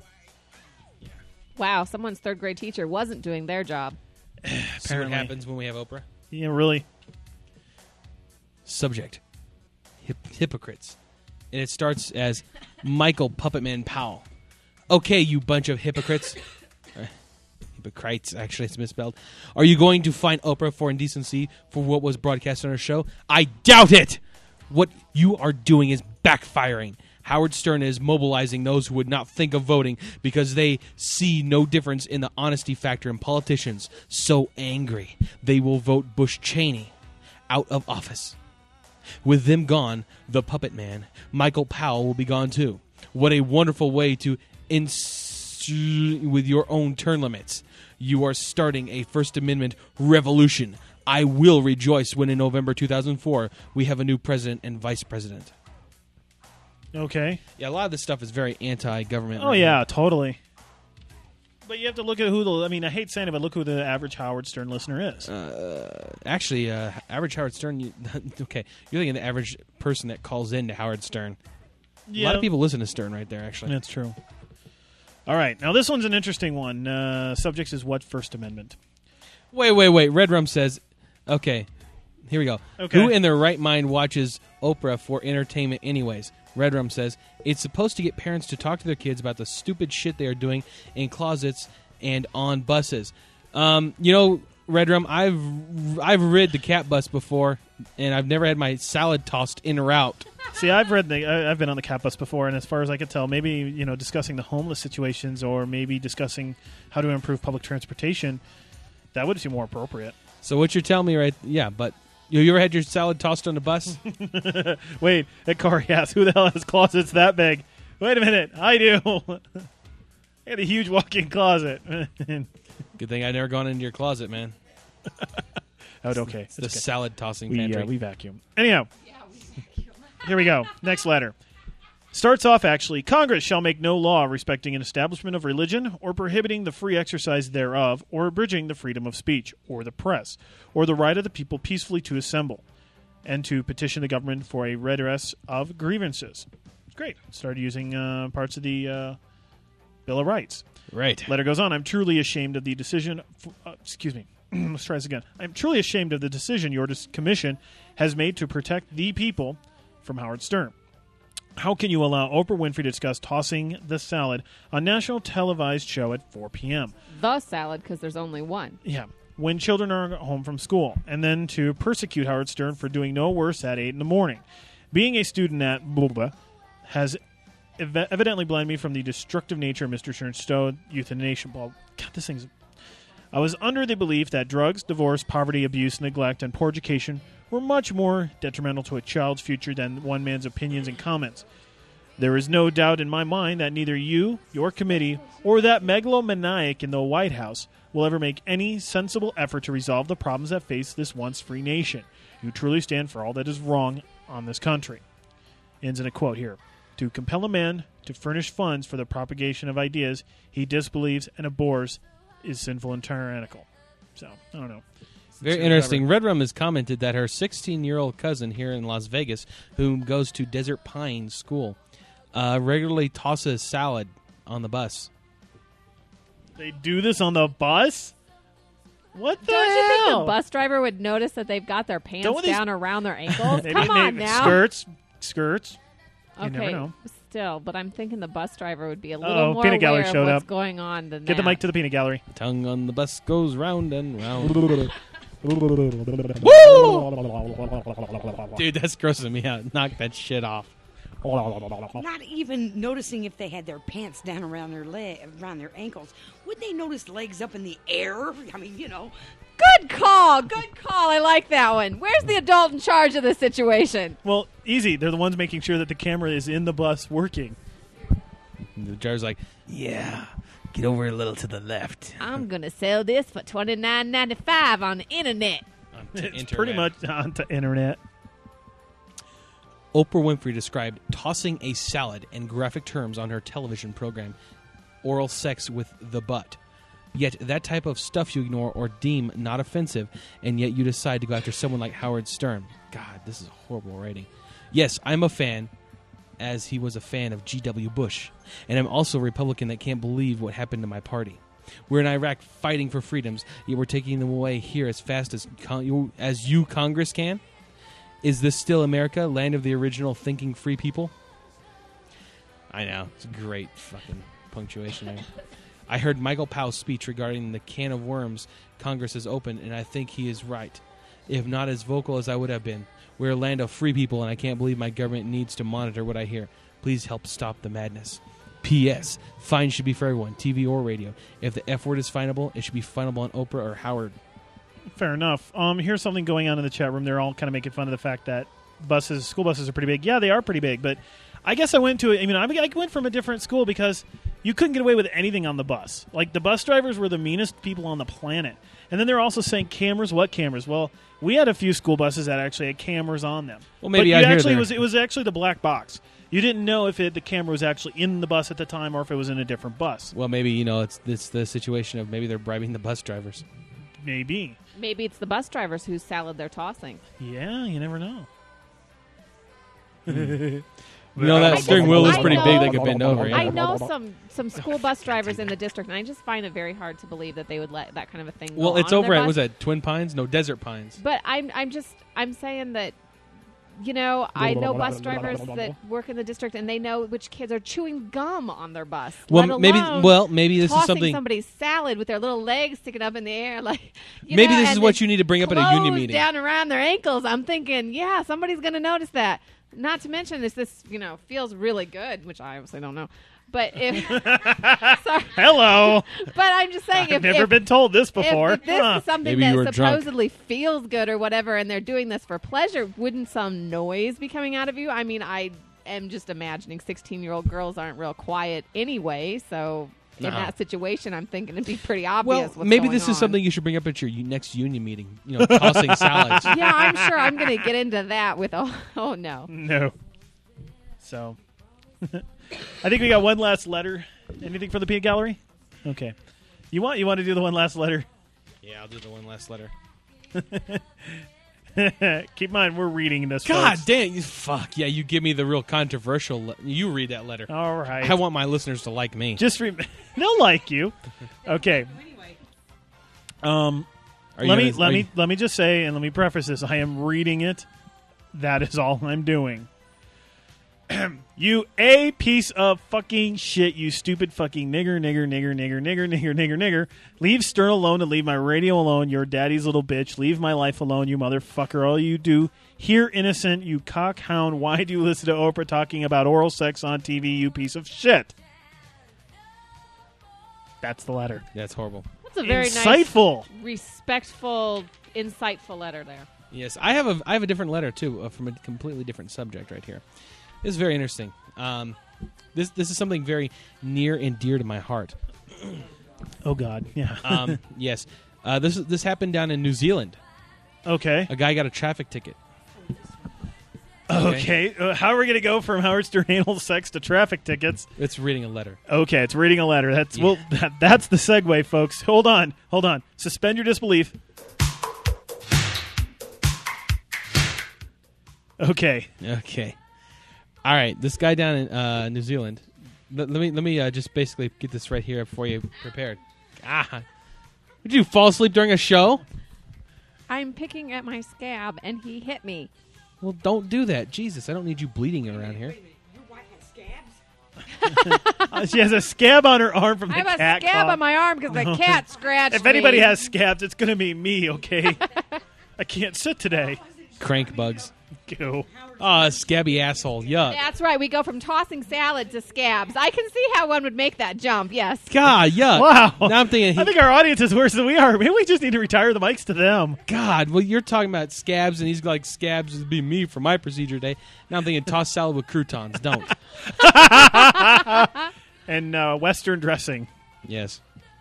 C: Wow, someone's third grade teacher wasn't doing their job.
B: See what happens when we have Oprah?
A: Yeah, really.
B: Subject. Hypocrites. And it starts as Michael Puppetman Powell. Okay, you bunch of hypocrites. Hypocrites, actually, it's misspelled. Are you going to fine Oprah for indecency for what was broadcast on her show? I doubt it! What you are doing is backfiring. Howard Stern is mobilizing those who would not think of voting because they see no difference in the honesty factor in politicians. So angry, they will vote Bush Cheney out of office. With them gone, the puppet man, Michael Powell, will be gone too. What a wonderful way to with your own term limits. You are starting a First Amendment revolution. I will rejoice when in November 2004 we have a new president and vice president.
A: Okay.
B: Yeah, a lot of this stuff is very anti-government.
A: Oh, yeah, totally. But you have to look at who the... I mean, I hate saying it, but look who the average Howard Stern listener is.
B: Actually, average Howard Stern... okay, you're thinking the average person that calls in to Howard Stern.
A: Yeah.
B: A lot of people listen to Stern right there, actually.
A: That's true. All right. Now, this one's an interesting one. Subject is what First Amendment?
B: Wait. Red Rum says... Okay, here we go.
A: Okay.
B: Who in their right mind watches Oprah for entertainment anyways? Redrum says, it's supposed to get parents to talk to their kids about the stupid shit they are doing in closets and on buses. Redrum, I've rid the cat bus before, and I've never had my salad tossed in or out.
A: See, I've been on the cat bus before, and as far as I can tell, maybe discussing the homeless situations or maybe discussing how to improve public transportation, that would seem more appropriate.
B: So what you're telling me, right? Yeah, but you ever had your salad tossed on a bus?
A: Wait, that car asks, who the hell has closets that big? Wait a minute, I do. I had a huge walk-in closet.
B: Good thing I never gone into your closet, man.
A: Okay.
B: It's the salad tossing
A: We
B: pantry.
A: we vacuum. Anyhow, here we go. Next letter. Starts off, actually, Congress shall make no law respecting an establishment of religion or prohibiting the free exercise thereof or abridging the freedom of speech or the press or the right of the people peacefully to assemble and to petition the government for a redress of grievances. It's great. Started using parts of the Bill of Rights.
B: Right.
A: Letter goes on. I'm truly ashamed of the decision. Excuse me. Let's try this again. I'm truly ashamed of the decision your commission has made to protect the people from Howard Stern. How can you allow Oprah Winfrey to discuss tossing the salad on national televised show at 4 p.m.?
C: The salad, because there's only one.
A: Yeah. When children are home from school. And then to persecute Howard Stern for doing no worse at 8 in the morning. Being a student at Bulba has evidently blinded me from the destructive nature of Mr. Stern's euthanasia. God, this thing's... I was under the belief that drugs, divorce, poverty, abuse, neglect, and poor education were much more detrimental to a child's future than one man's opinions and comments. There is no doubt in my mind that neither you, your committee, or that megalomaniac in the White House will ever make any sensible effort to resolve the problems that face this once free nation. You truly stand for all that is wrong on this country. Ends in a quote here. To compel a man to furnish funds for the propagation of ideas he disbelieves and abhors is sinful and tyrannical. So, I don't know.
B: Very interesting. Redrum has commented that her 16-year-old cousin here in Las Vegas, who goes to Desert Pines School, regularly tosses salad on the bus.
A: They do this on the bus? What the
C: Don't you think
A: hell?
C: the bus driver would notice that they've got their pants
A: Don't these-
C: down around their ankles?
A: Maybe
C: Come on
A: they-
C: now.
A: Skirts. You
C: Okay,
A: never know.
C: still, but I'm thinking the bus driver would be a little
A: Uh-oh,
C: more
A: peanut gallery
C: aware
A: showed
C: of what's
A: up.
C: going on than
A: Get the
C: that.
A: mic to the peanut gallery.
B: Tongue on the bus goes round and round. Dude, that's grossing me out. Knock that shit off.
F: Not even noticing if they had their pants down around around their ankles. Would they notice legs up in the air? I mean,
C: Good call. Good call. I like that one. Where's the adult in charge of this situation?
A: Well, easy. They're the ones making sure that the camera is in the bus working.
B: And the driver's like, yeah, get over a little to the left.
C: I'm gonna sell this for $29.95 on the internet.
A: It's pretty much onto internet.
B: Oprah Winfrey described tossing a salad in graphic terms on her television program, Oral Sex with the Butt. Yet that type of stuff you ignore or deem not offensive, and yet you decide to go after someone like Howard Stern. God, this is a horrible writing. Yes, I'm a fan, as he was a fan of G.W. Bush, and I'm also a Republican that can't believe what happened to my party. We're in Iraq fighting for freedoms, yet we're taking them away here as fast as you, Congress, can? Is this still America, land of the original thinking free people? I know. It's great fucking punctuation there. I heard Michael Powell's speech regarding the can of worms Congress has opened, and I think he is right. If not as vocal as I would have been. We're a land of free people, and I can't believe my government needs to monitor what I hear. Please help stop the madness. P.S. Fines should be for everyone, TV or radio. If the F word is finable, it should be finable on Oprah or Howard.
A: Fair enough. Here's something going on in the chat room. They're all kind of making fun of the fact that school buses are pretty big. Yeah, they are pretty big, but I guess I went from a different school because you couldn't get away with anything on the bus. Like, the bus drivers were the meanest people on the planet. And then they're also saying cameras. What cameras? Well, we had a few school buses that actually had cameras on them.
B: Well, maybe
A: but
B: it
A: was actually the black box. You didn't know if the camera was actually in the bus at the time or if it was in a different bus.
B: Well, maybe, it's the situation of maybe they're bribing the bus drivers.
A: Maybe.
C: Maybe it's the bus drivers whose salad they're tossing.
A: Yeah, you never know.
B: That steering wheel is pretty big. They could bend over.
C: I
B: Yeah.
C: know some school bus drivers in the district, and I just find it very hard to believe that they would let that kind of a thing go
B: Well, it's
C: on
B: over
C: their
B: at,
C: bus.
B: was that Twin Pines? No, Desert Pines.
C: But I'm saying that I know bus drivers that work in the district, and they know which kids are chewing gum on their bus.
B: Well,
C: let
B: maybe.
C: alone
B: Well, maybe this is
C: tossing
B: something.
C: somebody's salad with their little legs sticking up in the air,
B: Maybe this is
C: and
B: what
C: the
B: you need to bring up at a union
C: clothes
B: meeting.
C: down around their ankles. I'm thinking, yeah, somebody's going to notice that. Not to mention, this feels really good, which I obviously don't know. But if sorry,
A: Hello.
C: but I'm just saying,
A: I've
C: if
A: never been told this before.
C: if this
A: Huh.
C: is something
B: Maybe you were
C: that
B: drunk.
C: supposedly feels good or whatever, and they're doing this for pleasure, wouldn't some noise be coming out of you? I mean, I am just imagining 16-year-old girls aren't real quiet anyway, so in
B: Nuh-uh.
C: that situation, I'm thinking it'd be pretty obvious.
B: Well,
C: what's
B: maybe
C: going
B: this
C: on.
B: is something you should bring up at your next union meeting. Tossing salads.
C: Yeah, I'm sure I'm going to get into that with oh no.
A: No. So, I think we got one last letter. Anything for the Peanut Gallery? Okay. You want to do the one last letter?
B: Yeah, I'll do the one last letter.
A: Keep in mind, we're reading this.
B: God
A: folks.
B: damn you! Fuck yeah! You give me the real controversial. You read that letter.
A: All right.
B: I want my listeners to like me.
A: Just they'll like you. Okay.
B: Are you
A: Let
B: gonna- are you-
A: me just say, and let me preface this: I am reading it. That is all I'm doing. You a piece of fucking shit, you stupid fucking nigger. Leave Stern alone and leave my radio alone, your daddy's little bitch. Leave my life alone, you motherfucker. All you do, here innocent, you cockhound. Why do you listen to Oprah talking about oral sex on TV, you piece of shit? That's the letter.
B: That's horrible.
C: That's a very
A: Insightful.
C: nice, respectful, insightful letter there.
B: Yes, I have a different letter too from a completely different subject right here. This is very interesting. This is something very near and dear to my heart.
A: Oh God, yeah.
B: Yes, this happened down in New Zealand.
A: Okay.
B: A guy got a traffic ticket.
A: Okay. How are we going to go from Howard Stern anal sex to traffic tickets?
B: It's reading a letter.
A: Okay, it's reading a letter. That's
B: Yeah.
A: that's the segue, folks. Hold on. Suspend your disbelief. Okay.
B: Okay. All right. This guy down in New Zealand. Let me just basically get this right here before you prepared. Did you fall asleep during a show?
C: I'm picking at my scab, and he hit me.
B: Well, don't do that. Jesus, I don't need you bleeding around here.
F: Your wife has scabs?
A: She has a scab on her arm from the
C: I have a
A: cat
C: scab
A: claw.
C: on my arm because the cat scratched
A: If anybody
C: me.
A: has scabs, it's going to be me, okay? I can't sit today.
B: Crank bugs.
A: Go.
B: Scabby asshole. Yuck.
C: That's right. We go from tossing salad to scabs. I can see how one would make that jump. Yes.
B: God, yuck.
A: Wow.
B: Now I'm thinking,
A: I think our audience is worse than we are. Maybe we just need to retire the mics to them.
B: God, well, you're talking about scabs, and he's like, scabs would be me for my procedure day. Now I'm thinking, toss salad with croutons. Don't.
A: And Western dressing.
B: Yes.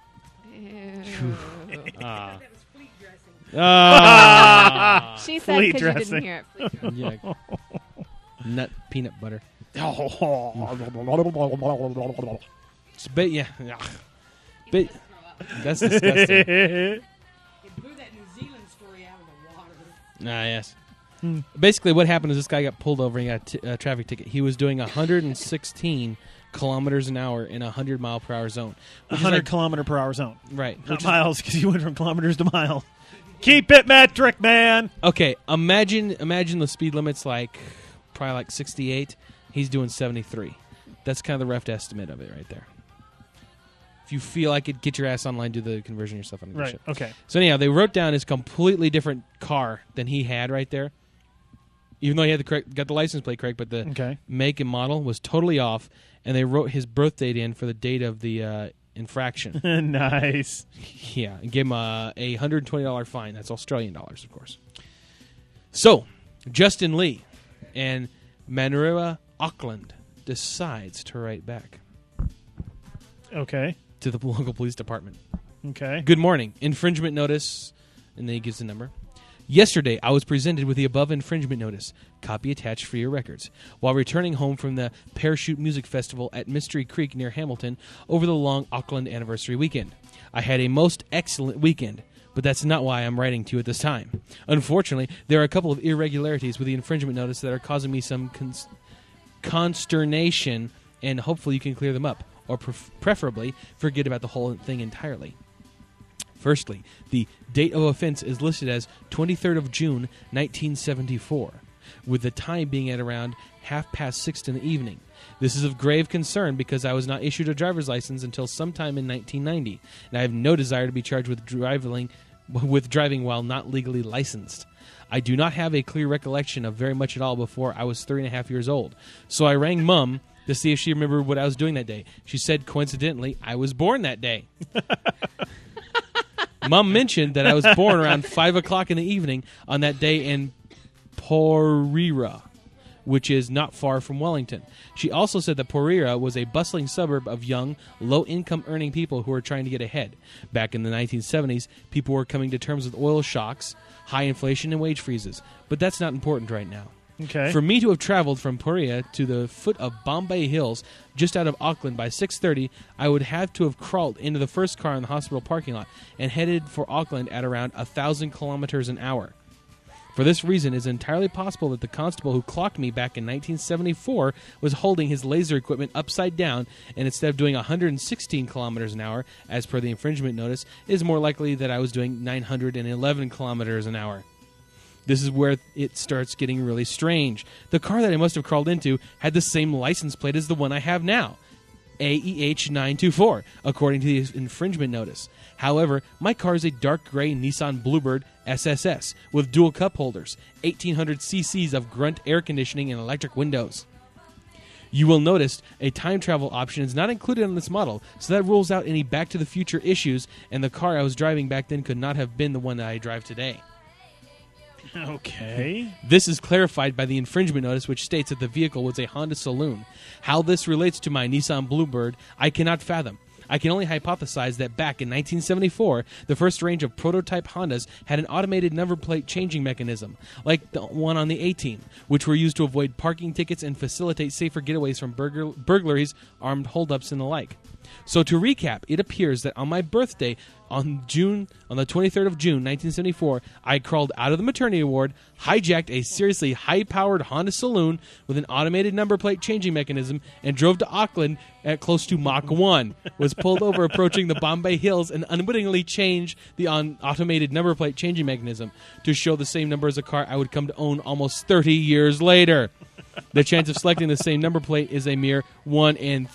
C: She said
A: Flea
C: because you didn't
A: dressing.
C: hear it. Flea dressing.
B: Yeah. Nut peanut butter. It's yeah. But that's disgusting.
F: It blew that New Zealand story out of the water.
B: Yes. Basically, what happened is this guy got pulled over and got a traffic ticket. He was doing 116 kilometers an hour in a 100-mile-per-hour zone. Which is
A: 100
B: like-
A: kilometer per hour zone.
B: Right.
A: Not
B: Which is-
A: miles, because you went from kilometers to miles. Keep it metric, man.
B: okay, imagine the speed limit's probably like 68. He's doing 73. That's kind of the rough estimate of it right there. If you feel like it, get your ass online, do the conversion yourself. On
A: Right, okay.
B: So anyhow, they wrote down his completely different car than he had right there. Even though he had got the license plate correct, but the
A: Okay.
B: make and model was totally off, and they wrote his birth date in for the date of the infraction.
A: Nice.
B: Yeah, and gave him a $120 fine. That's Australian dollars, of course. So, Justin Lee and Manuela Auckland decides to write back
A: Okay.
B: to the local police department.
A: Okay.
B: Good morning. Infringement notice. And then he gives the number. Yesterday, I was presented with the above infringement notice. Copy attached for your records. While returning home from the Parachute Music Festival at Mystery Creek near Hamilton over the long Auckland anniversary weekend. I had a most excellent weekend, but that's not why I'm writing to you at this time. Unfortunately, there are a couple of irregularities with the infringement notice that are causing me some consternation, and hopefully you can clear them up, or preferably forget about the whole thing entirely. Firstly, the date of offense is listed as 23rd of June, 1974. with the time being at around 6:30 in the evening. This is of grave concern because I was not issued a driver's license until sometime in 1990, and I have no desire to be charged with driving while not legally licensed. I do not have a clear recollection of very much at all before I was 3.5 years old, so I rang Mum to see if she remembered what I was doing that day. She said, coincidentally, I was born that day. Mum mentioned that I was born around 5 o'clock in the evening on that day in Porira, which is not far from Wellington. She also said that Porira was a bustling suburb of young, low-income earning people who were trying to get ahead. Back in the 1970s, people were coming to terms with oil shocks, high inflation, and wage freezes. But that's not important right now.
A: Okay.
B: For me to have traveled from Porira to the foot of Bombay Hills, just out of Auckland, by 6:30, I would have to have crawled into the first car in the hospital parking lot and headed for Auckland at around 1,000 kilometers an hour. For this reason, it is entirely possible that the constable who clocked me back in 1974 was holding his laser equipment upside down, and instead of doing 116 kilometers an hour, as per the infringement notice, it is more likely that I was doing 911 kilometers an hour. This is where it starts getting really strange. The car that I must have crawled into had the same license plate as the one I have now, AEH 924, according to the infringement notice. However, my car is a dark gray Nissan Bluebird SSS with dual cup holders, 1800 cc's of grunt air conditioning, and electric windows. You will notice a time travel option is not included on this model, so that rules out any Back to the Future issues, and the car I was driving back then could not have been the one that I drive today.
A: Okay.
B: This is clarified by the infringement notice, which states that the vehicle was a Honda Saloon. How this relates to my Nissan Bluebird, I cannot fathom. I can only hypothesize that back in 1974, the first range of prototype Hondas had an automated number plate changing mechanism, like the one on the A-Team, which were used to avoid parking tickets and facilitate safer getaways from burglaries, armed holdups, and the like. So to recap, it appears that on my birthday, on the 23rd of June, 1974, I crawled out of the maternity ward, hijacked a seriously high-powered Honda Saloon with an automated number plate changing mechanism, and drove to Auckland at close to Mach 1, was pulled over approaching the Bombay Hills, and unwittingly changed the automated number plate changing mechanism to show the same number as a car I would come to own almost 30 years later. The chance of selecting the same number plate is a mere 1 in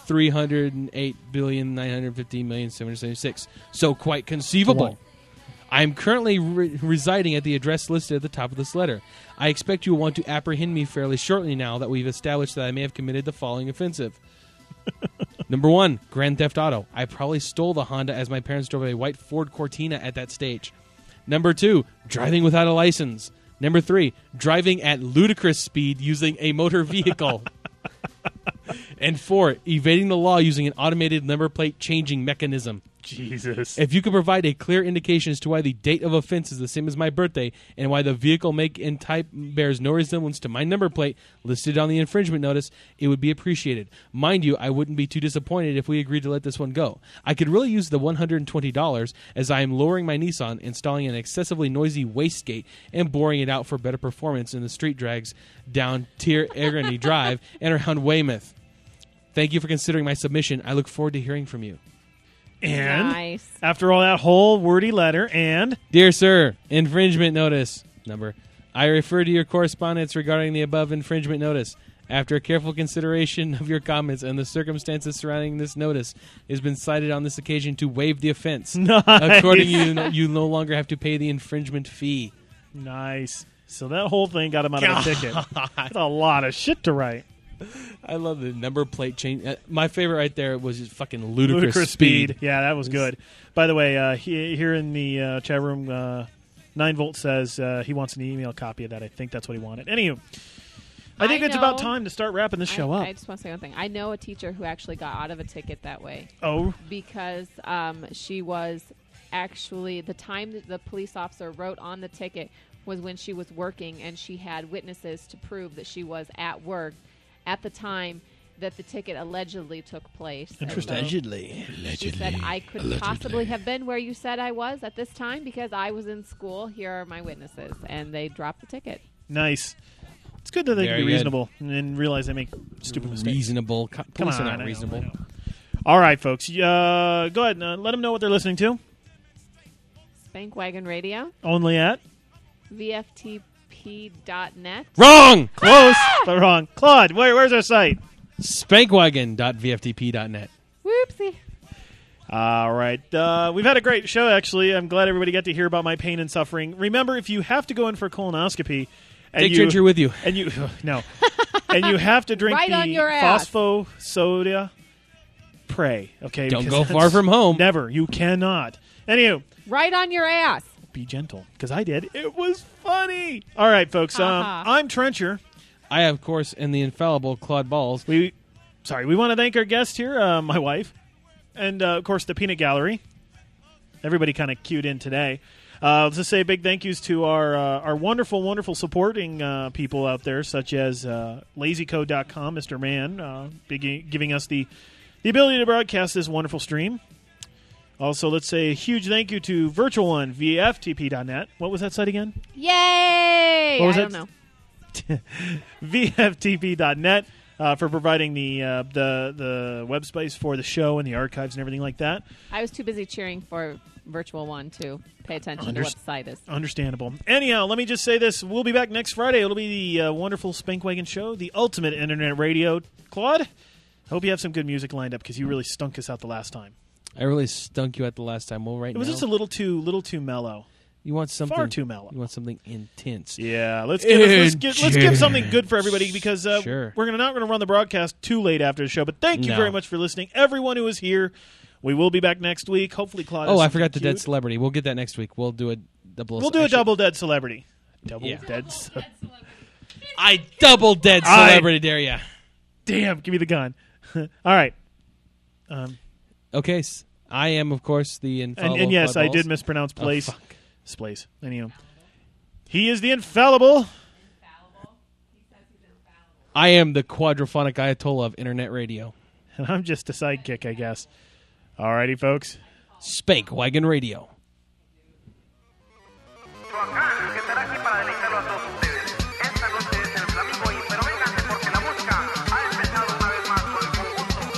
B: 308,915,776. So quite conceivable. I am currently residing at the address listed at the top of this letter. I expect you will want to apprehend me fairly shortly now that we've established that I may have committed the following offensive. Number 1, Grand Theft Auto. I probably stole the Honda as my parents drove a white Ford Cortina at that stage. Number 2, driving without a license. Number 3, driving at ludicrous speed using a motor vehicle. And 4, evading the law using an automated number plate changing mechanism.
A: Jesus.
B: If you could provide a clear indication as to why the date of offense is the same as my birthday and why the vehicle make and type bears no resemblance to my number plate listed on the infringement notice, it would be appreciated. Mind you, I wouldn't be too disappointed if we agreed to let this one go. I could really use the $120 as I am lowering my Nissan, installing an excessively noisy wastegate, and boring it out for better performance in the street drags down Tier Ergony Drive and around Weymouth. Thank you for considering my submission. I look forward to hearing from you.
A: And
C: Nice.
A: after all that whole wordy letter, and
B: Dear Sir, infringement notice number. I refer to your correspondence regarding the above infringement notice. After a careful consideration of your comments and the circumstances surrounding this notice, it has been cited on this occasion to waive the offense.
A: Nice.
B: Accordingly, you no longer have to pay the infringement fee.
A: nice. So that whole thing got him out of a ticket. That's a lot of shit to write.
B: I love the number plate change. My favorite right there was just fucking ludicrous speed.
A: Yeah, that was good. By the way, here in the chat room, 9volt says he wants an email copy of that. I think that's what he wanted. Anywho, I think it's about time to start wrapping this show up.
C: I just want to say one thing. I know a teacher who actually got out of a ticket that way
A: Oh,
C: because she was actually, the time that the police officer wrote on the ticket was when she was working, and she had witnesses to prove that she was at work at the time that the ticket allegedly took place. And
A: Interesting.
C: so
B: Allegedly.
C: she said, I could possibly have been where you said I was at this time because I was in school. Here are my witnesses. And they dropped the ticket.
A: nice. It's good that they can
B: Very
A: be
B: good.
A: reasonable and realize they make stupid mistakes.
B: Reasonable. Police are
A: I
B: not
A: know,
B: reasonable.
A: I know. All right, folks. Go ahead and let them know what they're listening to.
C: Spank Wagon Radio,
A: Only at
C: VFTP VFTP.net.
B: Wrong!
A: Close, but wrong. Claude, where's our site?
B: Spankwagon.vftp.net.
C: Whoopsie.
A: All right. We've had a great show, actually. I'm glad everybody got to hear about my pain and suffering. Remember, if you have to go in for a colonoscopy... and
B: Take Ginger with you.
A: And you... No. And you have to drink
C: Right on
A: the
C: your ass.
A: phosphosoda, pray, okay?
B: Don't
A: Because
B: go far
A: that's-
B: from home.
A: Never. You cannot. Anywho,
C: Right on your ass.
A: be gentle, because I did. It was funny. All right, folks.
C: Ha-ha.
A: I'm Trencher.
B: I, of course, am the infallible Claude Balls.
A: We want to thank our guest here, my wife, and of course the Peanut Gallery. Everybody kind of cued in today. Let's just say a big thank yous to our wonderful, wonderful supporting people out there, such as LazyCode.com, Mr. Mann, giving us the ability to broadcast this wonderful stream. Also, let's say a huge thank you to Virtual One, VFTP.net. What was that site again?
C: Yay!
A: What was
C: I
A: that?
C: don't know.
A: VFTP.net for providing the web space for the show and the archives and everything like that.
C: I was too busy cheering for Virtual One to pay attention to what the site is.
A: Understandable. Anyhow, let me just say this. We'll be back next Friday. It'll be the wonderful Spankwagon Show, the ultimate internet radio. Claude, hope you have some good music lined up because you really stunk us out the last time.
B: I really stunk you out the last time. Well, right
A: It was
B: now,
A: just a little too mellow.
B: you want something
A: far too mellow.
B: You want something intense.
A: Yeah, let's give something good for everybody because
B: Sure.
A: we're not going to run the broadcast too late after the show. But thank you
B: No.
A: very much for listening, everyone who is here. We will be back next week. Hopefully, Claude.
B: Oh,
A: has
B: I
A: something
B: forgot the dead
A: cute.
B: celebrity. We'll get that next week. We'll do a double.
A: We'll do a
B: actually,
A: double dead celebrity. Double
B: Yeah.
A: dead.
B: I double dead celebrity, dare ya?
A: Damn! Give me the gun. All right.
B: Okay, I am, of course, the infallible.
A: And yes,
B: Claude
A: I did
B: Balls.
A: mispronounce
B: Oh,
A: place.
B: fuck.
A: Splace. Anyhow, he is the infallible.
B: I am the quadraphonic Ayatollah of internet radio.
A: And I'm just a sidekick, I guess. Alrighty, folks.
B: Spankwagon Radio.
I: que estará aquí para deleitarlo a todos ustedes. Esta noche es el Flamingo y pero vénganse porque la música ha empezado una vez más con el conjunto.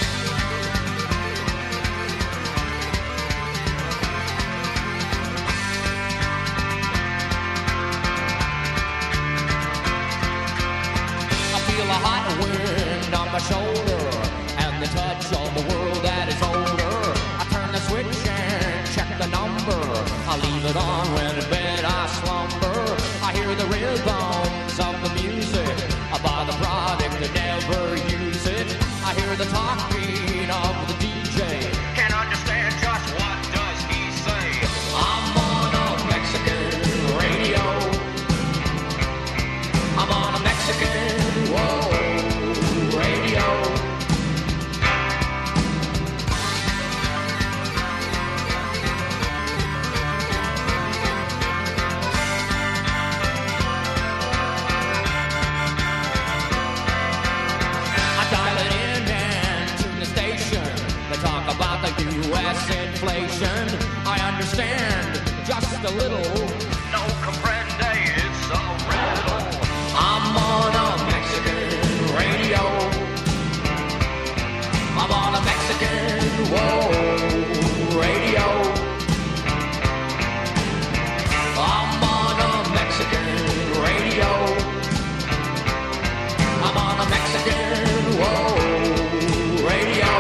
J: I feel a hot wind on my shoulder and the touch of the world that is older. I turn the switch and check the number. I leave it on when in bed I slumber. I hear the rhythms of the music. I buy the product and never use it. I hear the talking of the DJ. Can't understand just what does he say. I'm on a Mexican radio. I'm on a Mexican radio. I dial it in and tune the station. They talk about the U.S. inflation. I understand just a little. No comprende, it's a riddle. I'm on a Mexican radio. I'm on a Mexican radio. I'm on a Mexican radio. I'm on a Mexican radio.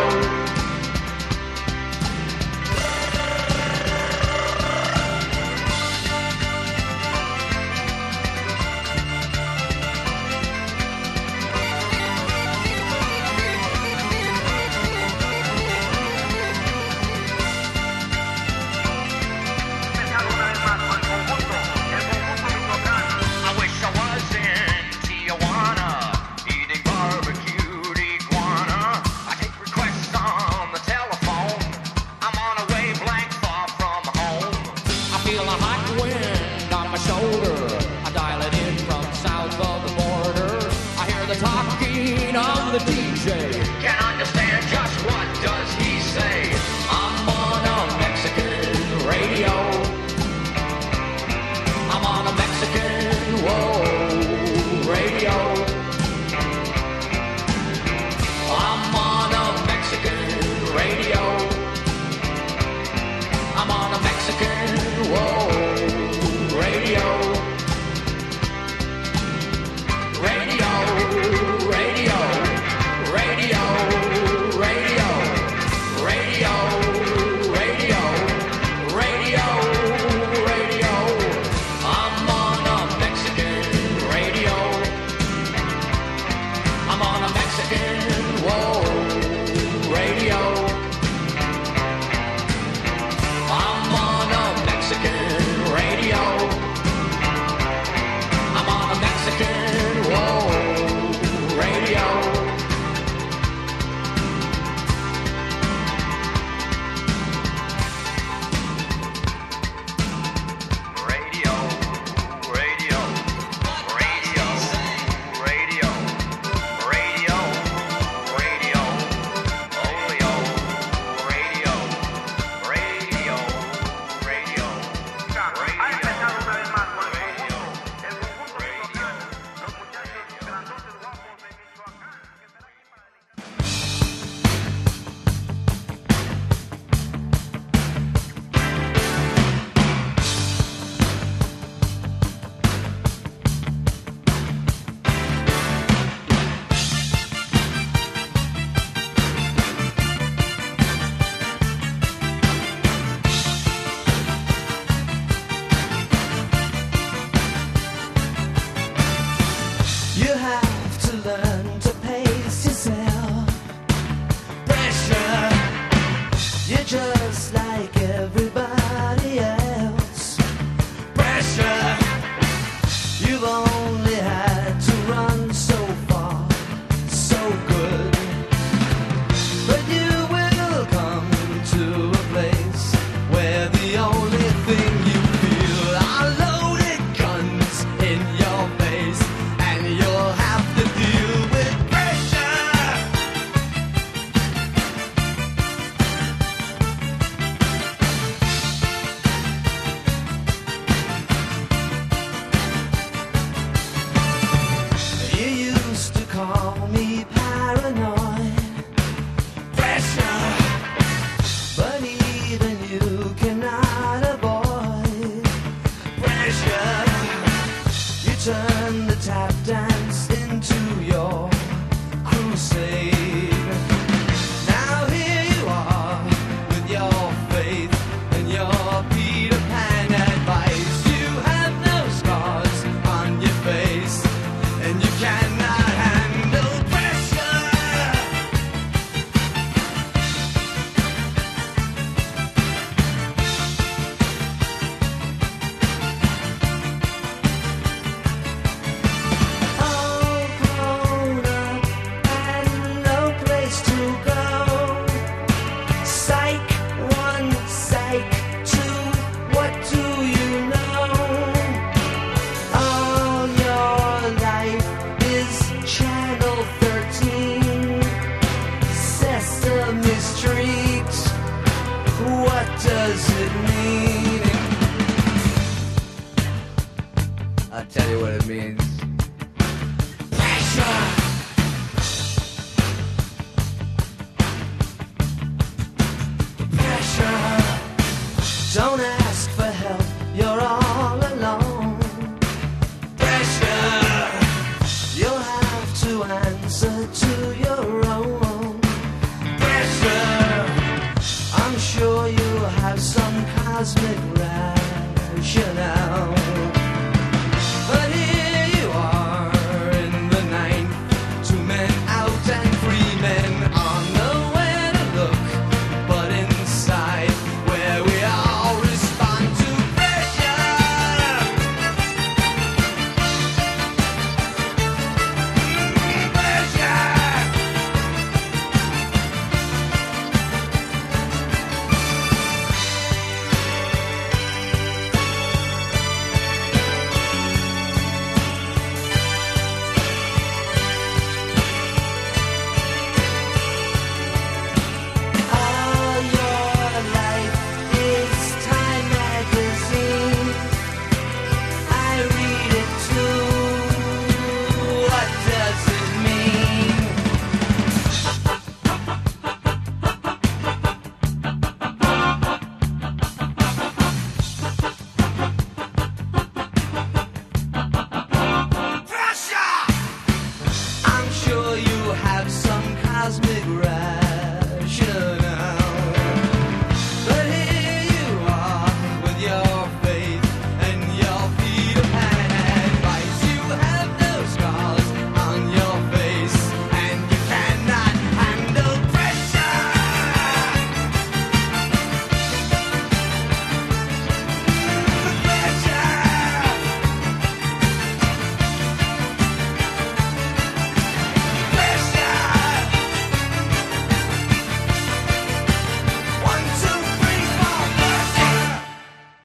E: does it mean? I'll tell you what it means. Pressure. Pressure. Don't ask for help, you're all alone. Pressure. You'll have to answer to your own. Pressure. I'm sure you have some cosmic